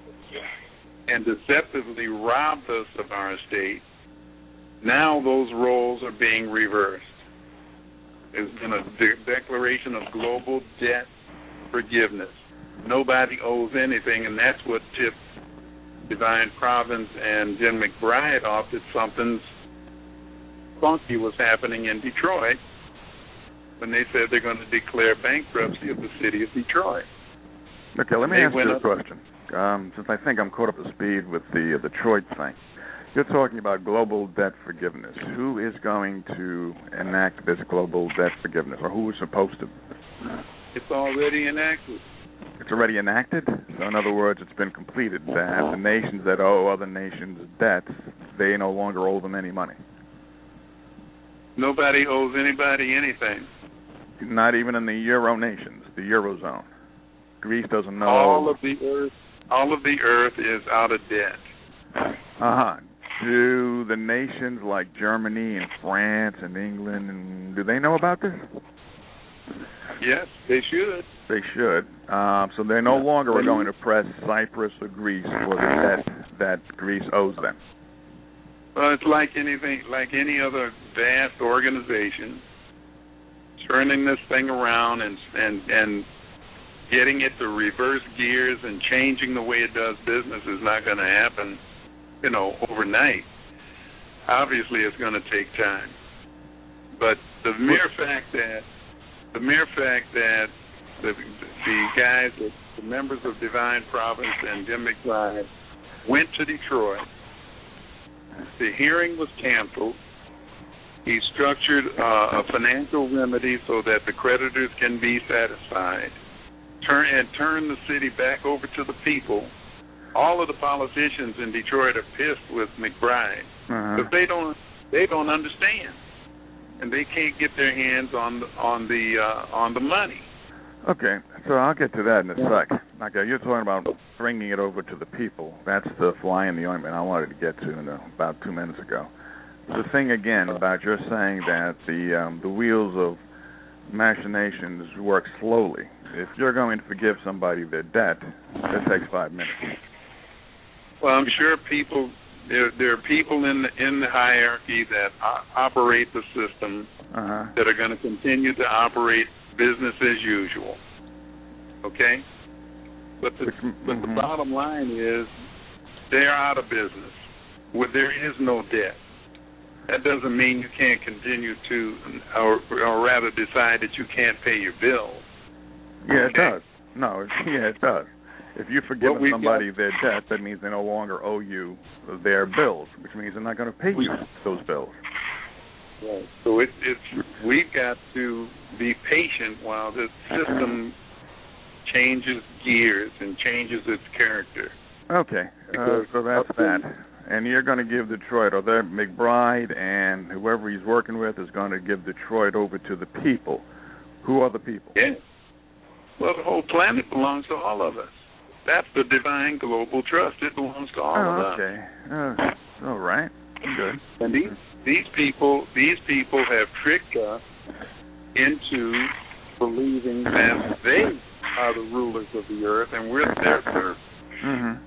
and deceptively robbed us of our estate. Now those roles are being reversed. There's been a de- declaration of global debt forgiveness. Nobody owes anything, and that's what tipped Divine Providence and Jim McBride off that something funky was happening in Detroit when they said they're going to declare bankruptcy of the city of Detroit. Okay, let me They ask you a up- question. Um, since I think I'm caught up to speed with the uh, Detroit thing, you're talking about global debt forgiveness. Who is going to enact this global debt forgiveness, or who is supposed to? It's already enacted. It's already enacted? So in other words, it's been completed. That the nations that owe other nations debts, they no longer owe them any money. Nobody owes anybody anything. Not even in the Euro nations, the Eurozone. Greece doesn't know. All of the earth, all of the earth is out of debt. Uh-huh. Do the nations like Germany and France and England, and do they know about this? Yes, they should. They should. Uh, so they no longer are going to press Cyprus or Greece for the debt that Greece owes them. Well, it's like anything, like any other vast organization, turning this thing around and and and getting it to reverse gears and changing the way it does business is not going to happen, you know, overnight. Obviously, it's going to take time. But the mere fact that the mere fact that the the guys, the, the members of Divine Providence and Jim McBride went to Detroit. The hearing was canceled. He structured uh, a financial remedy so that the creditors can be satisfied. Turn and turn the city back over to the people. All of the politicians in Detroit are pissed with McBride because uh-huh. they don't they don't understand, and they can't get their hands on the, on the uh, on the money. Okay, so I'll get to that in a sec. Okay, you're talking about bringing it over to the people. That's the fly in the ointment I wanted to get to in the, about two minutes ago. The thing again about you're saying that the um, the wheels of machinations work slowly. If you're going to forgive somebody their debt, it takes five minutes. Well, I'm sure people there there are people in the in the hierarchy that o- operate the system uh-huh. that are going to continue to operate business as usual. Okay? But the mm-hmm. but the bottom line is they're out of business. Where there is no debt. That doesn't mean you can't continue to, or, or rather decide that you can't pay your bills. Yeah, okay? it does. No, yeah, it does. If you forgive somebody got, their debt, that means they no longer owe you their bills, which means they're not going to pay you those bills. Right. So it, it's we've got to be patient while the system changes gears and changes its character. Okay, uh, so that's that. And you're going to give Detroit, or the McBride and whoever he's working with is going to give Detroit over to the people. Who are the people? Yeah. Well, the whole planet belongs to all of us. That's the Divine Global Trust. It belongs to all oh, of us. Okay. Uh, all right. Good. And these these people these people have tricked us into believing that they are the rulers of the earth and we're their servants. Mm-hmm.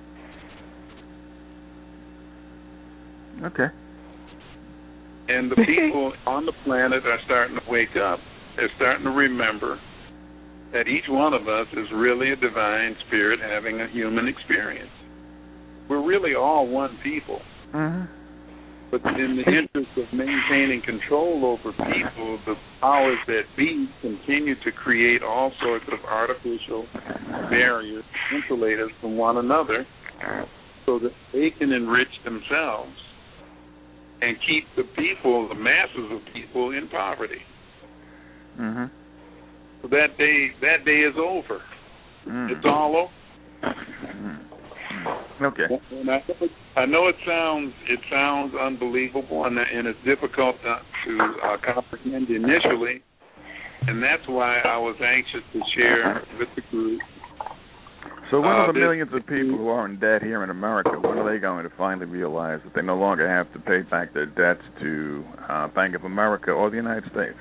Okay. And the people on the planet are starting to wake up. They're starting to remember that each one of us is really a divine spirit having a human experience. We're really all one people. Mm-hmm. But in the interest of maintaining control over people, the powers that be continue to create all sorts of artificial barriers, insulate us from one another, so that they can enrich themselves and keep the people, the masses of people, in poverty. Mm-hmm. that day that day is over. Mm. It's all over. Mm. Okay. And I, I know it sounds it sounds unbelievable, and, and it's difficult to, to uh, comprehend initially, and that's why I was anxious to share with the group. So when uh, are the this, millions of people who are in debt here in America, when are they going to finally realize that they no longer have to pay back their debts to uh, Bank of America or the United States?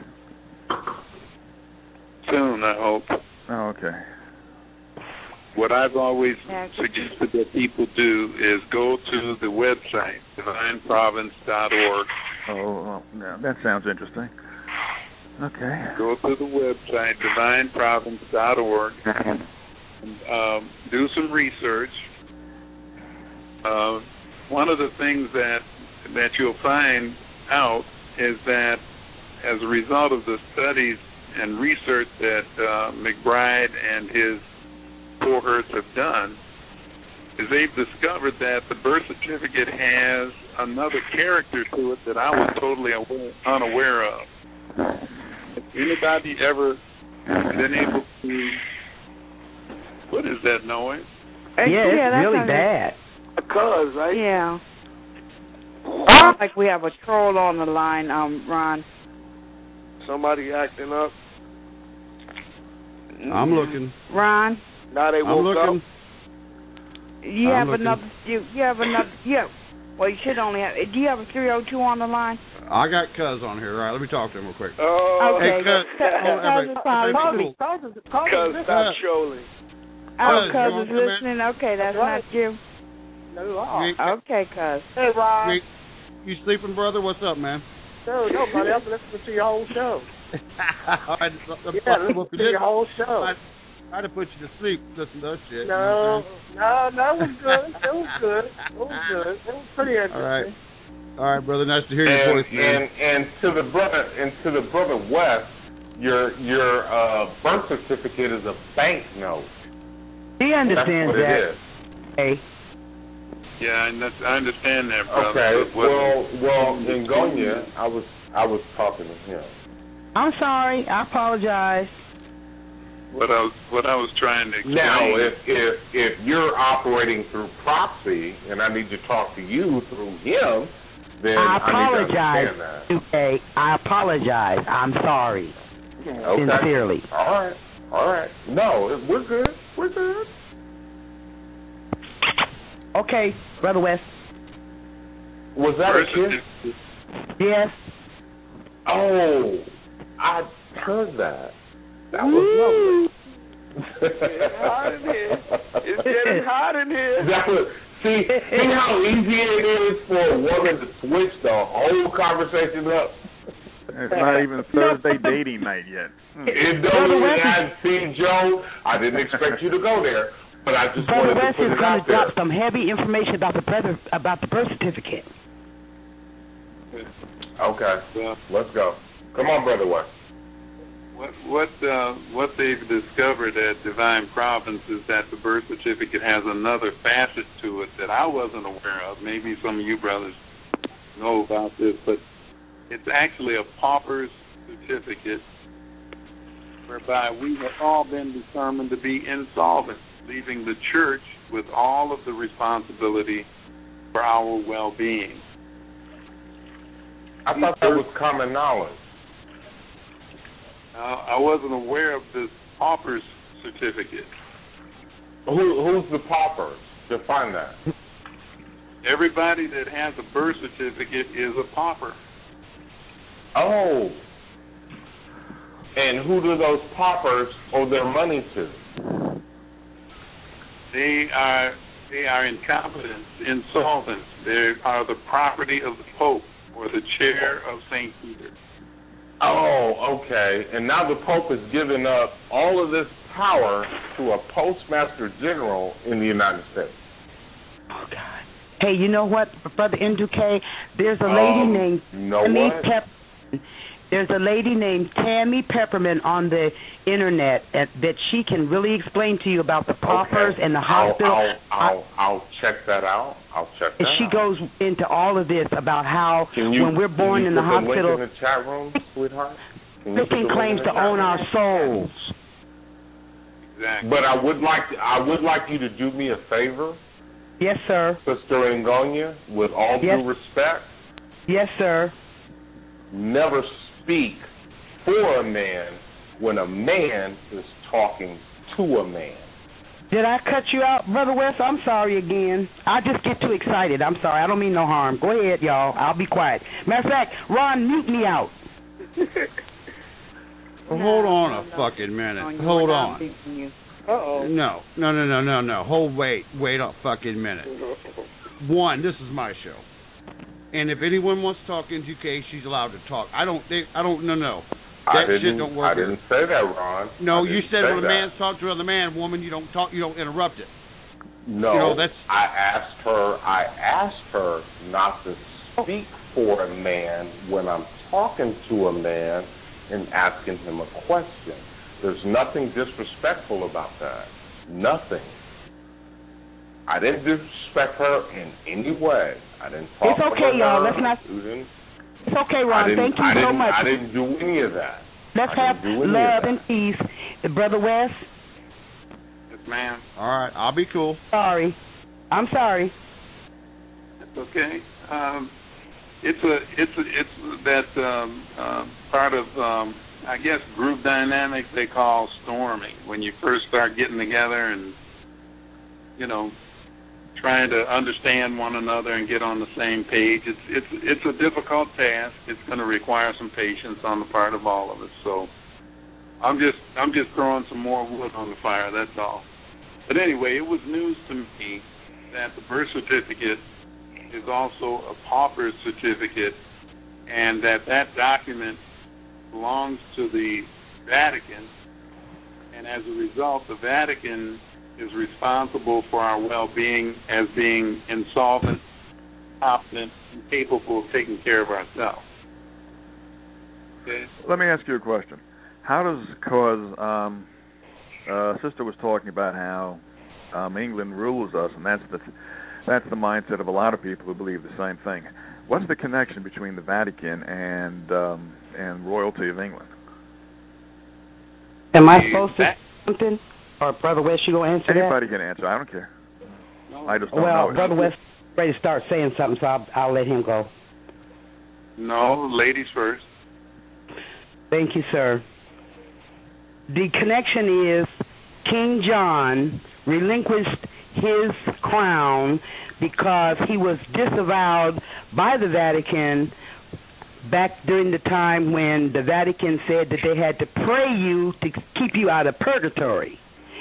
Soon, I hope. Oh, okay. What I've always suggested that people do is go to the website, divine province dot org. Oh, well, that sounds interesting. Okay. Go to the website, divine province dot org, and um, do some research. Uh, one of the things that that you'll find out is that as a result of the studies and research that uh, McBride and his cohorts have done, is they've discovered that the birth certificate has another character to it that I was totally aware, unaware of. Has anybody ever been able to... What is that noise? Yeah, it's yeah, that's really bad. Cuz, right? Yeah. Sounds like we have a troll on the line, um, Ron. Somebody acting up. I'm looking. Ron? Now they I'm woke looking. up. You I'm have looking. another, you, you have another, yeah. Well, you should only have, do you have a three oh two on the line? I got Cuz on here. All right, let me talk to him real quick. Oh, Okay. Hey, Cuz. Cuz hold on, is hey, probably hey, asleep. cool. Cuz, stop trolling. Oh, Cuz, Cuz you is want to come in? listening? Okay, that's Right. not you. No, You- Okay, Cuz. Hey, Rob. you- You sleeping, brother? What's up, man? No, no, buddy. I'm listening to your whole show. All right, I'm Yeah, fucking with listen you. to your whole show. I, I had to put you to sleep. Listen to that shit. No, no, no, it was good. It was good. It was good. It was pretty interesting. All right. All right, brother. Nice to hear your and, voice, man. and and to the brother and to the brother West, your your uh, birth certificate is a bank note. He understands That's what that. it is. Hey. Yeah, I under- I understand that, brother. Okay. but what- Well, well, in Gonya, I was I was talking to him. I'm sorry. I apologize. What I was what I was trying to explain. Now, if if if you're operating through proxy, and I need to talk to you through him, then I I, need to apologize. understand that. Okay. I apologize. I'm sorry. Okay. Sincerely. All right. All right. No, we're good. We're good. Okay, Brother West. Was that Birth a kiss? certificate- Yes. Oh, I heard that. That was lovely. It's hot in here. It's getting hot in here. That was, see, see how easy it is for a woman to switch the whole conversation up? It's not even Thursday dating night yet. Hmm. It don't even have, see, Joe, I didn't expect you to go there, but I just Brother wanted to West put is it going out to drop there. some heavy information about the birth about the birth certificate. Okay, Well, let's go. Come on, Brother West. What what uh, what they've discovered at Divine Province is that the birth certificate has another facet to it that I wasn't aware of. Maybe some of you brothers know about this, but it's actually a pauper's certificate whereby we have all been determined to be insolvent, leaving the church with all of the responsibility for our well-being. I thought that was common knowledge. Uh, I wasn't aware of this pauper's certificate. Who, who's the paupers? Define that. Everybody that has a birth certificate is a pauper. Oh. And who do those paupers owe their money to? They are they are incompetent, insolvent. They are the property of the Pope or the chair of Saint Peter. Oh, okay. And now the Pope has given up all of this power to a postmaster general in the United States. Oh God. Hey, you know what, Brother Nduke? There's a lady Um, named know Tammy what? Pep. There's a lady named Tammy Peppermint on the internet at, that she can really explain to you about the paupers Okay. and the I'll, hospital. I'll, I'll, I'll check that out. I'll check that And she out. goes into all of this about how Can you, when we're born can in you the put hospital, link in the chat room, sweetheart? Can you put Christian the link claims in to the chat own our room? souls. Exactly. But I would like to, I would like you to do me a favor. Yes, sir. Sister Ngonya, with all yes. due respect. Yes, sir. Never speak for a man when a man is talking to a man. Did I cut you out, Brother West? I'm sorry again. I just get too excited. I'm sorry. I don't mean no harm. Go ahead, y'all. I'll be quiet. Matter of fact, Ron, mute me out. Well, hold on a fucking minute. Hold on. Uh-oh. No, no, no, no, no, no. Hold, wait, wait a fucking minute. One, this is my show. And if anyone wants to talk N two K, she's allowed to talk. I don't think, I don't, no, no. That I didn't, shit don't work. I didn't say that, Ron. No, you said when a that. man's talking to another man, woman, you don't talk, you don't interrupt it. No, you know, that's... I asked her, I asked her not to speak for a man when I'm talking to a man and asking him a question. There's nothing disrespectful about that. Nothing. I didn't disrespect her in any way. I didn't talk It's okay, to y'all. her. Let's not... Student. It's okay, Ron. Thank you I so much. I didn't do any of that. Let's I have love and peace. Brother West? Yes, ma'am. All right, I'll be cool. Sorry. I'm sorry. It's okay. Um, it's a, it's a, it's that um, uh, part of, um, I guess, group dynamics they call storming. When you first start getting together and, you know, trying to understand one another and get on the same page. It's it's it's a difficult task. It's going to require some patience on the part of all of us. So I'm just I'm just throwing some more wood on the fire. That's all. But anyway, it was news to me that the birth certificate is also a pauper's certificate, and that that document belongs to the Vatican, and as a result, the Vatican is responsible for our well-being as being insolvent, competent, and capable of taking care of ourselves. Okay? Let me ask you a question. How does, because um, uh, Sister was talking about how um, England rules us, and that's the, that's the mindset of a lot of people who believe the same thing. What's the connection between the Vatican and um, and royalty of England? Am I supposed to say something? Or Brother West, you gonna answer Anybody that? can answer. I don't care. No. I just don't well, know. Well, Brother West ready to start saying something, so I'll, I'll let him go. No, ladies first. Thank you, sir. The connection is King John relinquished his crown because he was disavowed by the Vatican back during the time when the Vatican said that they had to pray you to keep you out of purgatory.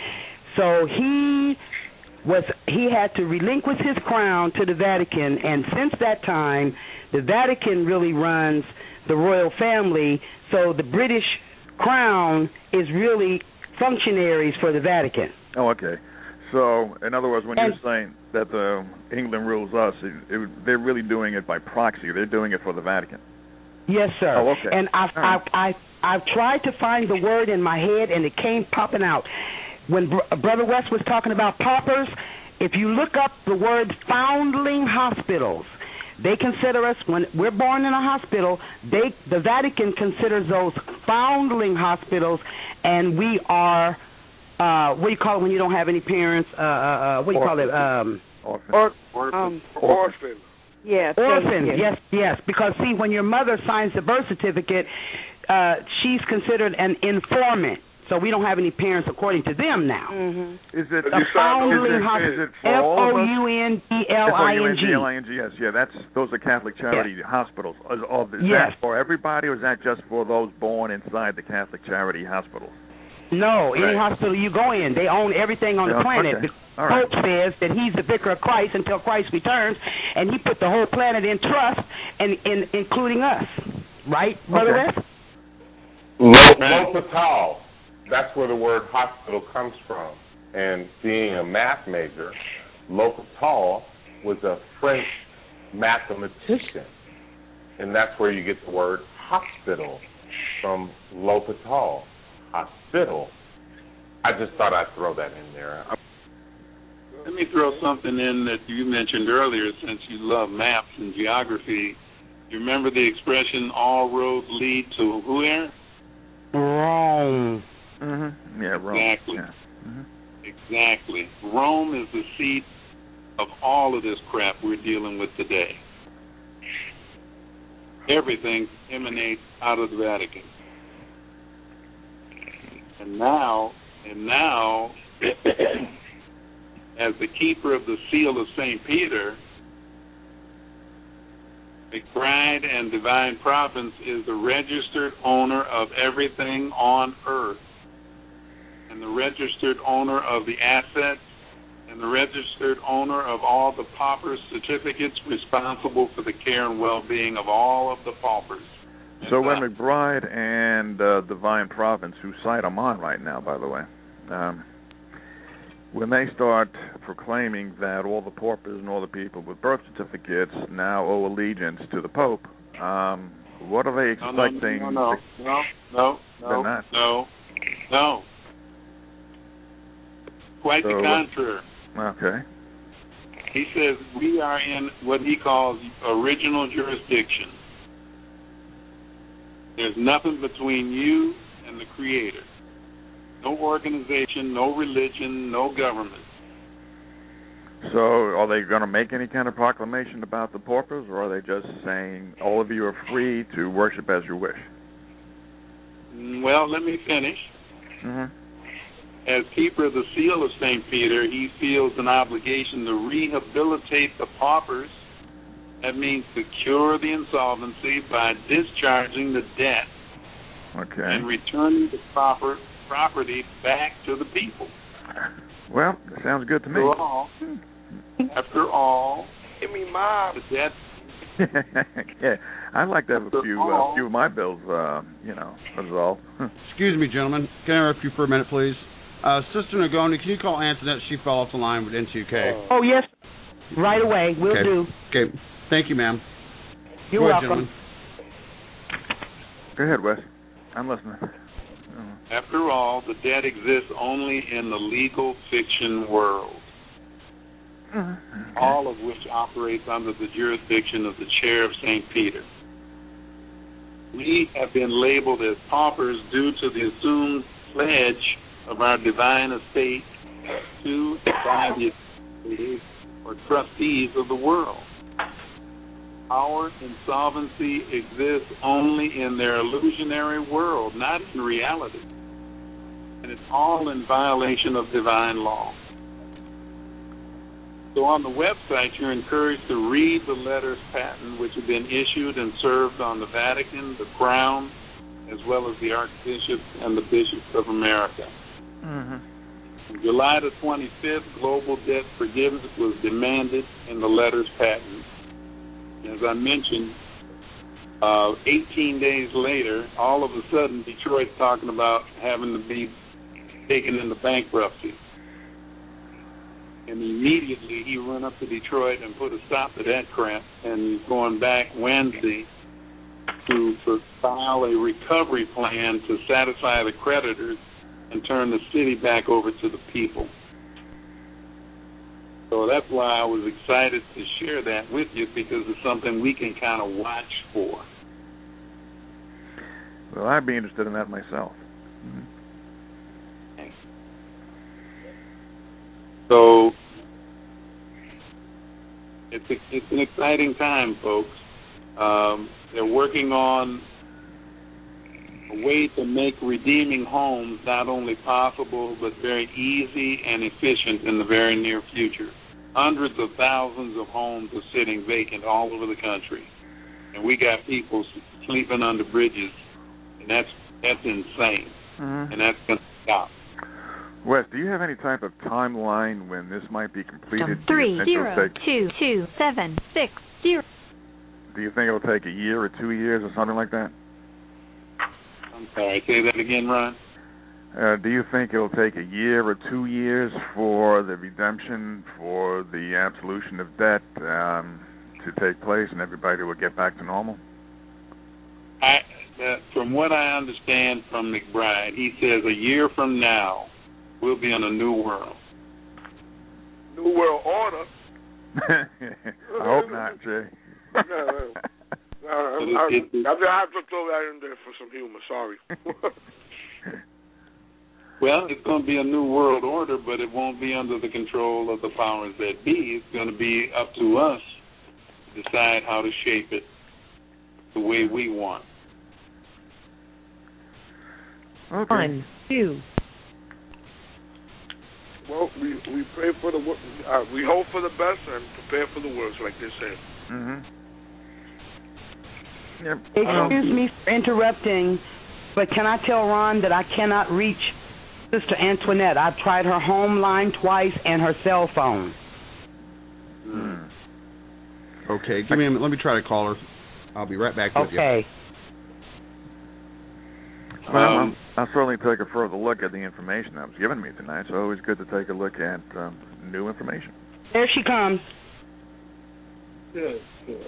So he was he had to relinquish his crown to the Vatican, and since that time, the Vatican really runs the royal family. So the British crown is really functionaries for the Vatican. Oh, okay. So, in other words, when and, you're saying that the England rules us, it, it, they're really doing it by proxy. They're doing it for the Vatican. Yes, sir. Oh, okay. And I've, right. I've, I've, I've tried to find the word in my head, and it came popping out. When Br- Brother West was talking about paupers, if you look up the word foundling hospitals, they consider us, when we're born in a hospital, they the Vatican considers those foundling hospitals, and we are, uh, what do you call it when you don't have any parents? Uh, uh, what do you orphan. call it? Um, orphan. Or, orphan. Um, orphan. Yes. Orphan, yes, yes. Because, see, when your mother signs the birth certificate, uh, she's considered an informant. So we don't have any parents according to them now. Mm-hmm. Is it a foundling hospital? F O U N D L I N G. F O U N D L I N G, yes. Yeah, that's, those are Catholic charity yes. hospitals. Is, is yes. that for everybody, or is that just for those born inside the Catholic charity hospitals? No, any right. hospital you go in, they own everything on yeah, the planet. Okay. The All Pope right. says that he's the vicar of Christ until Christ returns, and he put the whole planet in trust, and in, including us. Right, Brother okay. West? L'Hôpital. That's where the word hospital comes from. And being a math major, L'Hôpital was a French mathematician. And that's where you get the word hospital from L'Hôpital, hospital. I just thought I'd throw that in there. Let me throw something in that you mentioned earlier, since you love maps and geography. You remember the expression, all roads lead to where? Rome. Mm-hmm. Yeah, Rome. Exactly. Yeah. Mm-hmm. Exactly. Rome is the seat of all of this crap we're dealing with today. Everything emanates out of the Vatican. And now, and now, as the keeper of the seal of Saint Peter, McBride and Divine Providence is the registered owner of everything on earth, and the registered owner of the assets, and the registered owner of all the paupers' certificates responsible for the care and well-being of all of the paupers. So when McBride and uh, Divine Providence, whose site I'm on right now, by the way, um, when they start proclaiming that all the paupers and all the people with birth certificates now owe allegiance to the Pope, um, what are they expecting? No, no, no, no, no, no, no, no. Quite so the contrary. Okay. He says we are in what he calls original jurisdiction. There's nothing between you and the Creator. No organization, no religion, no government. So are they going to make any kind of proclamation about the paupers, or are they just saying all of you are free to worship as you wish? Well, let me finish. Mm-hmm. As keeper of the seal of Saint Peter, he feels an obligation to rehabilitate the paupers. That means to cure the insolvency by discharging the debt okay. and returning the proper property back to the people. Well, that sounds good to me. After all, after all give me my the debt. Yeah, I'd like to have after a few, all, uh, few of my bills, uh, you know, resolved. Excuse me, gentlemen. Can I interrupt you for a minute, please? Uh, Sister Nagoni, can you call Antoinette? She fell off the line with N two K. Oh, yes. Right away. We'll okay. do. Okay. Thank you, ma'am. You're Go ahead, welcome. Go ahead, Wes. I'm listening. After all, the debt exists only in the legal fiction world, mm-hmm. all of which operates under the jurisdiction of the chair of Saint Peter. We have been labeled as paupers due to the assumed pledge of our divine estate to the or trustees of the world. Our insolvency exists only in their illusionary world, not in reality. And it's all in violation of divine law. So on the website, you're encouraged to read the letters patent which have been issued and served on the Vatican, the Crown, as well as the Archbishops and the Bishops of America. Mm-hmm. On July the twenty-fifth, global debt forgiveness was demanded in the letters patent. As I mentioned, uh, eighteen days later, all of a sudden, Detroit's talking about having to be taken into bankruptcy. And immediately he went up to Detroit and put a stop to that crap, and he's going back Wednesday to, to file a recovery plan to satisfy the creditors and turn the city back over to the people. So that's why I was excited to share that with you, because it's something we can kind of watch for. Well, I'd be interested in that myself. Mm-hmm. So it's a, it's an exciting time, folks. Um, they're working on a way to make redeeming homes not only possible but very easy and efficient in the very near future. Hundreds of thousands of homes are sitting vacant all over the country, and we got people sleeping under bridges, and that's that's insane, mm-hmm. and that's going to stop. Wes, do you have any type of timeline when this might be completed? Three zero take, two two seven six zero. Do you think it'll take a year or two years or something like that? I'm sorry, say that again, Ron. Uh, do you think it'll take a year or two years for the redemption, for the absolution of debt um, to take place, and everybody will get back to normal? I, uh, from what I understand from McBride, he says a year from now we'll be in a new world. New world order. I hope not, Jay. no, no. no I'm, I'm, I'm, I have to throw that in there for some humor. Sorry. Well, it's going to be a new world order, but it won't be under the control of the powers that be. It's going to be up to us to decide how to shape it the way we want. Okay. One, two. Well, we we pray for the uh, we hope for the best and prepare for the worst, like they say. Mhm. Yep. Excuse me for interrupting, but can I tell Ron that I cannot reach Sister Antoinette? I've tried her home line twice and her cell phone. Hmm. Okay, give me a minute. Let me try to call her. I'll be right back with you. Okay. Well, Um, I'll, I'll certainly take a further look at the information that was given me tonight. It's always good to take a look at um, new information. There she comes. Good, good.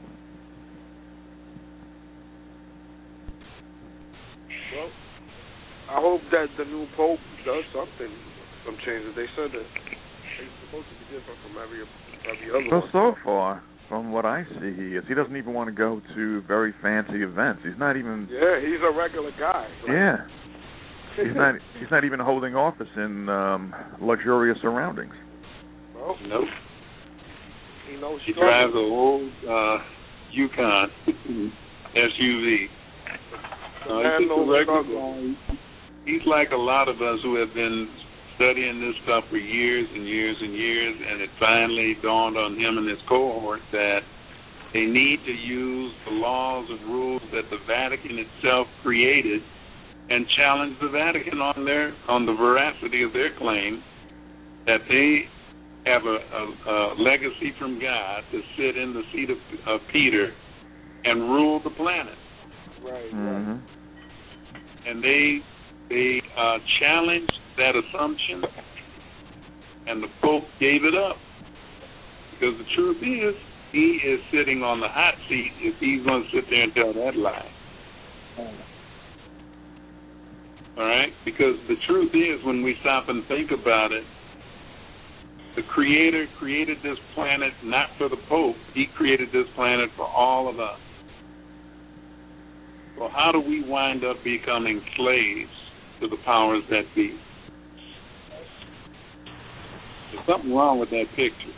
Well, I hope that the new Pope does something, some changes. They said that he's supposed to be different from every every other Well, one. so far, from what I see, he is. He doesn't even want to go to very fancy events. He's not even. Yeah, he's a regular guy. Like, Yeah. He's not. He's not even holding office in um, luxurious surroundings. Well, Nope. he knows. He drives a old uh, Yukon S U V. The Uh, man he's, just a knows regular struggle. guy. He's like a lot of us who have been studying this stuff for years and years and years, and it finally dawned on him and his cohort that they need to use the laws and rules that the Vatican itself created and challenge the Vatican on their on the veracity of their claim that they have a, a, a legacy from God to sit in the seat of, of Peter and rule the planet. Right. Mm-hmm. Right. And they they uh, challenged that assumption, and the Pope gave it up. Because the truth is, he is sitting on the hot seat if he's going to sit there and tell that lie. All right? Because the truth is, when we stop and think about it, the Creator created this planet not for the Pope. He created this planet for all of us. So how do we wind up becoming slaves to the powers that be? There's something wrong with that picture.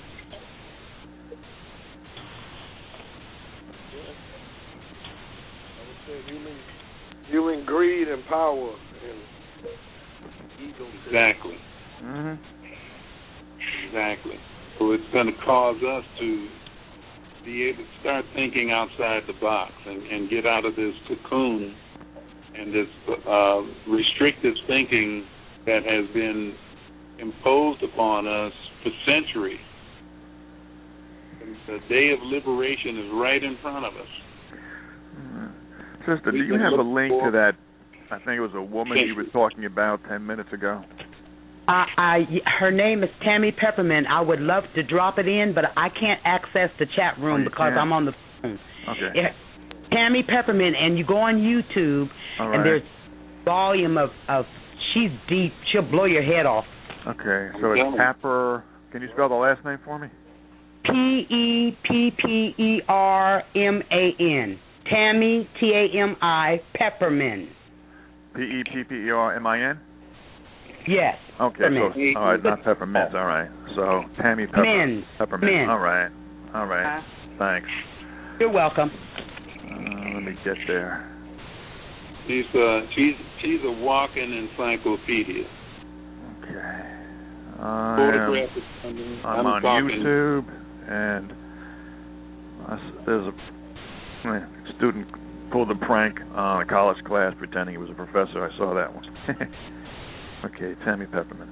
Human, human greed and power and ego. Exactly. Mm-hmm. Exactly. So it's going to cause us to be able to start thinking outside the box and, and get out of this cocoon and this uh, restrictive thinking that has been imposed upon us for centuries. And the day of liberation is right in front of us. Mm-hmm. Sister, do you have a link to that? I think it was a woman you were talking about ten minutes ago. I, I, her name is Tammy Peppermint. I would love to drop it in, but I can't access the chat room Oh, because can? I'm on the phone. Okay. It, Tammy Peppermint, and you go on YouTube, All right. and there's volume of, of, she's deep. She'll blow your head off. Okay, so it's Pepper. Can you spell the last name for me? P E P P E R M A N. Tammy, T A M I, Peppermint. P E P P E R M I N? Yes. Okay, Peppermint. so, all right, not Peppermint, all right. So, Tammy Pepper, Min. Peppermint, Min. all right, all right, Uh, thanks. You're welcome. Uh, let me get there. She's uh, she's she's a walking encyclopedia. Okay. I Photograph is am, coming. I'm, I'm on talking. YouTube, and I s- there's a eh, student pulled a prank on a college class pretending he was a professor. I saw that one. Okay, Tammy Peppermint.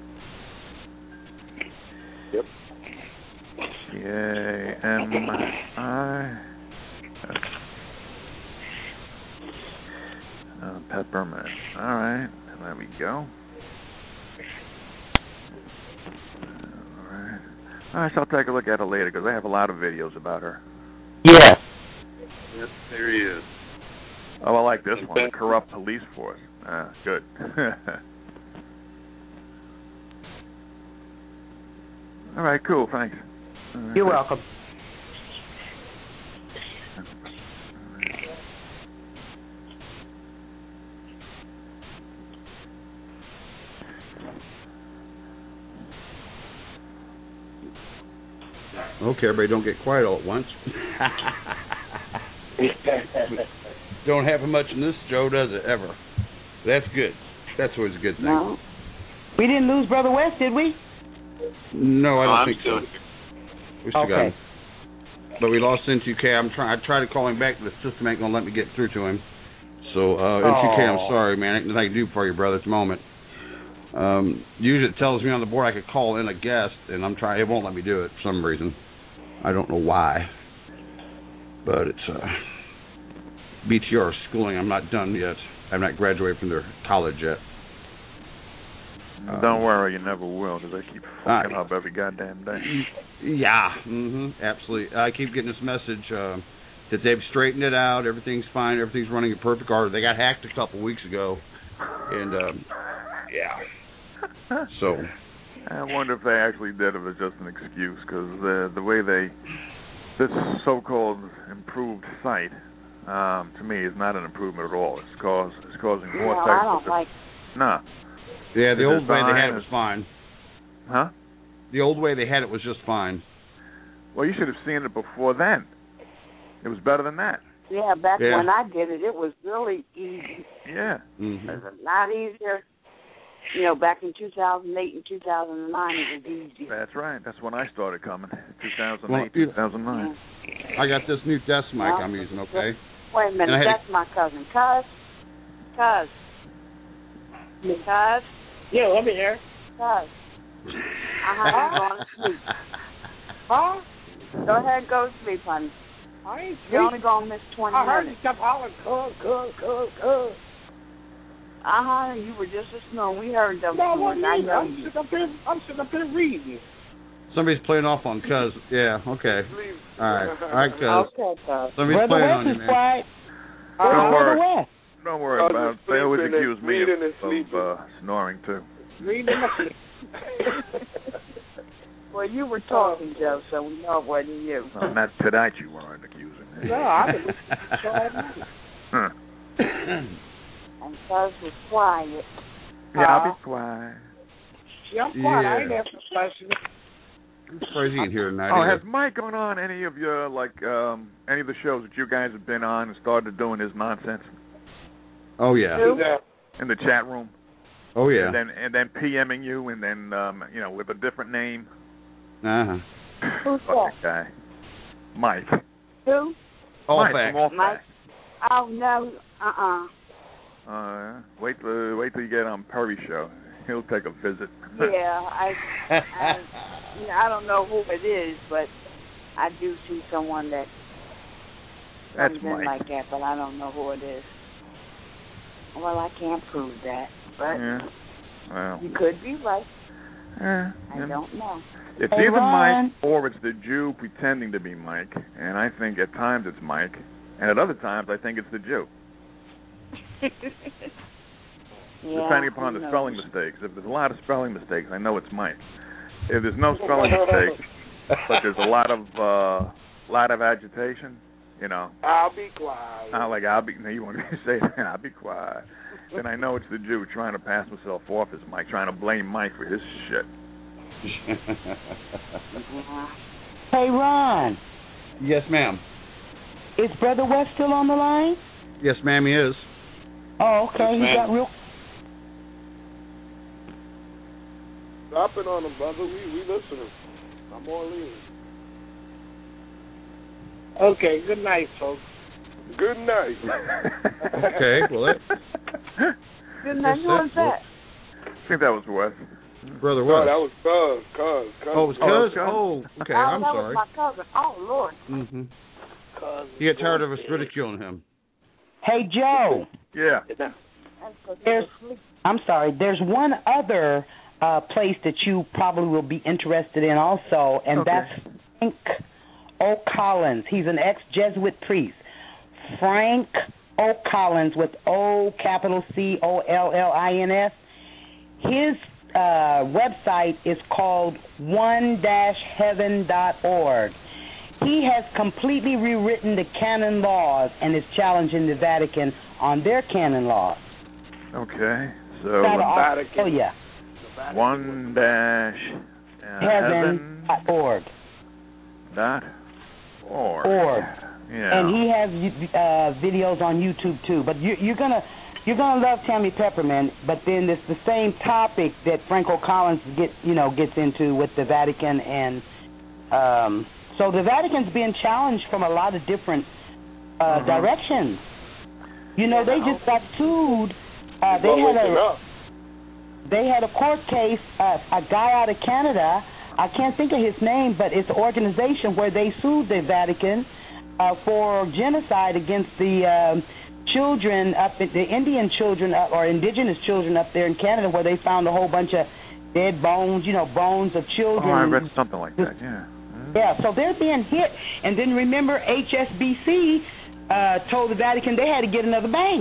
Yep. P A M I uh, Peppermint. All right, there we go. All right. All right, so I'll take a look at it later because I have a lot of videos about her. Yes. Yes, there he is. Oh, I like this one, the corrupt police force. Ah, good. All right, cool, thanks. All You're right. welcome. Okay, everybody don't get quiet all at once. Don't happen much in this show, does it, ever? That's good. That's always a good thing. No. We didn't lose Brother West, did we? No, I don't I'm think still so. We still got Okay. him. But we lost N two K. I'm trying. I tried to call him back, but the system ain't gonna let me get through to him. So uh, N two K, I'm Oh. sorry, man. Ain't nothing I can do for you, brother, at the moment. Um, usually it tells me on the board I could call in a guest, and I'm trying. It won't let me do it for some reason. I don't know why. But it's uh, B T R schooling. I'm not done yet. I'm not graduated from their college yet. Don't worry, you never will, because they keep fucking uh, up every goddamn day. Yeah, hmm absolutely. I keep getting this message uh, that they've straightened it out. Everything's fine. Everything's running in perfect order. They got hacked a couple weeks ago, and um, yeah. So I wonder if they actually did, if it's just an excuse, because the the way they this so-called improved site, um, to me, is not an improvement at all. It's cause it's causing more No, types I don't of like. nah. yeah, the The old way they had it design was is- fine. Huh? The old way they had it was just fine. Well, you should have seen it before then. It was better than that. Yeah, back Yeah. when I did it, it was really easy. Yeah. Mm-hmm. It was a lot easier. You know, back in two thousand eight and two thousand nine, it was easy. That's right. That's when I started coming. two thousand eight, Well, two thousand nine. I got this new desk mic Well, I'm using. Okay. Wait a minute, And I had that's my cousin. Cuz? Cuz? Cuz? Yeah, let me hear. Cuz? Uh-huh, I'm going to sleep. Huh? Go ahead and go to sleep, honey. I ain't You're only sleep. going to miss twenty I heard you minutes. kept hollering, cuz, cuz, cuz, cuz. Uh-huh, you were just a snoring. We heard them. No, I snoring. wasn't I either. know I'm you. sitting up here, I'm sitting up here reading. Somebody's playing off on Cuz. Yeah. Okay. All right. All right, Cuz. Okay, Cuz. Somebody's Brother playing West on you, is man. quiet. Don't Brother worry. West. Don't worry I was about it. just They always sleeping and accuse me reading and of, sleeping. of uh, snoring, too. Reading and listening. Well, you were talking, Joe, so we know it wasn't you. No, not tonight you weren't accusing me. No, I've been listening to all night. Huh. And Cuz was quiet. Yeah, I'll Uh, be quiet. Yeah, I'm quiet. I ain't Yeah. asking questions. I'm surprised he ain't here tonight. Oh, either. has Mike gone on any of your, like, um, any of the shows that you guys have been on and started doing his nonsense Oh yeah. Who? Yeah. in the chat room? Oh yeah. And then and then PMing you and then, um, you know, with a different name? Uh huh. Who's Fuck that guy. Mike. Who? All Mike facts. from All Mike? Facts. Oh, no. Uh-uh. Uh, wait till wait till you get on Perry's show. He'll take a visit. Yeah, I, I, you know, I don't know who it is, but I do see someone that That's comes in Mike. like that, but I don't know who it is. Well, I can't prove that, but Yeah. Well. you could be right. Yeah. I don't know. It's Hey, either Ron. Mike or it's the Jew pretending to be Mike, and I think at times it's Mike, and at other times I think it's the Jew, Yeah, depending upon who the knows? spelling mistakes. If there's a lot of spelling mistakes, I know it's Mike. If there's no spelling mistakes, but there's a lot of uh, lot of agitation, you know, I'll be quiet. I like I'll be. No, you want me to say that? I'll be quiet. Then I know it's the Jew trying to pass himself off as Mike, trying to blame Mike for his shit. Yeah. Hey, Ron. Yes, ma'am. Is Brother West still on the line? Yes, ma'am. He is. Oh, okay. Yes, he ma'am. got real. Drop it on him, brother. We we listening. I'm all in. Okay, good night, folks. Good night. Okay. Well, that, Good night. Who was that? I think that was Wes. brother No, West. that was Cuz. Cuz. Cuz. Oh, it was Oh, Cuz. Cuz. Oh, okay. oh, I'm that sorry. was my cousin. Oh, Lord. Mm-hmm. Cuz He got tired of us ridiculing him. Hey, Joe. Yeah. That's 'cause he There's, was asleep. I'm sorry. There's one other uh, place that you probably will be interested in also, and Okay. that's Frank O'Collins. He's an ex-Jesuit priest. Frank O'Collins with O capital C O L L I N S. His uh, website is called one dash heaven dot org. He has completely rewritten the canon laws and is challenging the Vatican on their canon laws. Okay. So Out of Vatican. Australia. one dash uh, Heaven heaven dot org. dot org. Org. Yeah. And he has uh, videos on YouTube too. But you, you're gonna you're gonna love Tammy Pepperman. But then it's the same topic that Franco Collins get you know gets into with the Vatican, and um, so the Vatican's being challenged from a lot of different uh, uh-huh. directions. You know, they just got sued. Uh, they had a they had a court case. Uh, a guy out of Canada. I can't think of his name, but it's an organization where they sued the Vatican uh, for genocide against the um, children up, the Indian children up, or indigenous children up there in Canada, where they found a whole bunch of dead bones, you know, bones of children. Oh, I read something like that. Yeah. Yeah. So they're being hit, and then remember H S B C uh, told the Vatican they had to get another bank.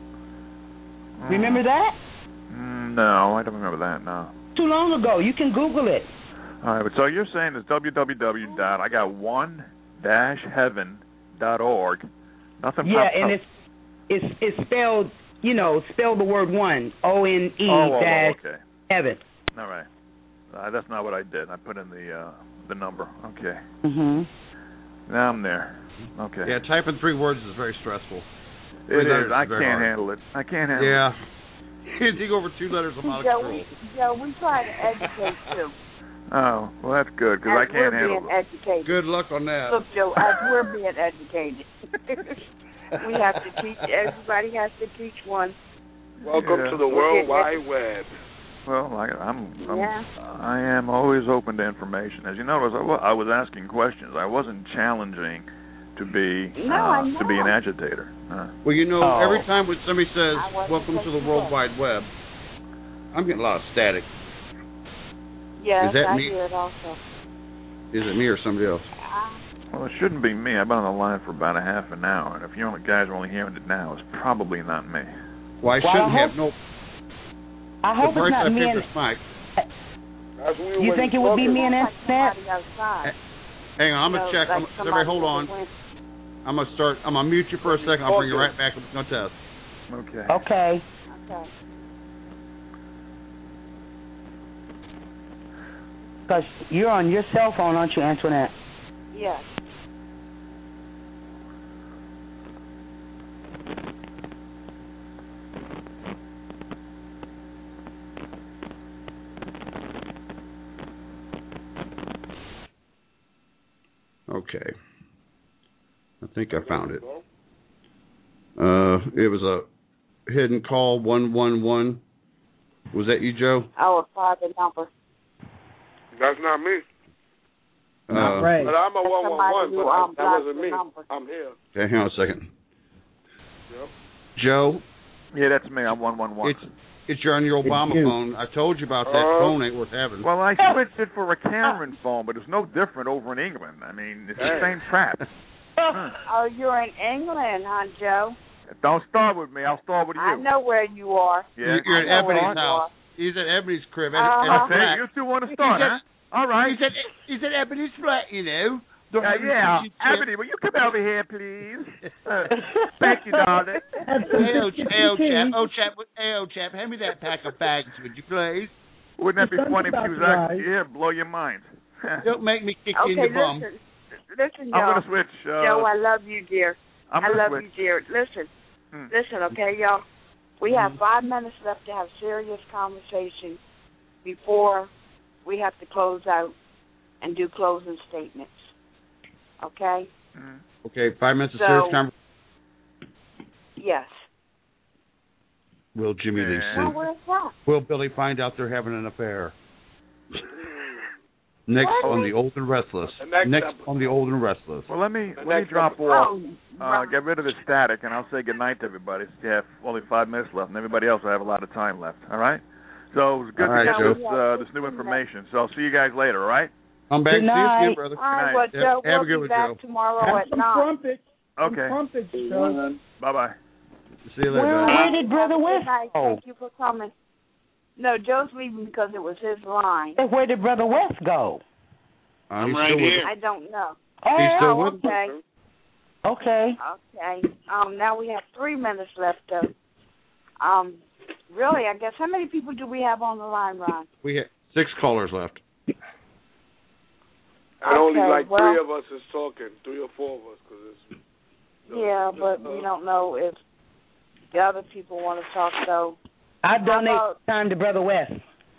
Mm. Remember that? Mm, no, I don't remember that. No. Too long ago. You can Google it. All right, but so you're saying it's www dot I got one dash heaven dot org. Nothing. Yeah, pops and up. it's it's it's spelled you know spell the word one O N E oh, dash oh, okay. heaven. All right, uh, that's not what I did. I put in the uh, the number. Okay. Mhm. Now I'm there. Okay. Yeah, typing three words is very stressful. It three is. I is can't hard. handle it. I can't handle yeah. it. Yeah. You dig over two letters, I'm out of Joe, control. we, Joe, we try to educate too. Oh, well, that's good, because I can't handle it. We're being educated. Good luck on that. Look, Joe, as we're being educated. We have to teach, everybody has to teach one. Welcome Yeah. to the World Wide Web. Well, I, I'm, I'm Yeah. I am always open to information. As you notice, I, wa- I was asking questions. I wasn't challenging to be No, uh, I know. to be an agitator. Uh, Well, you know, Oh. every time when somebody says, I wasn't welcome to the taking World it. Wide Web, I'm getting a lot of static. Yes, Is that I me? hear it also. Is it me or somebody else? well, it shouldn't be me. I've been on the line for about a half an hour, and if you only guys are only hearing it now, it's probably not me. Well, I Well, shouldn't I have hope- no. I hope the it's first not I me picked and. this mic. That's what we You were think it would be talking me and about. Internet? Somebody outside. Hang on, I'm You gonna know, check. like I'm, somebody everybody, hold with a on. wind- I'm gonna start. I'm gonna mute you for a second. I'll bring you right back. I'm gonna test. Okay. Okay. Okay. Because you're on your cell phone, aren't you, Antoinette? Yes. Okay. I think I found it. Uh, it was a hidden call one one one. Was that you, Joe? Our private number. That's not me. Not uh, right. But I'm a That's one one one, somebody but who, I, um, that blocked wasn't the me. number. I'm here. Okay, hang on a second. Yep. Joe, Yeah, that's me. I'm one one one. it's it's your on your Obama you. phone. I told you about that Uh, phone ain't worth having. Well, I switched it for a Cameron phone, but it's no different over in England. I mean, it's the Hey. same crap. Huh. Oh, you're in England, huh, Joe? Don't start with me. I'll start with you. I know where you are. Yeah. You're I at know where Ebony's you house. are. He's at Ebony's crib. Ed- Uh-huh. Ebony's Okay, flat. you two want to start, He's huh? at- All right. He's at he's at Ebony's flat, you know. Uh, yeah, Ebony, will you come over here, please? Uh, thank you, darling. Hey, old, ch- hey, old chap, old chap, hey, old chap, hand me that pack of bags, would you please? Wouldn't that be funny if you was actually here? Blow your mind. Don't make me kick you in Okay, the bum. listen. Listen, I'm y'all. going to switch. Uh, Joe, I love you, dear. I'm I gonna love switch. you, dear. Listen. Hmm. Listen, okay, y'all? We have Mm-hmm. five minutes left to have serious conversation before we have to close out and do closing statements. Okay? Mhm. Okay, five minutes of So- serious conversation. Yes. Will Jimmy Lee Yeah. Now, sing? where's that? Will Billy find out they're having an affair? Next What? on the Old and Restless. The next Next episode. on the Old and Restless. Well, let me The let me next drop episode. off. Oh, Uh, right. get rid of the static, and I'll say good night to everybody. You have only five minutes left, and everybody else will have a lot of time left. All right. So it was good All right, to get Joe. this uh, this new information. So I'll see you guys later. All right. I'm back. Good See you night. soon, brother. All right, night. well, Have- Joe, have a we'll good be one, back Joe. tomorrow Have at some nine. crumpets. Some Okay. crumpets, Joe. Bye bye. See you later. Where, buddy. where did Brother Good West night. go? Thank you for coming. No, Joe's leaving because it was his line. Where did Brother West go? Uh, I'm he's right still with here. us. I don't know. Oh, He's still Oh, with us. okay. okay. Okay. Um, now we have three minutes left, though. Um, really, I guess, how many people do we have on the line, Ron? We have six callers left. And only Okay, like well- three of us is talking, three or four of us, because it's. Yeah, but we don't know if the other people want to talk, so. I How donate about- time to Brother West.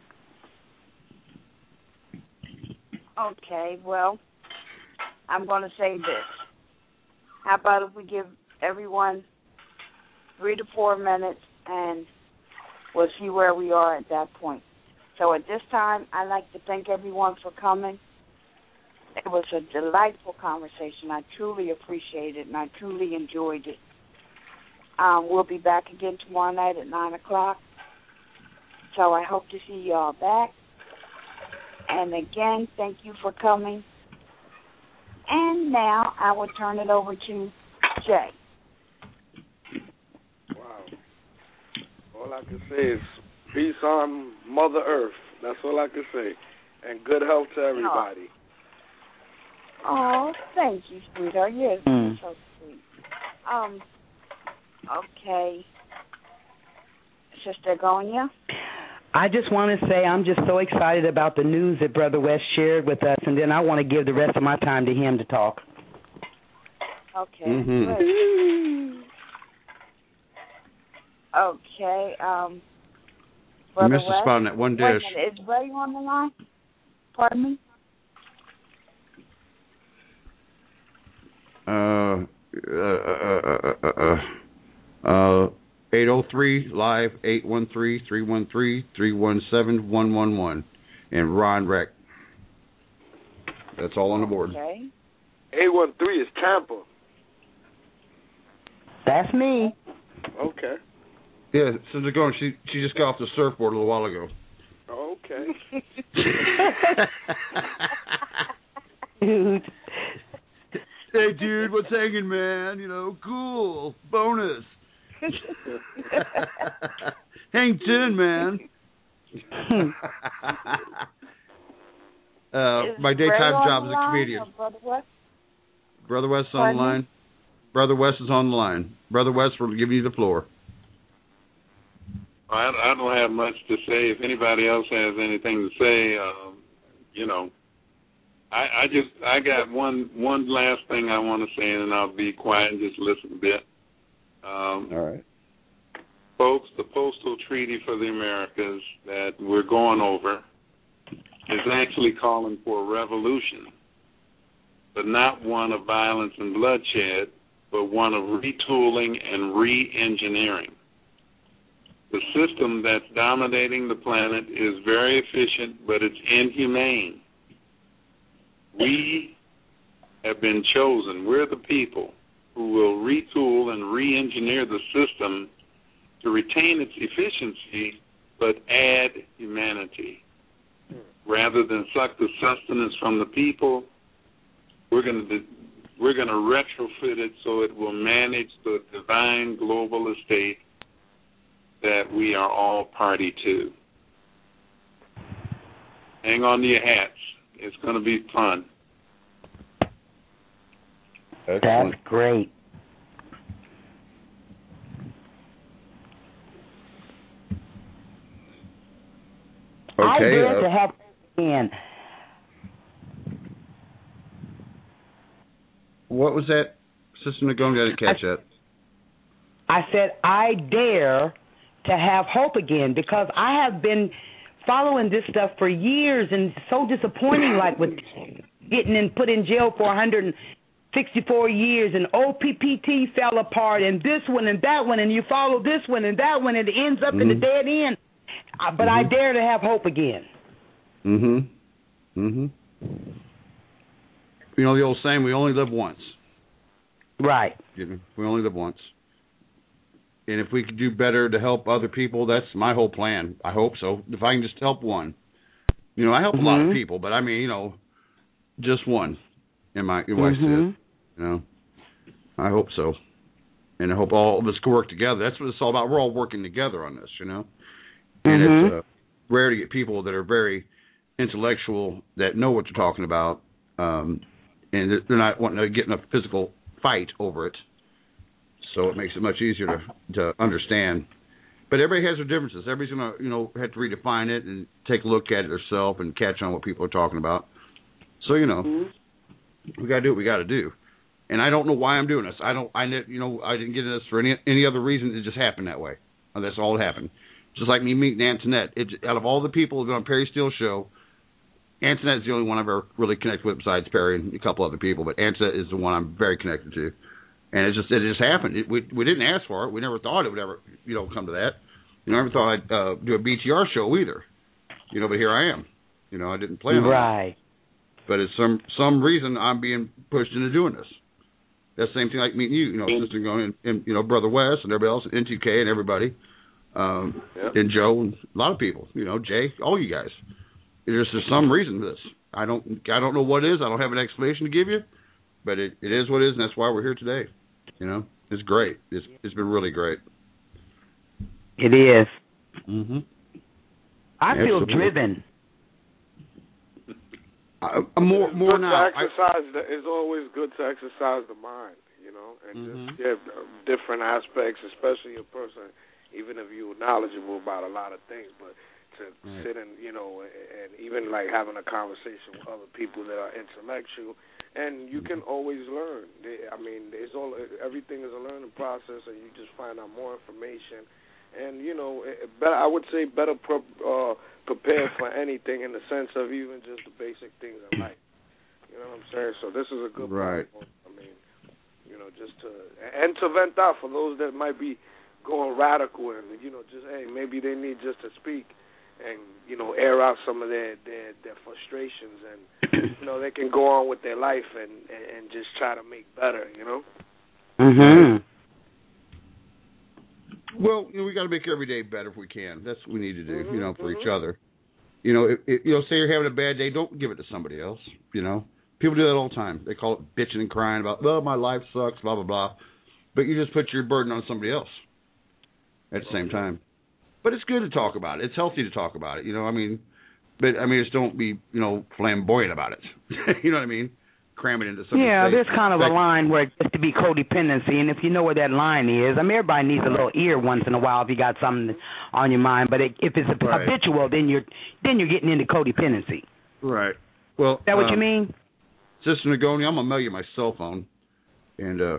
Okay, well, I'm going to say this. How about if we give everyone three to four minutes, and we'll see where we are at that point. So at this time, I'd like to thank everyone for coming. It was a delightful conversation. I truly appreciate it, and I truly enjoyed it. Um, we'll be back again tomorrow night at nine o'clock. So I hope to see you all back. And again, thank you for coming. And now I will turn it over to Jay. Wow. All I can say is peace on Mother Earth. That's all I can say. And good health to everybody. Oh, thank you, sweetheart. Yes, Mm. so sweet. Um, okay. Sister Gonya? I just want to say I'm just so excited about the news that Brother West shared with us, and then I want to give the rest of my time to him to talk. Okay. Mhm. Good. Okay. Um, You Brother missed a West? spot on that one Wait a dish. minute, is Ray on the line? Pardon me? Uh, uh, uh, uh, uh, uh, eight oh three live, eight one three, three one three, three one seven, one one one, and Ron Reck. That's all on the board. Okay. eight one three is Tampa. That's me. Okay. Yeah, so they're going. She she just got off the surfboard a little while ago. Okay. Dude. Hey, dude, what's hanging, man? You know, cool. Bonus. Hang ten, man. uh, my daytime job is a comedian. Brother West? Brother West is on Pardon the line. Brother West is on the line. Brother West will give you the floor. I, I don't have much to say. If anybody else has anything to say, um, you know, I, I just I got one one last thing I want to say, and then I'll be quiet and just listen a bit. Um, All right. Folks, the Postal Treaty for the Americas that we're going over is actually calling for a revolution, but not one of violence and bloodshed, but one of retooling and re-engineering. The system that's dominating the planet is very efficient, but it's inhumane. We have been chosen. We're the people who will retool and re-engineer the system to retain its efficiency, but add humanity. Rather than suck the sustenance from the people, we're going to we're going to retrofit it so it will manage the divine global estate that we are all party to. Hang on to your hats. It's going to be fun. That's great. Okay. I dare uh, to have in. What was that, Sister Nagonia? I didn't catch that. I said I dare to have hope again, because I have been following this stuff for years, and so disappointing, like with getting in, put in jail for one hundred sixty-four years, and O P P T fell apart, and this one and that one, and you follow this one and that one, and it ends up mm-hmm. in the dead end. Uh, but mm-hmm. I dare to have hope again. Mm-hmm. Mm-hmm. You know the old saying, we only live once. Right. You know, we only live once. And if we could do better to help other people, that's my whole plan. I hope so. If I can just help one. You know, I help mm-hmm. a lot of people, but I mean, you know, just one in my in my mm-hmm. state. You know, I hope so. And I hope all of us can work together. That's what it's all about. We're all working together on this, you know. And mm-hmm. it's uh, rare to get people that are very intellectual, that know what they're talking about, um, and they're not wanting to get in a physical fight over it. So it makes it much easier to to understand. But everybody has their differences. Everybody's going to, you know, have to redefine it and take a look at it themselves and catch on what people are talking about. So you know, Mm-hmm. we got to do what we got to do. And I don't know why I'm doing this. I don't. I you know I didn't get into this for any any other reason. It just happened that way. And that's all that happened. Just like me meeting Antoinette. It, out of all the people who've been on Perry Steele's show, Antoinette is the only one I've ever really connected with besides Perry and a couple other people. But Antoinette is the one I'm very connected to. And it just it just happened. It, we we didn't ask for it. We never thought it would ever you know come to that. You know, I never thought I'd uh, do a B T R show either. You know, but here I am. You know, I didn't plan on it. Right. But it's some some reason I'm being pushed into doing this. That same thing like meeting you, you know, Sister going and, and you know, Brother West and everybody else, and N two K and everybody, um, yep. and Joe and a lot of people, you know, Jay, all you guys. There's just some reason for this. I don't I don't know what it is. I don't have an explanation to give you, but it, it is what it is, and that's why we're here today. You know, it's great. It's it's been really great. It is. Mm-hmm. I feel Absolutely. driven. I, more it's more good now. To exercise I, the, it's always good to exercise the mind, you know, and mm-hmm. just get different aspects, especially a person, even if you're knowledgeable about a lot of things, but to right. sit and, you know, and even like having a conversation with other people that are intellectual, and you can always learn. I mean, it's all everything is a learning process, and you just find out more information. And, you know, better, I would say better pre, uh, prepared for anything in the sense of even just the basic things in life. You know what I'm saying? So this is a good right. point. I mean, you know, just to, and to vent out for those that might be going radical and, you know, just, hey, maybe they need just to speak and, you know, air out some of their, their, their frustrations and, you know, they can go on with their life and, and, and just try to make better, you know? Mm-hmm. Well, you know, we got to make every day better if we can. That's what we need to do, mm-hmm, you know, for mm-hmm. each other. You know, if, if, you know, say you're having a bad day, don't give it to somebody else. You know, people do that all the time. They call it bitching and crying about, well, my life sucks, blah blah blah. But you just put your burden on somebody else at the same time. But it's good to talk about it. It's healthy to talk about it. You know, I mean, but I mean, just don't be, you know, flamboyant about it. You know what I mean? Cram it into something. Yeah, safe. there's kind of a line where it gets to be codependency, and if you know where that line is, I mean, everybody needs a little ear once in a while if you got something on your mind. But it, if it's right. habitual, then you're then you're getting into codependency. Right. Well, is that what um, you mean? Sister Nagoni, I'm gonna mail you my cell phone, and uh.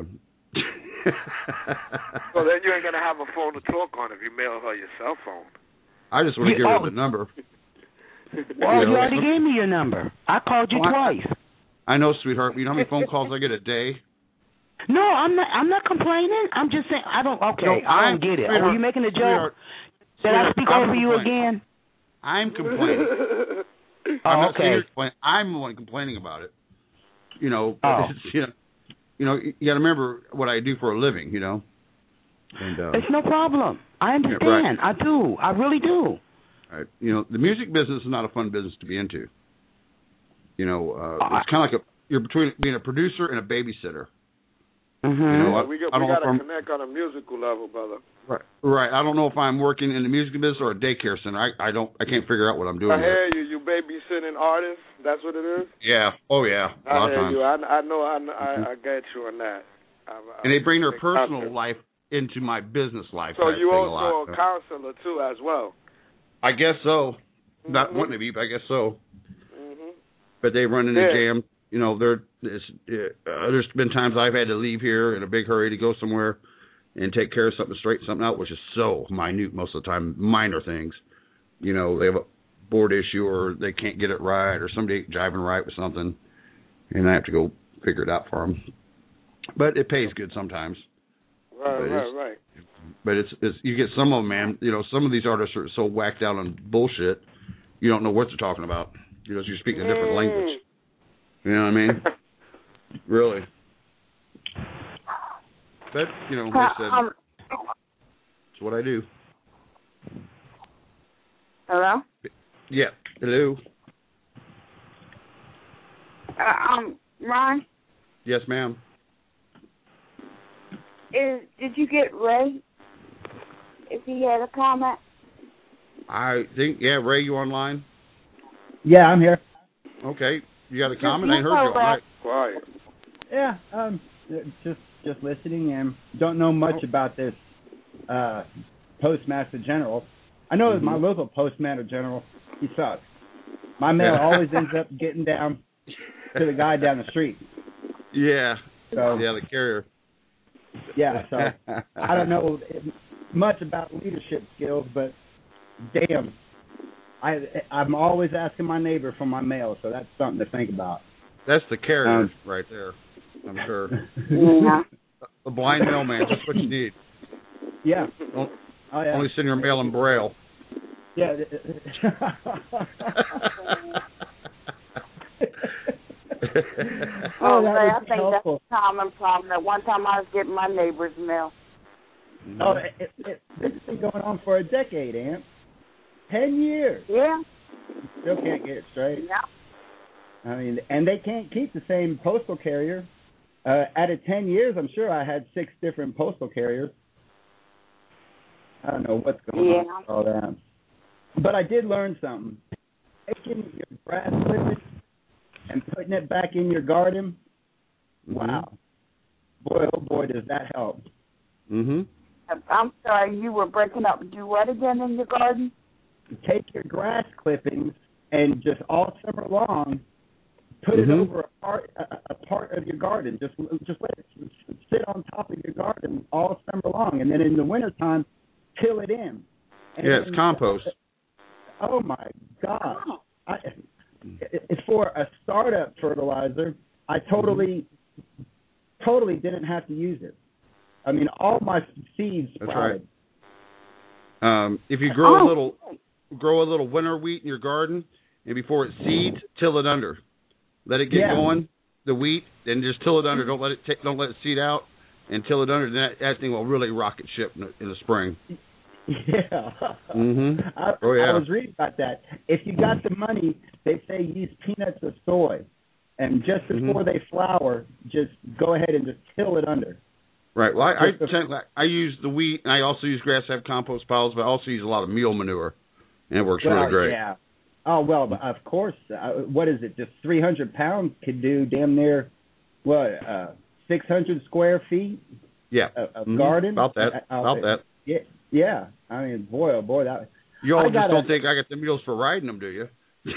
Well, then you ain't gonna have a phone to talk on if you mail her your cell phone. I just want to you, give her oh. the number. Well, you, know, you already gave me your number. I called you well, twice. I, I know, sweetheart. You know how many phone calls I get a day? No, I'm not. I'm not complaining. I'm just saying I don't. Okay, no, I don't I'm, get it. Are you making a joke? Did I speak I'm over you again? I'm complaining. Oh, I'm not okay. saying you're I'm the one complaining about it. You know, oh. you know, you know, you got to remember what I do for a living. You know, and uh, it's no problem. I understand. Yeah, right. I do. I really do. Right. You know, the music business is not a fun business to be into. You know, uh, it's kind of like a you're between being a producer and a babysitter. Mm-hmm. You know, yeah, I, we got, I don't we know got to if I'm, connect on a musical level, brother. Right, right. I don't know if I'm working in the music business or a daycare center. I, I don't. I can't figure out what I'm doing. I hear yet. you. You babysitting artists. That's what it is. Yeah. Oh yeah. A I lot hear of times. you. I, I know. I, mm-hmm. I I get you on that. I, I, and they bring their personal counselor. life into my business life. So you thing also a, lot, a so. counselor too, as well. I guess so. Mm-hmm. Not wanting to be, but I guess so. Mm-hmm. But they run into yeah. jam. You know, there. Uh, there's been times I've had to leave here in a big hurry to go somewhere and take care of something, straighten something out, which is so minute most of the time, minor things. You know, they have a board issue or they can't get it right or somebody ain't jiving right with something, and I have to go figure it out for them. But it pays good sometimes. Right, but right, right. But it's, it's you get some of them, man. You know, some of these artists are so whacked out on bullshit, you don't know what they're talking about. You know, you're speaking a different mm. language. You know what I mean? Really. But, you know, like I said, Um, it's what I do. hello? Yeah. Hello. Uh, um, Ron, Yes, ma'am. is did you get Ray? If he had a comment? I think, yeah, Ray, you online? Yeah, I'm here. Okay. You got a comment? I ain't heard you all night. Quiet. Yeah, um, just just listening and don't know much about this uh, Postmaster General. I know mm-hmm. my local Postmaster General, he sucks. My mail always ends up getting down to the guy down the street. Yeah. So, yeah, the carrier. Yeah, so I don't know much about leadership skills, but damn, I I'm always asking my neighbor for my mail, so that's something to think about. That's the carrier um, right there, I'm sure. Yeah. A blind mailman, just what you need. Yeah. Don't, oh, yeah. Only send your mail in Braille. Yeah. Oh, that Ray, I was think helpful. that's a common problem. That one time I was getting my neighbor's mail. Oh, it, it, this has been going on for a decade, Aunt. Ten years. Yeah. Still can't get it straight. Yeah. I mean, and they can't keep the same postal carrier. Uh, out of ten years, I'm sure I had six different postal carriers. I don't know what's going Yeah. on with all that. But I did learn something. Taking your grass clippings and putting it back in your garden, Mm-hmm. wow. Boy, oh boy, does that help. Mm-hmm. I'm sorry, you were breaking up. Do what again in your garden? Take your grass clippings and just all summer long, put Mm-hmm. it over a part a, a part of your garden. Just just let it sit on top of your garden all summer long, and then in the wintertime, till it in. And Yeah, it's compost. Oh my God! I, it's for a startup fertilizer. I totally, totally didn't have to use it. I mean, all my seeds That's sprouted. right. Um, if you grow Oh. a little, grow a little winter wheat in your garden, and before it seeds, till it under. Let it get Yeah. going, the wheat, and just till it under. Don't let it take, don't let it seed out, and till it under. Then that, that thing will really rocket ship in the, in the spring. Yeah. Mm-hmm. I, Oh, yeah. I was reading about that. If you got the money, they say use peanuts of soy. And just before Mhm. they flower, just go ahead and just till it under. Right. Well, I I, Just the- tend, I use the wheat, and I also use grass to have compost piles, but I also use a lot of meal manure, and it works well, really great. Yeah. Oh, well, of course. Uh, what is it? Just three hundred pounds could do damn near, what, uh, six hundred square feet Yeah. of, of Mhm. garden? About that. Uh, About that. Yeah. Yeah. I mean, boy, oh, boy, that. You all I just gotta- don't think I got the meals for riding them, do you?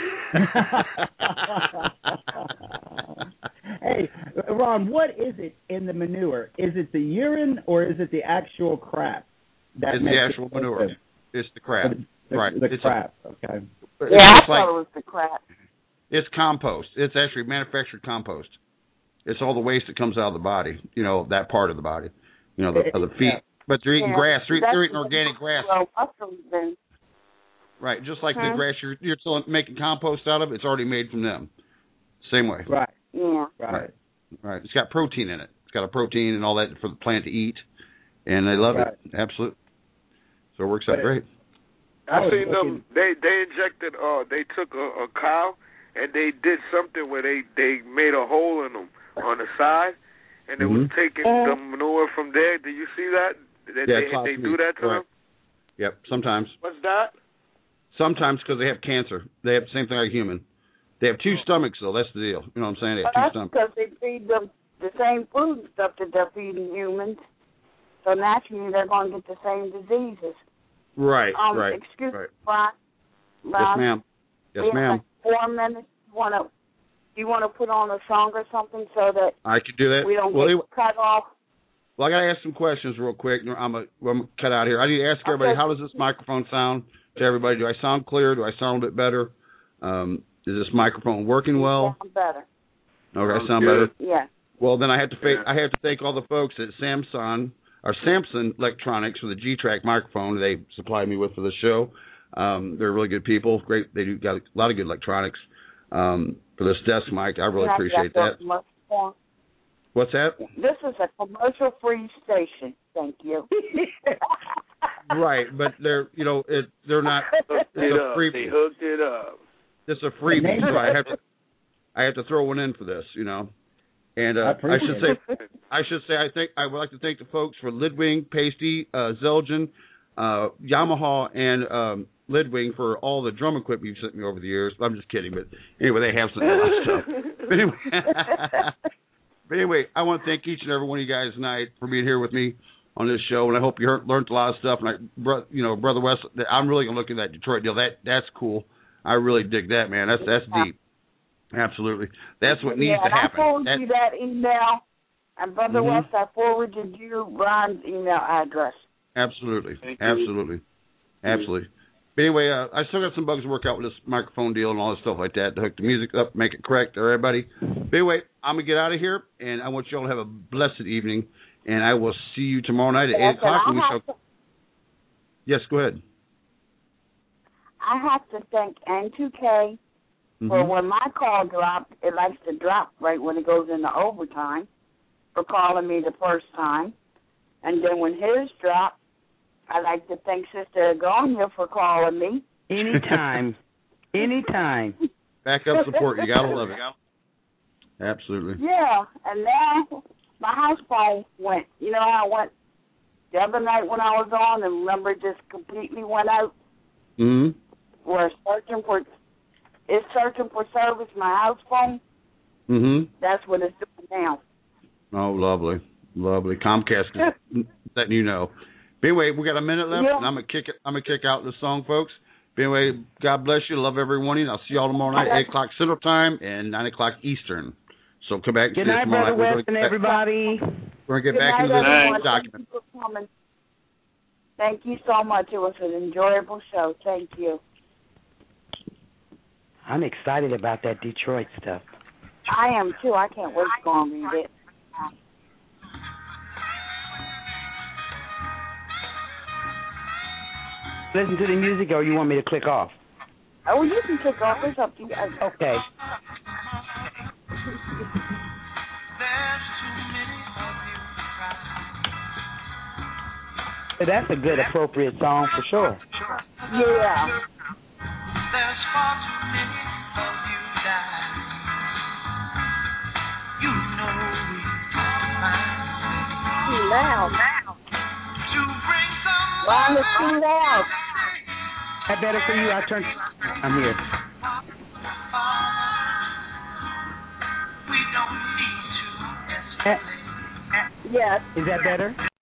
Hey, Ron, what is it in the manure? Is it the urine or is it the actual crap? That It's makes the it actual so manure. good? It's the crap. The, right. The it's crap. A, okay. it's Yeah, I just thought like, it was the crap. it's compost. It's actually manufactured compost. It's all the waste that comes out of the body, you know, that part of the body, you know, the, of the feet. Yeah. But they're eating Yeah, grass. They're, that's they're eating the- organic grass. Well, muscles then. Right. Just like the Huh? grass you're, you're still making compost out of, it's already made from them. Same way. Right. Yeah. Right. Right. Right. It's got protein in it. It's got a protein and all that for the plant to eat, and they love Right. it. Absolutely. So it works out But- great. I Oh, seen okay. them. They they injected. Uh, they took a, a cow and they did something where they they made a hole in them on the side, and they was Mhm. taking Uh, the manure from there. Did you see that? That Yeah, they it's lots they of do meat. that to Right. them? Yep. Sometimes. What's that? Sometimes because they have cancer. They have the same thing like a human. They have two stomachs, though. That's the deal. You know what I'm saying? They Well, have that's two stomachs. because they feed them the same food and stuff that they're feeding humans. So naturally, they're going to get the same diseases. Right. Um, right. excuse right. me, Ron. Yes, Ron, ma'am. Yes, we have ma'am. like four minutes. Want to? You want to put on a song or something so that I could do that. we don't well, get anyway, cut off? well, I got to ask some questions real quick. I'm a, well, I'm gonna cut out here. I need to ask everybody, Okay. how does this microphone sound to everybody? Do I sound clear? Do I sound a bit better? Um, is this microphone working well? Sound better. Okay, I Sounds sound good. better. Yeah. Well, then I have to fa- Yeah. I have to thank all the folks at Samsung or Samson Electronics for the G-Track microphone they supplied me with for the show. Um, they're really good people. Great, they do got a lot of good electronics. Um, for this desk mic, I really Yeah, appreciate that's that. much more. What's that? This is a commercial-free station. Thank you. Right, but they're you know it, they're not. It's It a up. free. They hooked it up. It's a freebie, so I have to. I have to throw one in for this, you know. And uh, I I, appreciate should say, I should say, I think I would like to thank the folks for Lidwing, Pasty, uh, Zelgen, uh, Yamaha, and um, Lidwing for all the drum equipment you've sent me over the years. I'm just kidding, but anyway, they have some a lot of stuff. But anyway, but anyway, I want to thank each and every one of you guys tonight for being here with me on this show, and I hope you heard, learned a lot of stuff. And I, bro, you know, Brother West, I'm really gonna look at that Detroit deal. That that's cool. I really dig that, man. That's that's deep. Absolutely. That's what needs yeah, to happen. I forwarded that, you that email. And Brother mm-hmm. West, I forwarded you Ron's email address. Absolutely. Thank Absolutely. You. Absolutely. But anyway, uh, I still got some bugs to work out with this microphone deal and all this stuff like that to hook the music up, make it correct, everybody. But anyway, I'm going to get out of here, and I want you all to have a blessed evening, and I will see you tomorrow night at yes, eight o'clock. I We shall... to, Yes, go ahead. I have to thank N two K mm-hmm. for when my call dropped, it likes to drop right when it goes into overtime, for calling me the first time. And then when his dropped, I'd like to thank Sister Agonia for calling me. Anytime. Anytime. Backup support. You got to love it. Absolutely. Yeah. And now my house phone went. You know how it went the other night when I was on, and remember it just completely went out? Mm-hmm. We're searching for, it's searching for service, my house phone. Mm-hmm. That's what it's doing now. Oh, lovely. Lovely. Comcast is letting you know. But anyway, we got a minute left, yeah. and I'm gonna kick it. I'm gonna kick out this song, folks. But anyway, God bless you. Love every one of you. I'll see you all tomorrow night, eight o'clock Central Time and nine o'clock Eastern. So come back. And Good see night, us tomorrow Brother night. West and everybody. We're gonna get Good back night, into this everyone. document. Thank you for coming. Thank you so much. It was an enjoyable show. Thank you. I'm excited about that Detroit stuff. I am too. I can't wait to go and read it. Listen to the music, or you want me to click off? Oh, you can click off. It's up to you. Okay. That's a good, appropriate song for sure. Yeah. There's far too many of you die. You know we find too loud. To bring some Ron, it's too loud. That better for you? I turn. I'm here. We don't need to escalate. Yes. Is that better?